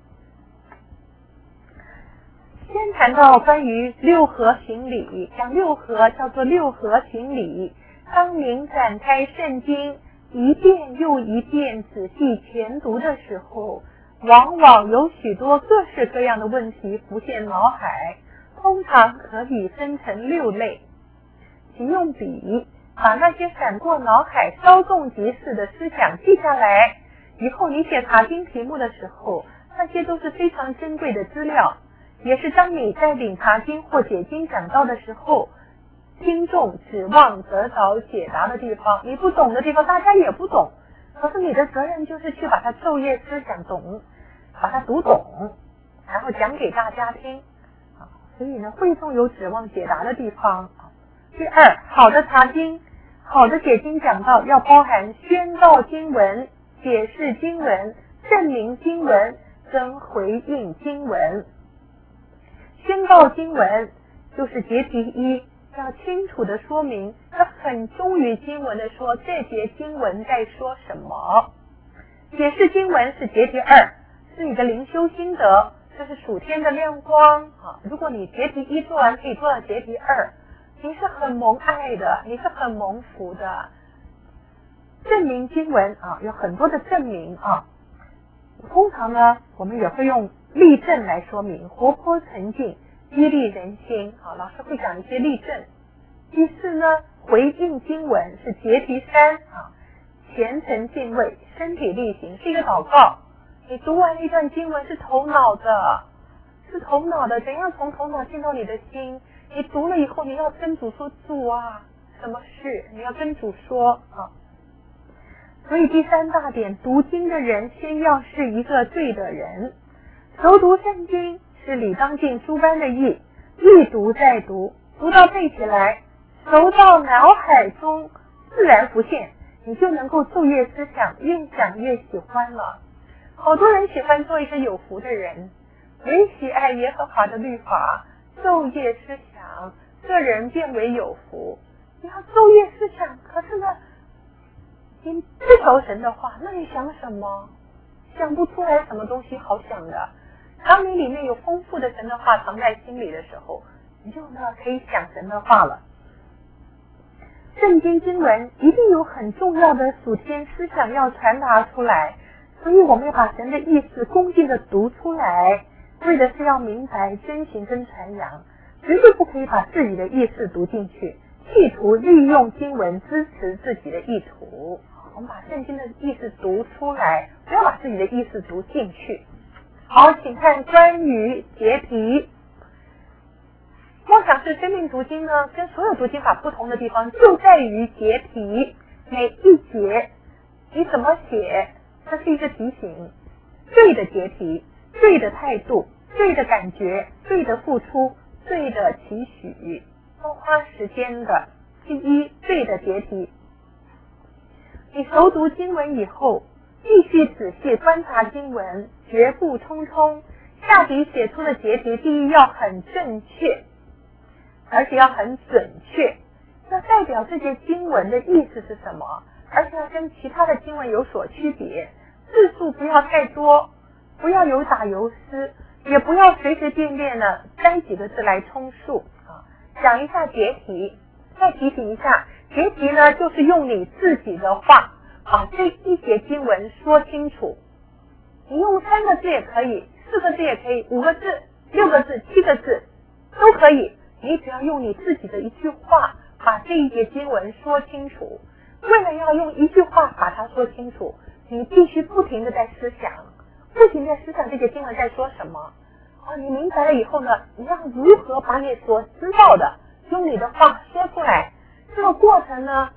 先谈到关于六合行礼，讲六合叫做六合行礼。当您展开圣经一遍又一遍仔细研读的时候，往往有许多各式各样的问题浮现脑海，通常可以分成6类。请用笔把那些闪过脑海稍纵即逝的思想记下来，以后你写查经题目的时候，那些都是非常珍贵的资料，也是当你在领查经或解经讲道的时候，听众指望得到解答的地方。你不懂的地方大家也不懂，可是你的责任就是去把它昼夜思想懂，把它读懂，然后讲给大家听。所以呢，会中有指望解答的地方。第二，好的查经，好的解经讲道要包含宣告经文、解释经文、证明经文跟回应经文。宣告经文就是节题1，要清楚的说明，要很忠于经文的说这节经文在说什么。解释经文是节题2，是你的灵修心得，这是属天的亮光啊。如果你节题1做完，可以做到节题2，你是很蒙爱的，你是很蒙福的。证明经文啊，有很多的证明啊。通常呢，我们也会用例证来说明，活泼沉静，激励人心啊。老师会讲一些例证。第4呢，回应经文是节题3啊，虔诚敬畏，身体力行，是一个祷告。你读完了一段经文是头脑的，怎样从头脑进到你的心？你读了以后，你要跟主说，主啊，什么事？你要跟主说啊。所以第3大点，读经的人先要是一个对的人。熟读圣经是理当尽诸般的义，一读再读，读到背起来，熟到脑海中自然浮现，你就能够昼夜思想，越想越喜欢了。好多人喜欢做一个有福的人，唯喜爱耶和华的律法，昼夜思想，个人变为有福。你要昼夜思想，可是呢，你不熟神的话，那你想什么？想不出来什么东西好想的。当你里面有丰富的神的话藏在心里的时候，你就呢可以想神的话了。圣经经文一定有很重要的属天思想要传达出来，所以我们要把神的意思恭敬的读出来，为的是要明白遵行跟传扬，绝对不可以把自己的意思读进去，企图利用经文支持自己的意图。我们把圣经的意思读出来，不要把自己的意思读进去。好，请看关于节题。梦想式生命读经呢，跟所有读经法不同的地方就在于节题，每一节你怎么写，这是一个提醒。对的节题，对的态度，对的感觉，对的付出，对的期许，都花时间的。第1，对的节题。你熟读经文以后，继续仔细观察经文，绝不匆匆。下笔写出的节题，第1要很正确，而且要很准确，要代表这节经文的意思是什么，而且要跟其他的经文有所区别。字数不要太多，不要有打有失，也不要随随便便的摘几个字来充数啊。讲一下节题，再提醒一下，节题呢就是用你自己的话把这一节经文说清楚。你用3个字也可以，4个字也可以，5个字、6个字、7个字都可以，你只要用你自己的一句话把这一节经文说清楚。为了要用一句话把它说清楚，你必须不停的在思想，不停的思想这节经文在说什么。你明白了以后呢，你要如何把你所知道的用你的话说出来。这个过程呢，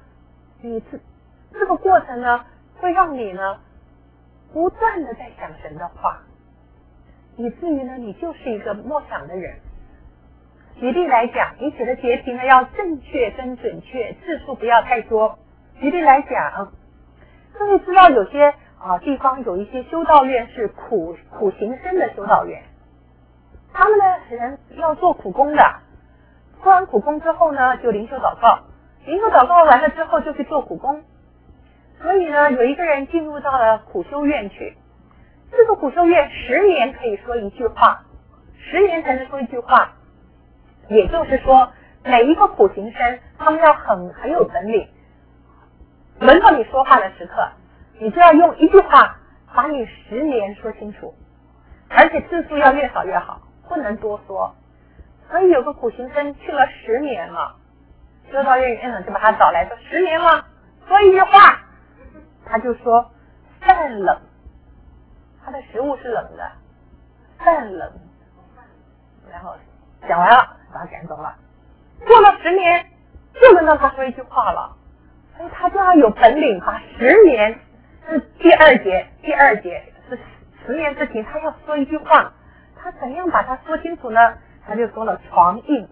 会让你呢不断的在想神的话，以至于呢你就是一个默想的人。 举例来讲，你写的节题呢要正确跟准确，字数不要太多。举例来讲，各位知道有些地方有一些修道院是苦行僧的修道院，他们呢人要做苦工的，做完苦工之后呢就灵修祷告，灵修祷告完了之后就去做苦工。所以呢有一个人进入到了苦修院去，这个苦修院10年可以说一句话，10年才能说一句话。也就是说，每一个苦行僧他们要很有本领，轮到你说话的时刻，你就要用一句话把你10年说清楚，而且字数要越少越好，不能多说。所以有个苦行僧去了10年了，修道院院长就把他找来说10年了，说一句话，他就说饭冷，他的食物是冷的，饭冷，然后讲完了把他赶走了。过了10年又轮到他说一句话了，所以他就要有本领把10年是第二节是10年之前他要说一句话，他怎样把它说清楚呢？他就说了床印，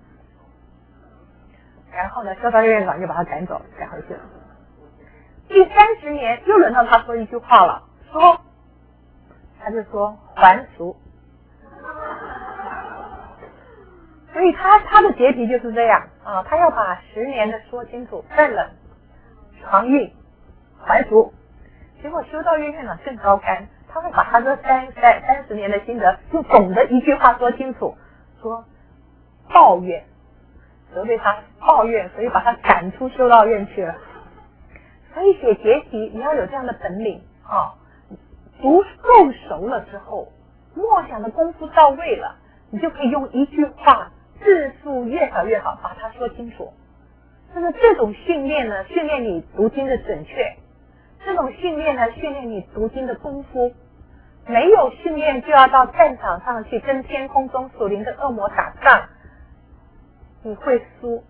然后呢修道院院长就把他赶走赶回去了。第30年又轮到他说一句话了，他就说还俗。所以他的结题就是这样啊，他要把10年的说清楚，饭冷、床印、还俗。结果修道院院长更高干，他会把他这30年的心得用总的一句话说清楚，说抱怨，责备他抱怨，所以把他赶出修道院去了。所以写结题你要有这样的本领啊，读够熟了之后，默想的功夫到位了，你就可以用一句话，字数越少越好，把它说清楚。这种训练呢，训练你读经的准确，这种训练呢，训练你读经的功夫。没有训练就要到战场上去跟天空中属灵的恶魔打仗，你会输。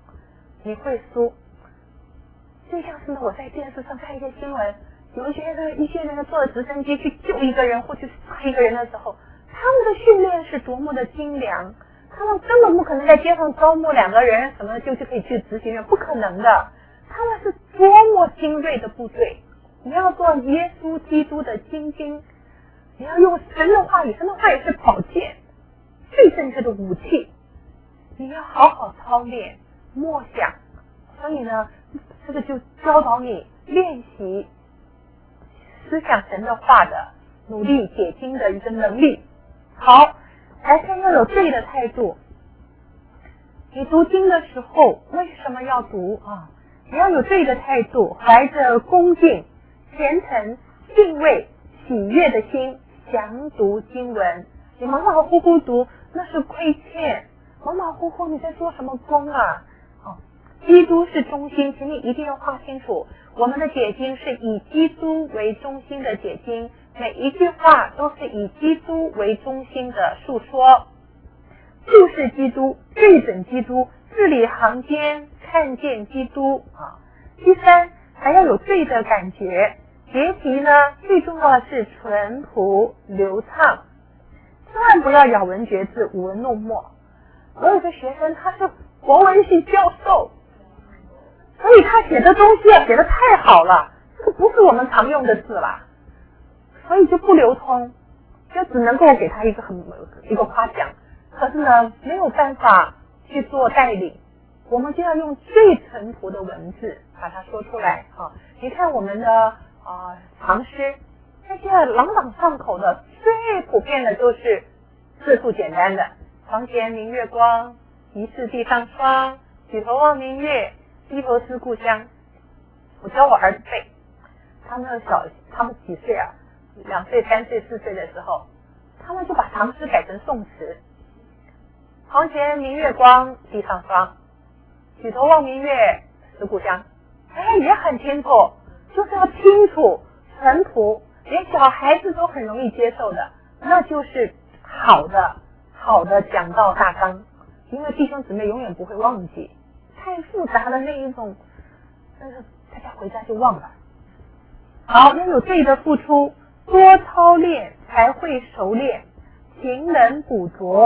就像是呢，我在电视上看一些新闻，有一些人坐着直升机去救一个人或去杀一个人的时候，他们的训练是多么的精良，他们根本不可能在街上招募2个人什么就可以去执行了，不可能的。他们是多么精锐的部队。你要做耶稣基督的精兵，你要用神的话语，神的话语是宝剑，最正确的武器。你要好好操练默想，所以呢这个就教导你练习思想神的话的努力解经的一个能力。好，还是要有对的态度。你读经的时候为什么要读啊？你要有对的态度，怀着恭敬、虔诚、敬畏、喜悦的心详读经文。你马马虎虎读那是亏欠，马马虎虎你在做什么功啊？基督是中心，请你一定要划清楚，我们的解经是以基督为中心的解经，每一句话都是以基督为中心的述说，注视基督，对准基督，字里行间看见基督啊。第3，还要有对的感觉。结题呢，最重要的是淳朴流畅，千万不要咬文嚼字、舞文弄墨。我有个学生，他是国文系教授，所以他写的东西写得太好了，这个不是我们常用的字啦，所以就不流通，就只能够给他一个夸奖，可是呢没有办法去做带领，我们就要用最淳朴的文字把它说出来啊！你看我们的唐诗，那些朗朗上口的，最普遍的都是字数简单的，床前明月光，疑是地上霜，举头望明月，低头思故乡。我教我儿子背，他们几岁啊？2岁、3岁、4岁的时候，他们就把唐诗改成宋词。床前明月光，地上霜，举头望明月，思故乡。也很清楚，就是要清楚、淳朴，连小孩子都很容易接受的，那就是好的讲道大纲。因为弟兄姊妹永远不会忘记，太复杂的那一种，但是大家回家就忘了。好，要有对的付出，多操练才会熟练，勤能补拙，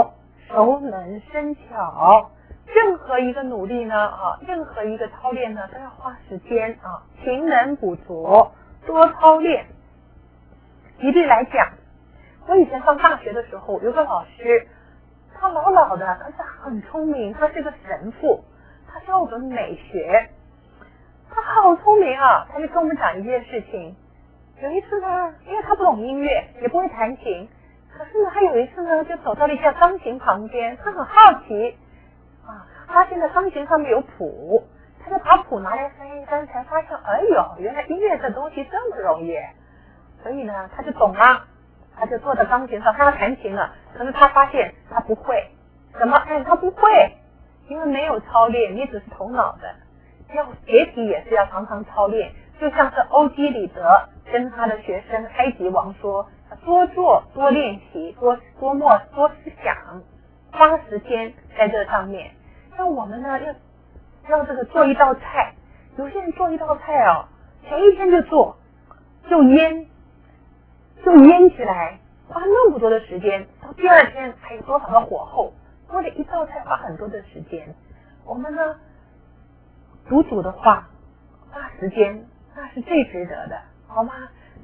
熟能生巧。任何一个努力呢，任何一个操练呢，都要花时间啊，勤能补拙，多操练。举例来讲，我以前上大学的时候，有个老师，他老的，可是很聪明，他是个神父，他教我们美学，他好聪明啊，他就跟我们讲一件事情。有一次呢，因为他不懂音乐，也不会弹琴，可是呢，他有一次呢，就走到了一架钢琴旁边，他很好奇发现了钢琴上面有谱，他就把谱拿来翻一翻，才发现，哎呦，原来音乐这东西这么容易，所以呢，他就懂了，他就坐在钢琴上，他要弹琴了，可是他发现他不会，怎么？他不会，因为没有操练，你只是头脑的，要学习也是要常常操练，就像是欧几里得跟他的学生埃及王说，多做多练习，多默多思想，花时间在这上面。像我们呢，要这个做一道菜，有些人做一道菜前一天就做，就腌起来，花那么多的时间，到第二天还有多少个火候，为了一道菜花很多的时间。我们呢，读主的话，花时间，那是最值得的，好吗？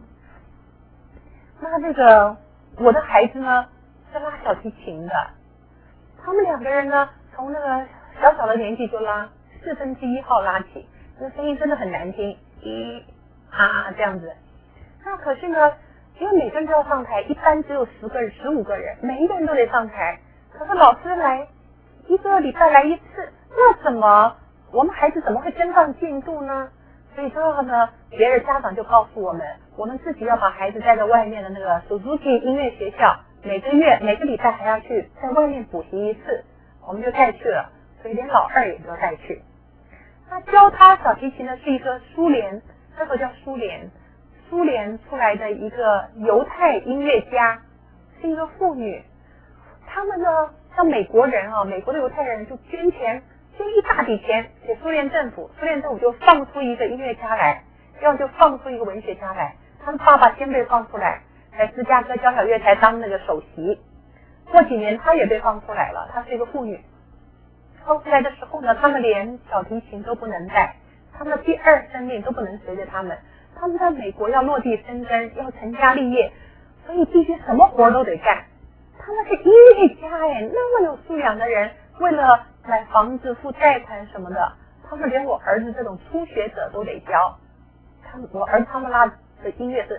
那这个我的孩子呢，是拉小提琴的，他们两个人呢，从那个小的年纪就拉1/4号拉起，那声音真的很难听，这样子。那可是呢，因为每个人都要上台，一般只有10个人、15个人，每一个人都得上台。可是老师来1个礼拜来一次，那我们孩子怎么会跟上进度呢？所以之后呢，别的家长就告诉我们自己要把孩子带到外面的那个 Suzuki 音乐学校，每个礼拜还要去在外面补习一次，我们就带去了。所以连老二也都带去。那教他小提琴的是一个苏联，那个叫苏联出来的一个犹太音乐家，是一个妇女。他们呢，像美国人美国的犹太人就捐一大笔钱给苏联政府就放出一个音乐家来，要就放出一个文学家来。他的爸爸先被放出来，在芝加哥交响乐团当那个首席，过几年他也被放出来了，他是一个妇女。放出来的时候呢，他们连小提琴都不能带，他们的第二生命都不能随着他们在美国要落地生根，要成家立业，所以必须什么活都得干。他们是音乐家那么有素养的人，为了买房子付贷款什么的，他们连我儿子这种初学者都得教。我儿子他们拉的音乐是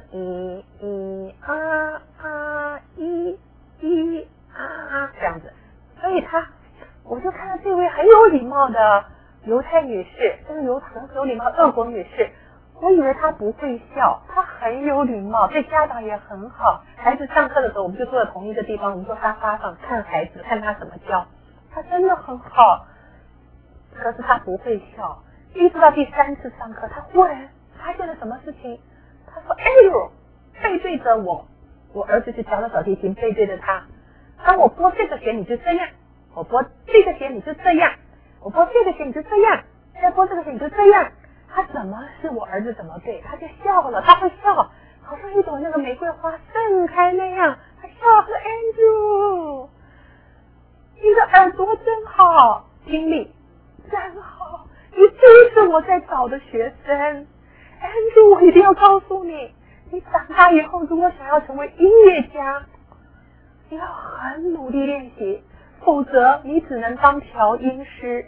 这样子，所以我就看到这位很有礼貌的犹太女士，这个很有礼貌的俄国女士，我以为她不会笑，她很有礼貌，对家长也很好。孩子上课的时候，我们就坐在同一个地方，我们坐沙发上看孩子，看他怎么教，他真的很好。可是他不会笑，一直到第3次上课，他忽然发现了什么事情，他说：“Andrew，背对着我儿子就教了小提琴，背对着他，当我拨这个弦你就这样。”我拨这个弦你就这样，我拨这个弦你就这样，再拨这个弦你就这样。他怎么是我儿子怎么对，他就笑了，他会笑，好像一朵那个玫瑰花盛开那样。他笑说 Andrew， 你的耳朵真好，听力真好，你就是我在找的学生。Andrew， 我一定要告诉你，你长大以后如果想要成为音乐家，你要很努力练习。否则你只能当调音师，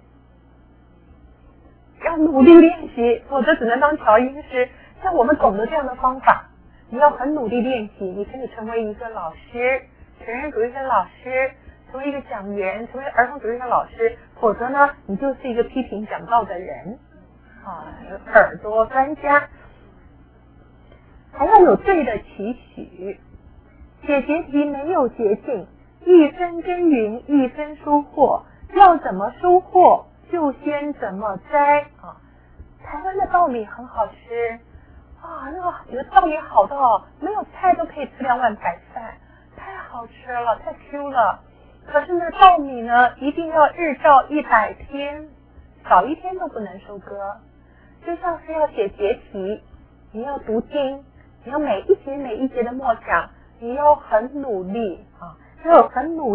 要努力练习，否则只能当调音师。像我们懂得这样的方法，你要很努力练习，你可以成为一个老师，成人主义的老师，成为一个讲员，成为儿童主义的老师。否则呢，你就是一个批评讲道的人耳朵专家。还要有对的期许，解结题没有捷径，一分耕耘一分收获，要怎么收获就先怎么摘台湾的稻米很好吃有的稻米好到没有菜都可以吃2碗白饭，太好吃了，太 Q 了。可是呢，稻米呢一定要日照100天，少一天都不能收割。就像是要写结题，你要读经，你要每一节的默想，你要很努力要很努力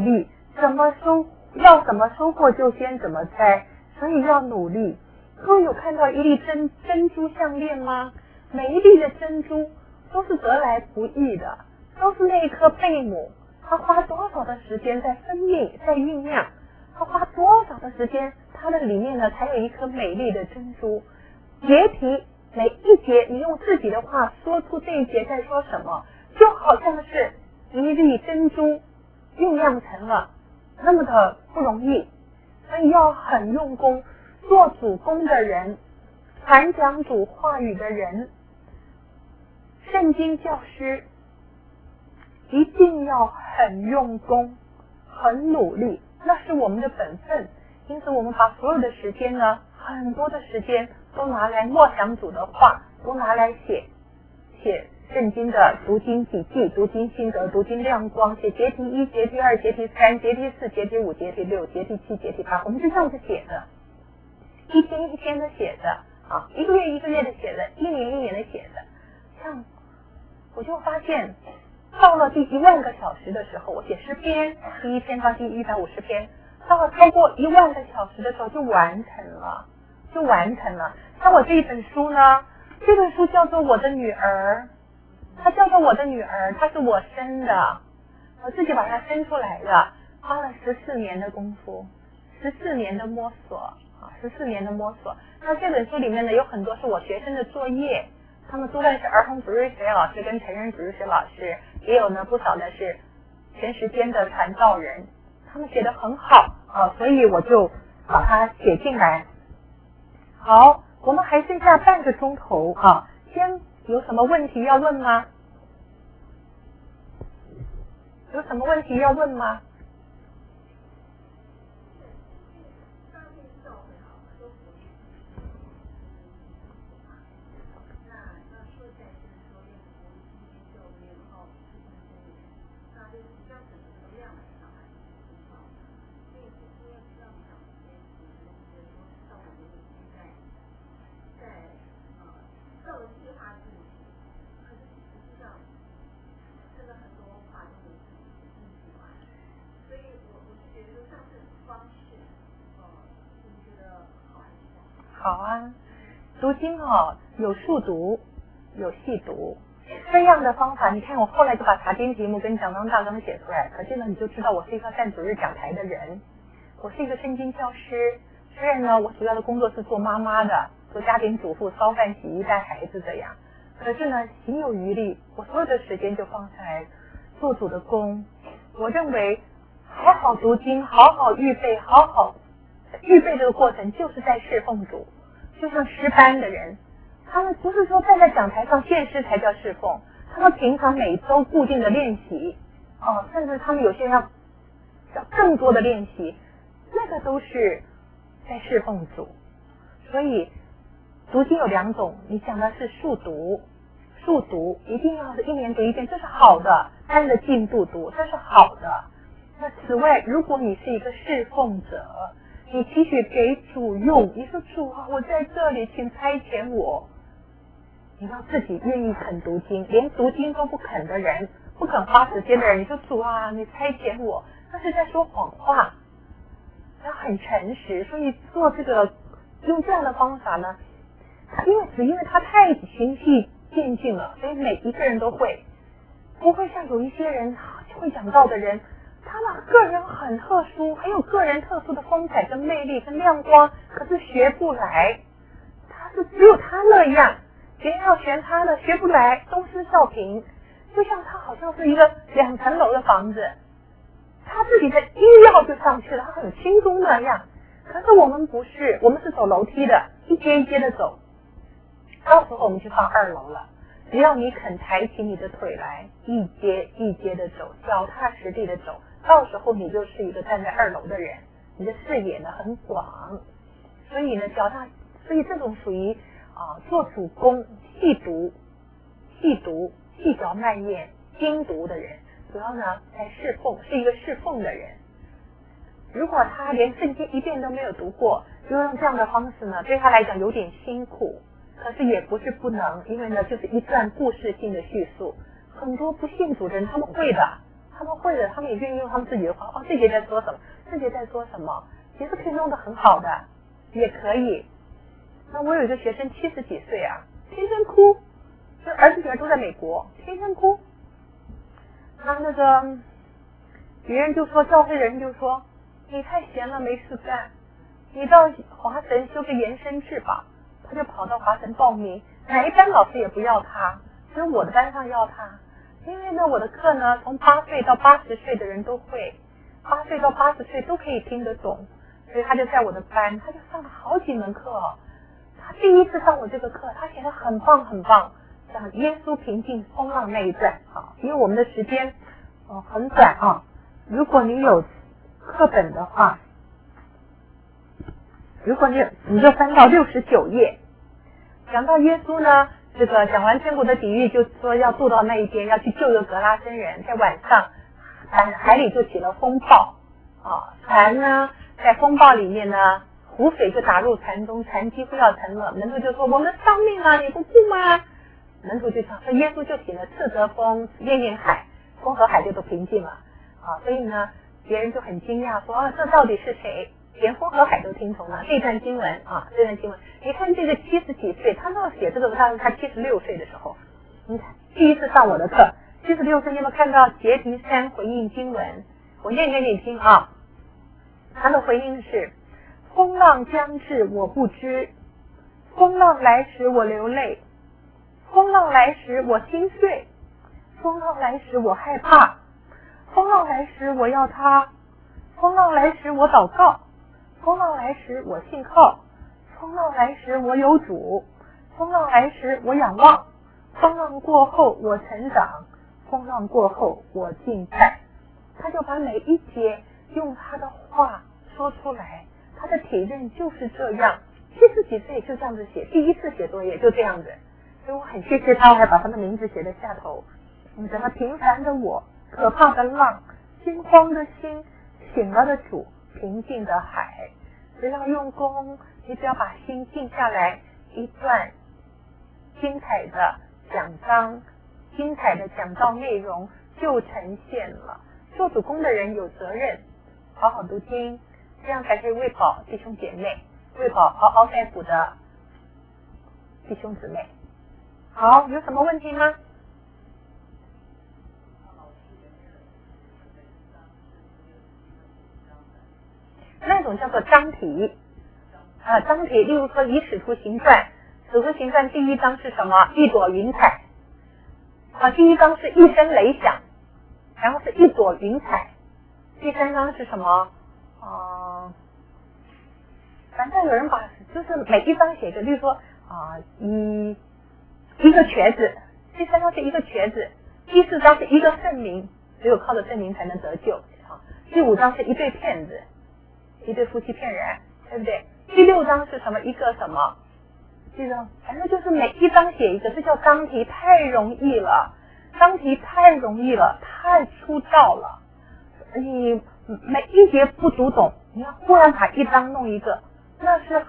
要怎么收获就先怎么栽，所以要努力。各位有看到一粒珍珠项链吗？每一粒的珍珠都是得来不易的，都是那一颗贝母，它花多少的时间在分泌，在酝酿，它花多少的时间，它的里面呢才有一颗美丽的珍珠。节题每一节，你用自己的话说出这一节在说什么，就好像是一粒珍珠酝酿成了，那么的不容易，所以要很用功。做主公的人，传讲主话语的人，圣经教师一定要很用功，很努力，那是我们的本分。因此我们把所有的时间呢，很多的时间都拿来默想主的话，都拿来写圣经的读经笔记、读经心得、读经亮光，写节题1、节题2、节题3、节题4、节题5、节题6、节题7、节题8，我们是这样子写的，一天一天的写的啊，一个月一个月的写的，一年一年的写的。像我就发现到了第10000个小时的时候，我写诗篇，第一篇到第150篇，到了超过10000个小时的时候就完成了。像我这一本书呢，这本书叫做我的女儿，它叫做我的女儿，它是我生的，我自己把它生出来的，花了14年的功夫，14年的摸索。那这本书里面呢，有很多是我学生的作业，他们多半是儿童主日学老师跟成人主日学老师，也有呢不少的是全时间的传道人，他们写得很好啊，所以我就把它写进来。好，我们还剩下半个钟头啊，先有什么问题要问吗？有什么问题要问吗？好啊，读经哦，有速读，有细读，这样的方法，你看我后来就把查经题目跟讲章大纲写出来，可见呢你就知道我是一个干主日讲台的人，我是一个圣经教师，虽然呢我主要的工作是做妈妈的，做家庭主妇，烧饭洗衣带孩子这样，可是呢行有余力，我所有的时间就放下来做主的工。我认为好好读经，好好预备，好好预备这个过程就是在侍奉主。就像诗班的人，他们不是说站在讲台上献诗才叫侍奉，他们平常每周固定的练习甚至他们有些人要更多的练习，那个都是在侍奉主。所以读经有2种，你讲的是速读一定要是1年读1遍，这是好的，按着进度读，这是好的。那此外，如果你是一个侍奉者，你期许给主用，你说主啊，我在这里，请差遣我。你要自己愿意肯读经，连读经都不肯的人，不肯花时间的人，你说主啊，你差遣我，那是在说谎话。要很诚实，所以做这个用这样的方法呢，因为他太循序渐进了，所以每一个人都会，不会像有一些人会讲道的人。他们个人很特殊，很有个人特殊的风采跟魅力跟亮光，可是学不来，他是只有他那样，别人要学他的学不来，东施效颦，就像他好像是一个2层楼的房子，他自己的一跃就上去了，他很轻松那样。可是我们不是，我们是走楼梯的，一阶一阶的走，到时候我们就上2楼了。只要你肯抬起你的腿来，一阶一阶的走，脚踏实地的走，到时候你就是一个站在2楼的人，你的视野呢很广。所以呢，所以这种属于做主攻、细读、细嚼慢咽、精读的人，主要呢在侍奉，是一个侍奉的人。如果他连圣经一遍都没有读过，就用这样的方式呢，对他来讲有点辛苦。可是也不是不能，因为呢就是一段故事性的叙述，很多不信主的人他们会的， 他们会的，他们也愿意用他们自己的话，哦，这节在说什么，这节在说什么，其实可以弄得很好的，也可以。那我有一个学生70几岁啊，天天哭，就儿子女儿都在美国，天天哭。那个别人就说，教会人就说，你太闲了没事干，你到华神修个延伸制吧。他就跑到华神报名，哪一班老师也不要他，只有我的班上要他。因为呢，我的课呢，从8岁到80岁的人都会，8岁到80岁都可以听得懂，所以他就在我的班，他就上了好几门课哦。他第一次上我这个课，他写得很棒很棒，讲耶稣平静风浪那一段啊。因为我们的时间很短啊，如果你有课本的话，如果你就翻到69页，讲到耶稣呢，这个讲完天国的比喻，就说要渡到那一边，要去救一个格拉森人，在晚上海里就起了风暴啊，船呢在风暴里面呢，湖水就打入船中，船几乎要沉了。门徒就说：“我们丧命了，你不顾吗？”门徒就讲说：“耶稣就起了斥责风，念念海，风和海就都平静了啊。”所以呢，别人就很惊讶说：“啊，这到底是谁？连风和海都听从了。”这段经文啊，这段经文，你看这个70几岁，他要写这个，他76岁的时候，你看第一次上我的课，76岁，你有没有看到结题3回应经文？我念给你听啊。他的回应是：风浪将至，我不知；风浪来时，我流泪；风浪来时，我心碎；风浪来时，我害怕；风浪来时，我要他；风浪来时，我祷告；风浪来时，我信靠；风浪来时，我有主；风浪来时，我仰望；风浪过后，我成长；风浪过后，我敬拜。他就把每一节用他的话说出来，他的体认就是这样。70几岁就这样子写，第一次写作业就这样子，所以我很谢谢他，还把他的名字写在下头。讲到平凡的我，可怕的浪，惊慌的心，醒了的主，平静的海。不要用功，你只要把心静下来，一段精彩的讲章，精彩的讲道内容就呈现了。做主公的人有责任好好读经，这样才可以喂饱弟兄姐妹，喂饱嗷嗷待哺的弟兄姊妹。好，有什么问题吗？那种叫做章题啊，章题，例如说以使徒行传，使徒行传第1章是什么？一朵云彩啊，第1章是一声雷响，然后是一朵云彩。第3章是什么？反正有人把就是每一章写着，例如说一个瘸子，第3章是一个瘸子，第4章是一个圣灵，只有靠着圣灵才能得救啊。第5章是一对骗子，一对夫妻骗人，对不对？第6章是什么？一个什么？记得，反正就是每一章写一个，这叫章题，太容易了，章题太容易了，太粗糙了。你每一节不读懂，你要忽然把一章弄一个，那是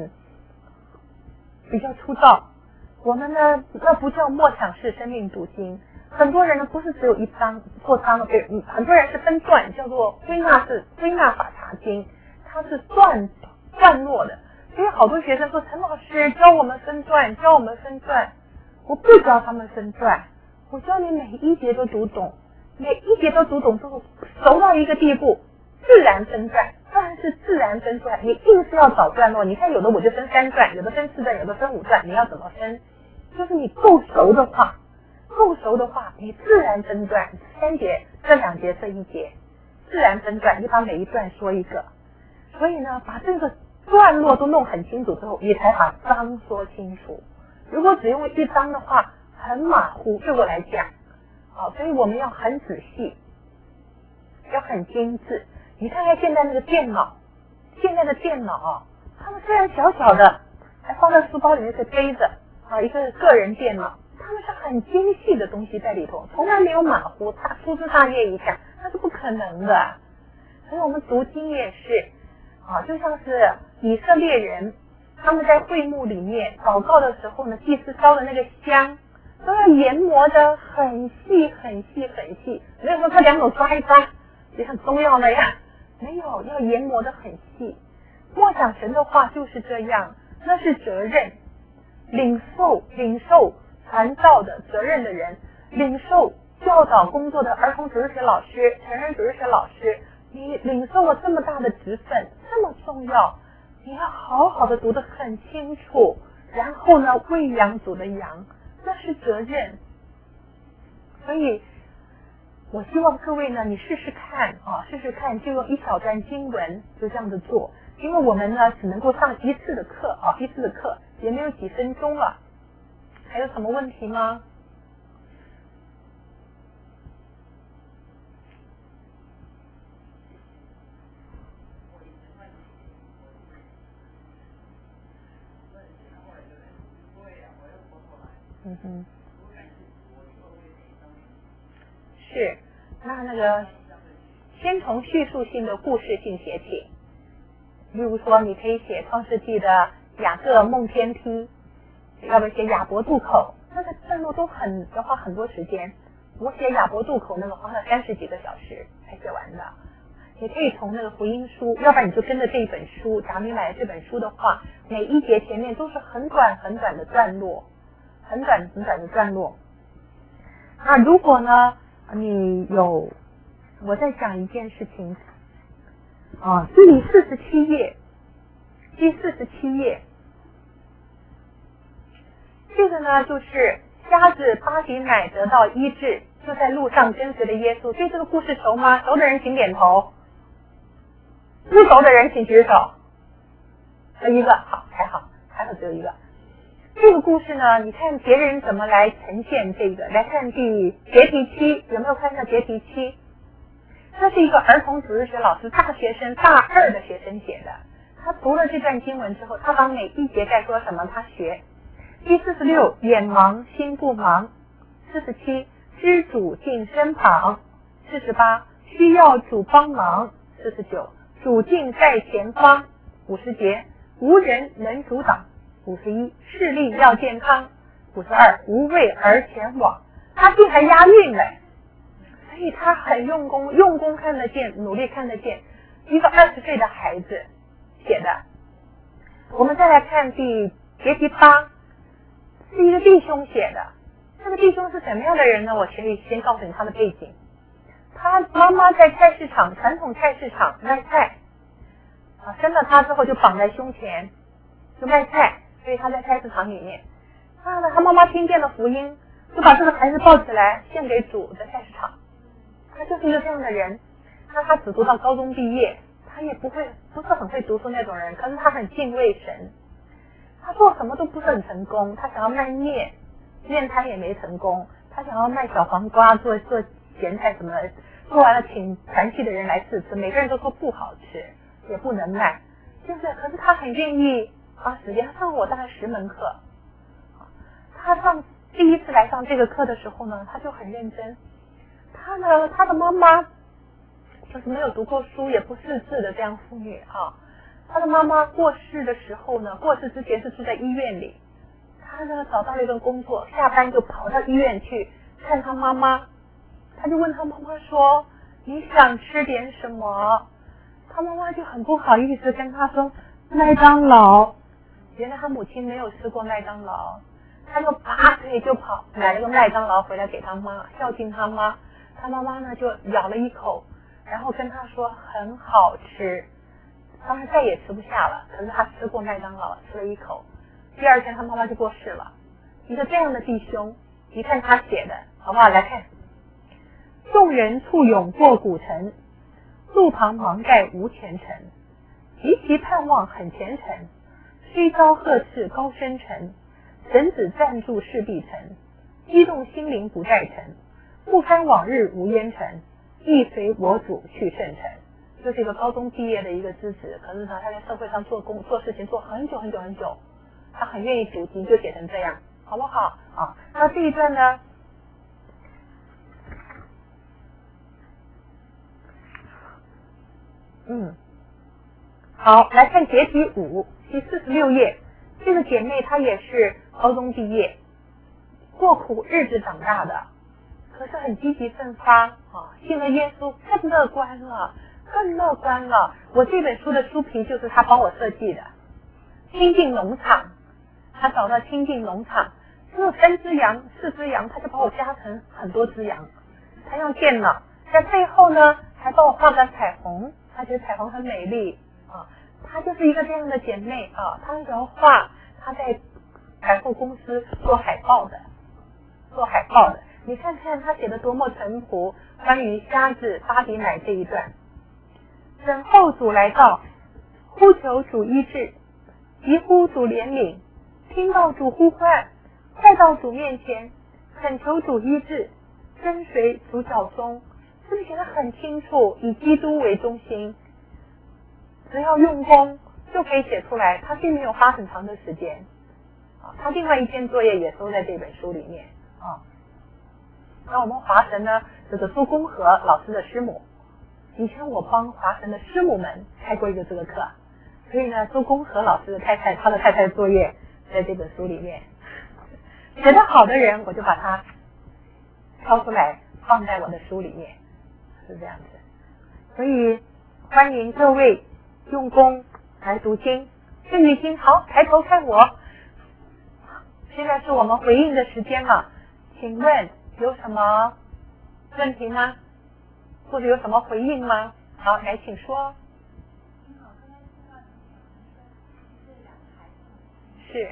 比较粗糙。我们呢，那不叫默想式生命读经。很多人呢，不是只有一章做章的，很多人是分段，叫做归纳法查经，它是段落的。所以好多学生说，陈老师教我们分段，教我们分段。我不教他们分段，我教你每一节都读懂，每一节都读懂之后，熟到一个地步，自然分段，当然是自然分段。你硬是要找段落，你看有的我就分3段，有的分4段，有的分5段，你要怎么分？就是你够熟的话，你自然分段，3节这2节这1节，自然分段，你把每一段说一个。所以呢，把这个段落都弄很清楚之后，你才把章说清楚。如果只用一章的话，很马虎，对我来讲。所以我们要很仔细，要很精致。你看看现在那个电脑，现在的电脑他们虽然小小的，还放在书包里面是背着一个个人电脑，他们是很精细的东西在里头，从来没有马虎，粗枝大叶一下，那是不可能的。所以我们读经也是就像是以色列人他们在会幕里面祷告的时候呢，祭司烧的那个香， 都要研磨的很细很细很细，没有说他两手抓一抓，就像中药那样，没有，要研磨的很细。默想神的话就是这样，那是责任，领受传道的责任的人，领受教导工作的儿童主日学老师、成人主日学老师，你领受了这么大的职分，这么重要，你要好好的读得很清楚，然后呢，喂养主的羊，那是责任。所以我希望各位呢，你试试看，就用一小段经文就这样子做，因为我们呢只能够上一次的课也没有几分钟了。还有什么问题吗？是，那个先从叙述性的故事性写起，例如说你可以写创世纪的雅各梦天梯，要不写亚伯渡口，那个段落都要花很多时间。我写亚伯渡口那个花了30几个小时才写完的。你可以从那个福音书，要不然你就跟着这一本书，假如你买了这本书的话，每一节前面都是很短的段落，很短的段落。那如果呢我在讲一件事情第47页，这个呢就是瞎子巴底乃得到医治，就在路上跟随的耶稣。对这个故事熟吗？熟的人请点头，不熟的人请举手。一个，好，还好只有一个。这个故事呢，你看别人怎么来呈现这个，来看结题7，有没有看到结题7？这是一个儿童主日学老师，大2的学生写的。他读了这段经文之后，他把每一节该说什么他学。第46，眼盲心不盲。47，知主近身旁。48，需要主帮忙。49，主近在前方。50节，无人能阻挡。51，视力要健康。52，无畏而前往。他竟还押韵了，所以他很用功看得见，努力看得见。一个20岁的孩子写的。我们再来看结题8，是一个弟兄写的。这个弟兄是什么样的人呢？我可以先告诉你他的背景。他妈妈在传统菜市场卖菜，生了他之后就绑在胸前，就卖菜，所以他在菜市场里面。他妈妈听见了福音，就把这个孩子抱起来献给主，在菜市场。他就是一个这样的人。他只读到高中毕业，他也不是很会读书那种人，可是他很敬畏神。他做什么都不是很成功，他想要卖面摊也没成功，他想要卖小黄瓜做咸菜什么的，做完了请团契的人来试吃，每个人都说不好吃，也不能卖，可是他很愿意花时间。他上我大概10门课，他第一次来上这个课的时候呢，他就很认真。他的妈妈就是没有读过书也不识字的这样妇女他的妈妈过世的时候呢，过世之前是住在医院里，他呢找到了一份工作，下班就跑到医院去看他妈妈。他就问他妈妈说，你想吃点什么？他妈妈就很不好意思跟他说麦当劳。原来他母亲没有吃过麦当劳，他就拔腿就跑买了个麦当劳回来给他妈，孝敬他妈。他妈妈呢就咬了一口，然后跟他说很好吃。当然再也吃不下了，可是他吃过麦当劳，吃了一口。第二天他妈妈就过世了。一个这样的弟兄，你看他写的好不好？来看，众人簇拥过古城，路旁芒盖无前程，极其盼望很虔诚，虽遭呵斥高深沉，神子暂住事必成，激动心灵不再沉，不堪往日无烟尘，亦随我主去圣城。就是一个高中毕业的一个知识，可是呢他在社会上做事情做很久，他很愿意读经，就写成这样，好不好那这一段呢，好，来看结题5，第46页。这个姐妹她也是高中毕业， 过苦日子长大的，可是很积极奋发啊，信了耶稣更乐观了，更乐观了。我这本书的书皮就是他帮我设计的，亲近农场，他找到亲近农场，只有3只羊4只羊，他就把我加成很多只羊，他用电脑在背后呢还帮我画个彩虹，他觉得彩虹很美丽啊。她就是一个这样的姐妹啊，她很喜欢画，她在百货公司做海报的。你看看她写的多么淳朴，关于瞎子巴比奶这一段。等候主来到，呼求主医治，急呼主怜悯，听到主呼唤，快到主面前，恳求主医治，跟随主脚踪。是不是写得很清楚？以基督为中心，只要用功就可以写出来。他并没有花很长的时间啊。他另外一篇作业也收在这本书里面啊。那我们华神呢，这个苏公和老师的师母，以前我帮华神的师母们开过一个这个课，所以呢，苏公和老师的太太，他的太太的作业在这本书里面。写得好的人，我就把它挑出来放在我的书里面，是这样子。所以欢迎各位用功来读经。郑雨欣，好，抬头看我。现在是我们回应的时间了，请问有什么问题吗？或者有什么回应吗？好，来，请说。是。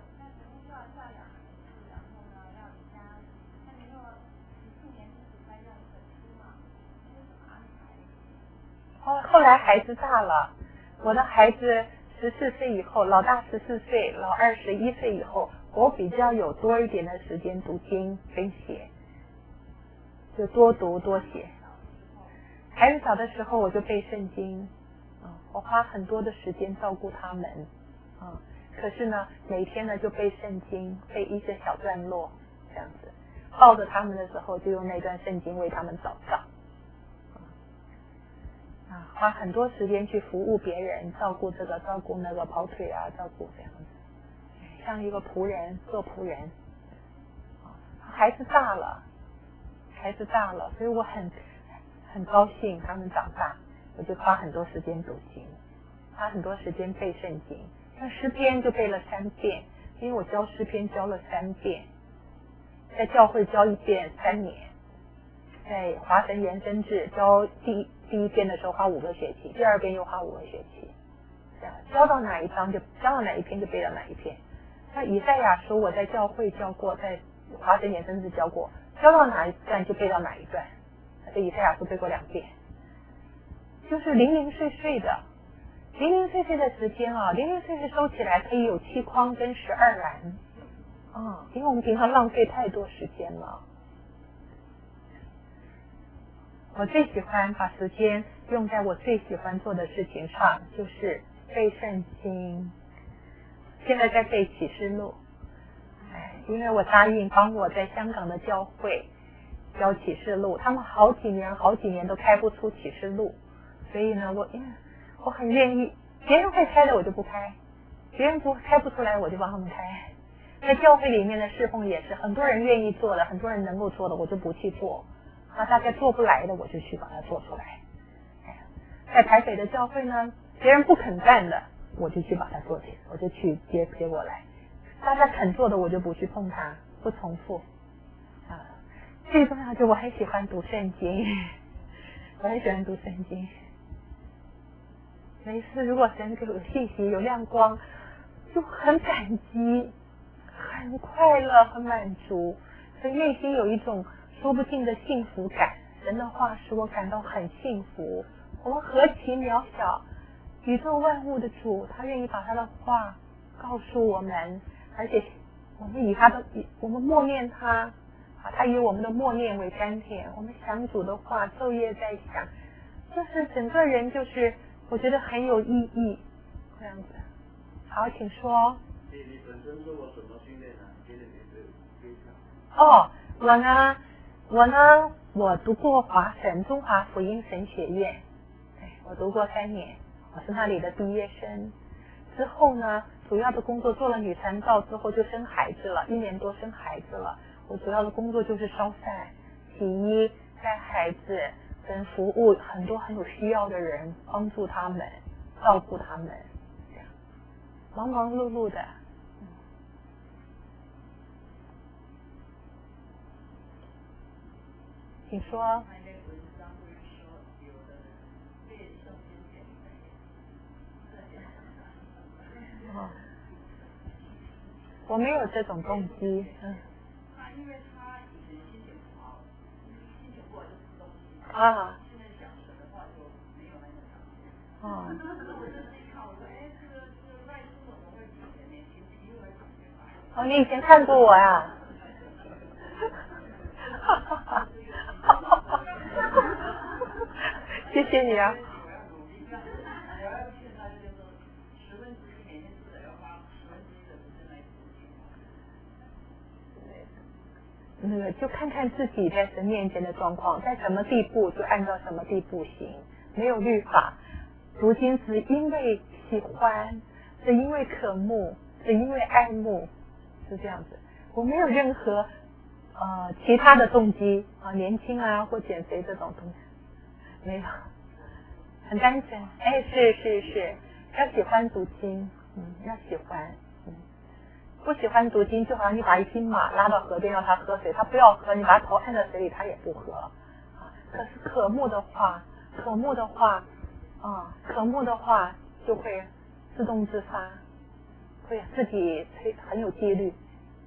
后来孩子大了，我的孩子14岁以后，老大14岁，老二11岁以后，我比较有多一点的时间读经跟写，就多读多写。孩子小的时候我就背圣经，我花很多的时间照顾他们，可是呢，每天呢就背圣经，背一些小段落，这样子，抱着他们的时候就用那段圣经为他们祷告。花很多时间去服务别人，照顾这个照顾那个，跑腿啊，照顾这样子，像一个仆人，做仆人。孩子大了，所以我很高兴他们长大，我就花很多时间读经，花很多时间背圣经。像诗篇就背了3遍，因为我教诗篇教了3遍，在教会教一遍3年，在华神延伸制教第一遍的时候花5个学期，第2遍又花5个学期，这样教到哪一章就教到哪一篇就背到哪一篇。像以赛亚书我在教会教过，在华神延伸制教过，教到哪一段就背到哪一段，这以赛亚书背过2遍，就是零零碎碎的的时间啊，零零碎碎收起来可以有7筐跟12篮因为我们平常浪费太多时间了。我最喜欢把时间用在我最喜欢做的事情上，就是背圣经。现在在背启示录，因为我答应帮我在香港的教会教启示录，他们好几年都开不出启示录，所以呢，我很愿意，别人会开的我就不开，别人开不出来我就帮他们开。在教会里面的侍奉也是，很多人愿意做的，很多人能够做的，我就不去做。大概做不来的我就去把它做出来。在台北的教会呢，别人不肯干的我就去把它做起来，我就去接过来。大家肯做的我就不去碰它，不重复。最重要就我很喜欢读圣经，每一次如果神给我有信息有亮光，就很感激，很快乐，很满足，所以内心有一种说不尽的幸福感。神的话使我感到很幸福。我们何其渺小，宇宙万物的主，他愿意把他的话告诉我们，而且我们默念他，他以我们的默念为甘甜，我们想主的话昼夜在想，就是整个人就是我觉得很有意义这样子。好，请说。 你本身做过什么训练呢？ 我读过中华福音神学院，我读过3年，我是那里的毕业生。之后呢，主要的工作做了女传道之后就生孩子了，1年多生孩子了。 我主要的工作就是烧饭、洗衣、带孩子，跟服务很多很有需要的人，帮助他们，照顾他们，这样忙忙碌碌的。请说。我没有这种动机， 因为他以前心情不好，心情不好就吃东西。 啊。 现在讲神的话就没有那么强。 哦。 我就自己看，我说，这个外出怎么会比以前年轻？因为哦，你以前看过我呀？谢谢你啊。那个就看看自己在神面前的状况，在什么地步就按照什么地步行，没有律法。读经是因为喜欢，是因为渴慕，是因为爱慕，是这样子。我没有任何其他的动机啊，年轻啊或减肥这种东西，没有，很单纯。是，要喜欢读经，要喜欢，不喜欢读经，就好像你把一匹马拉到河边让它喝水，它不要喝，你把头按在水里，它也不喝。可是渴慕的话就会自动自发，会自己很有纪律。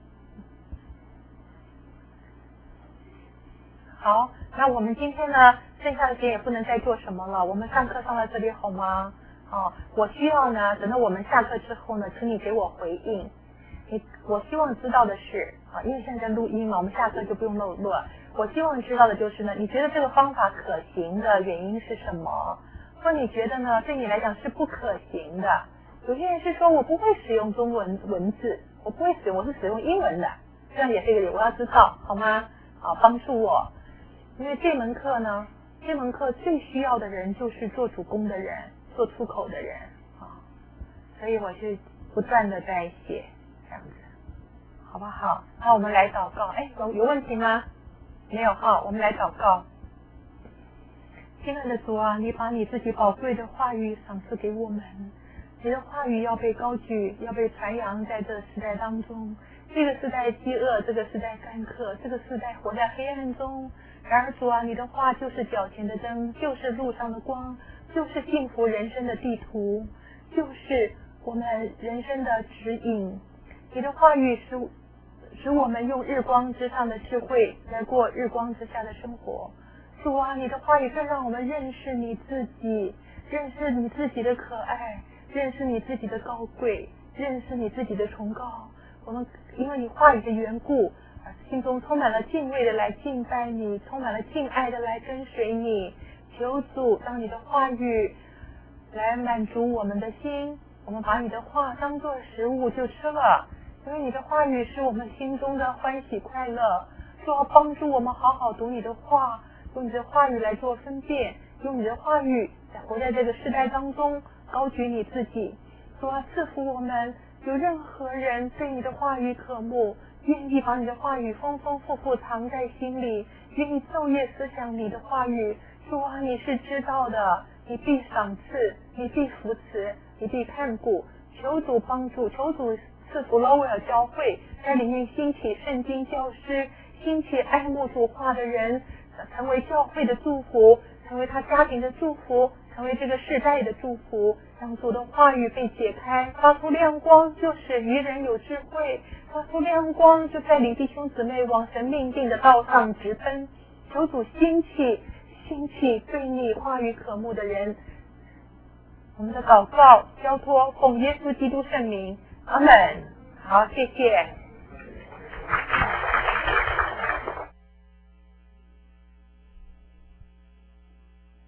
好，那我们今天呢，剩下的时间也不能再做什么了。我们上课上到这里好吗？我需要呢，等到我们下课之后呢，请你给我回应。我希望知道的是因为现在录音嘛，我们下课就不用录了。我希望知道的就是呢，你觉得这个方法可行的原因是什么？或你觉得呢，对你来讲是不可行的？有些人是说我不会使用中文文字，我不会使用，我是使用英文的，这样也是一个理由，我要知道好吗？帮助我，因为这门课最需要的人就是做主攻的人，做出口的人所以我是不断的在写。这样子好不好？那我们来祷告。有问题吗？没有我们来祷告。亲爱的主啊，你把你自己宝贵的话语赏赐给我们，你的话语要被高举，要被传扬在这时代当中。这个时代饥饿，这个时代干渴，这个时代活在黑暗中。然而主啊，你的话就是脚前的灯，就是路上的光，就是幸福人生的地图，就是我们人生的指引。你的话语使我们用日光之上的智慧来过日光之下的生活。主啊，你的话语更让我们认识你自己，认识你自己的可爱，认识你自己的高贵，认识你自己的崇高。我们因为你话语的缘故，心中充满了敬畏的来敬拜你，充满了敬爱的来跟随你。求主让你的话语来满足我们的心，我们把你的话当作食物就吃了，因为你的话语是我们心中的欢喜快乐。说要帮助我们好好读你的话，用你的话语来做分辨，用你的话语在活在这个时代当中高举你自己。说要赐福我们，有任何人对你的话语渴慕，愿意把你的话语丰丰富富藏在心里，愿意昼夜思想你的话语。说啊，你是知道的，你必赏赐，你必扶持，你必看顾。求主帮助，求主赐福罗威尔教会，在里面兴起圣经教师，兴起爱慕主话的人，成为教会的祝福，成为他家庭的祝福，成为这个世代的祝福。让主的话语被解开，发出亮光，就使愚人有智慧；发出亮光，就带领弟兄姊妹往神命定的道上直奔。求主兴起对你话语渴慕的人。我们的祷告交托奉耶稣基督圣名，阿们。好，谢谢。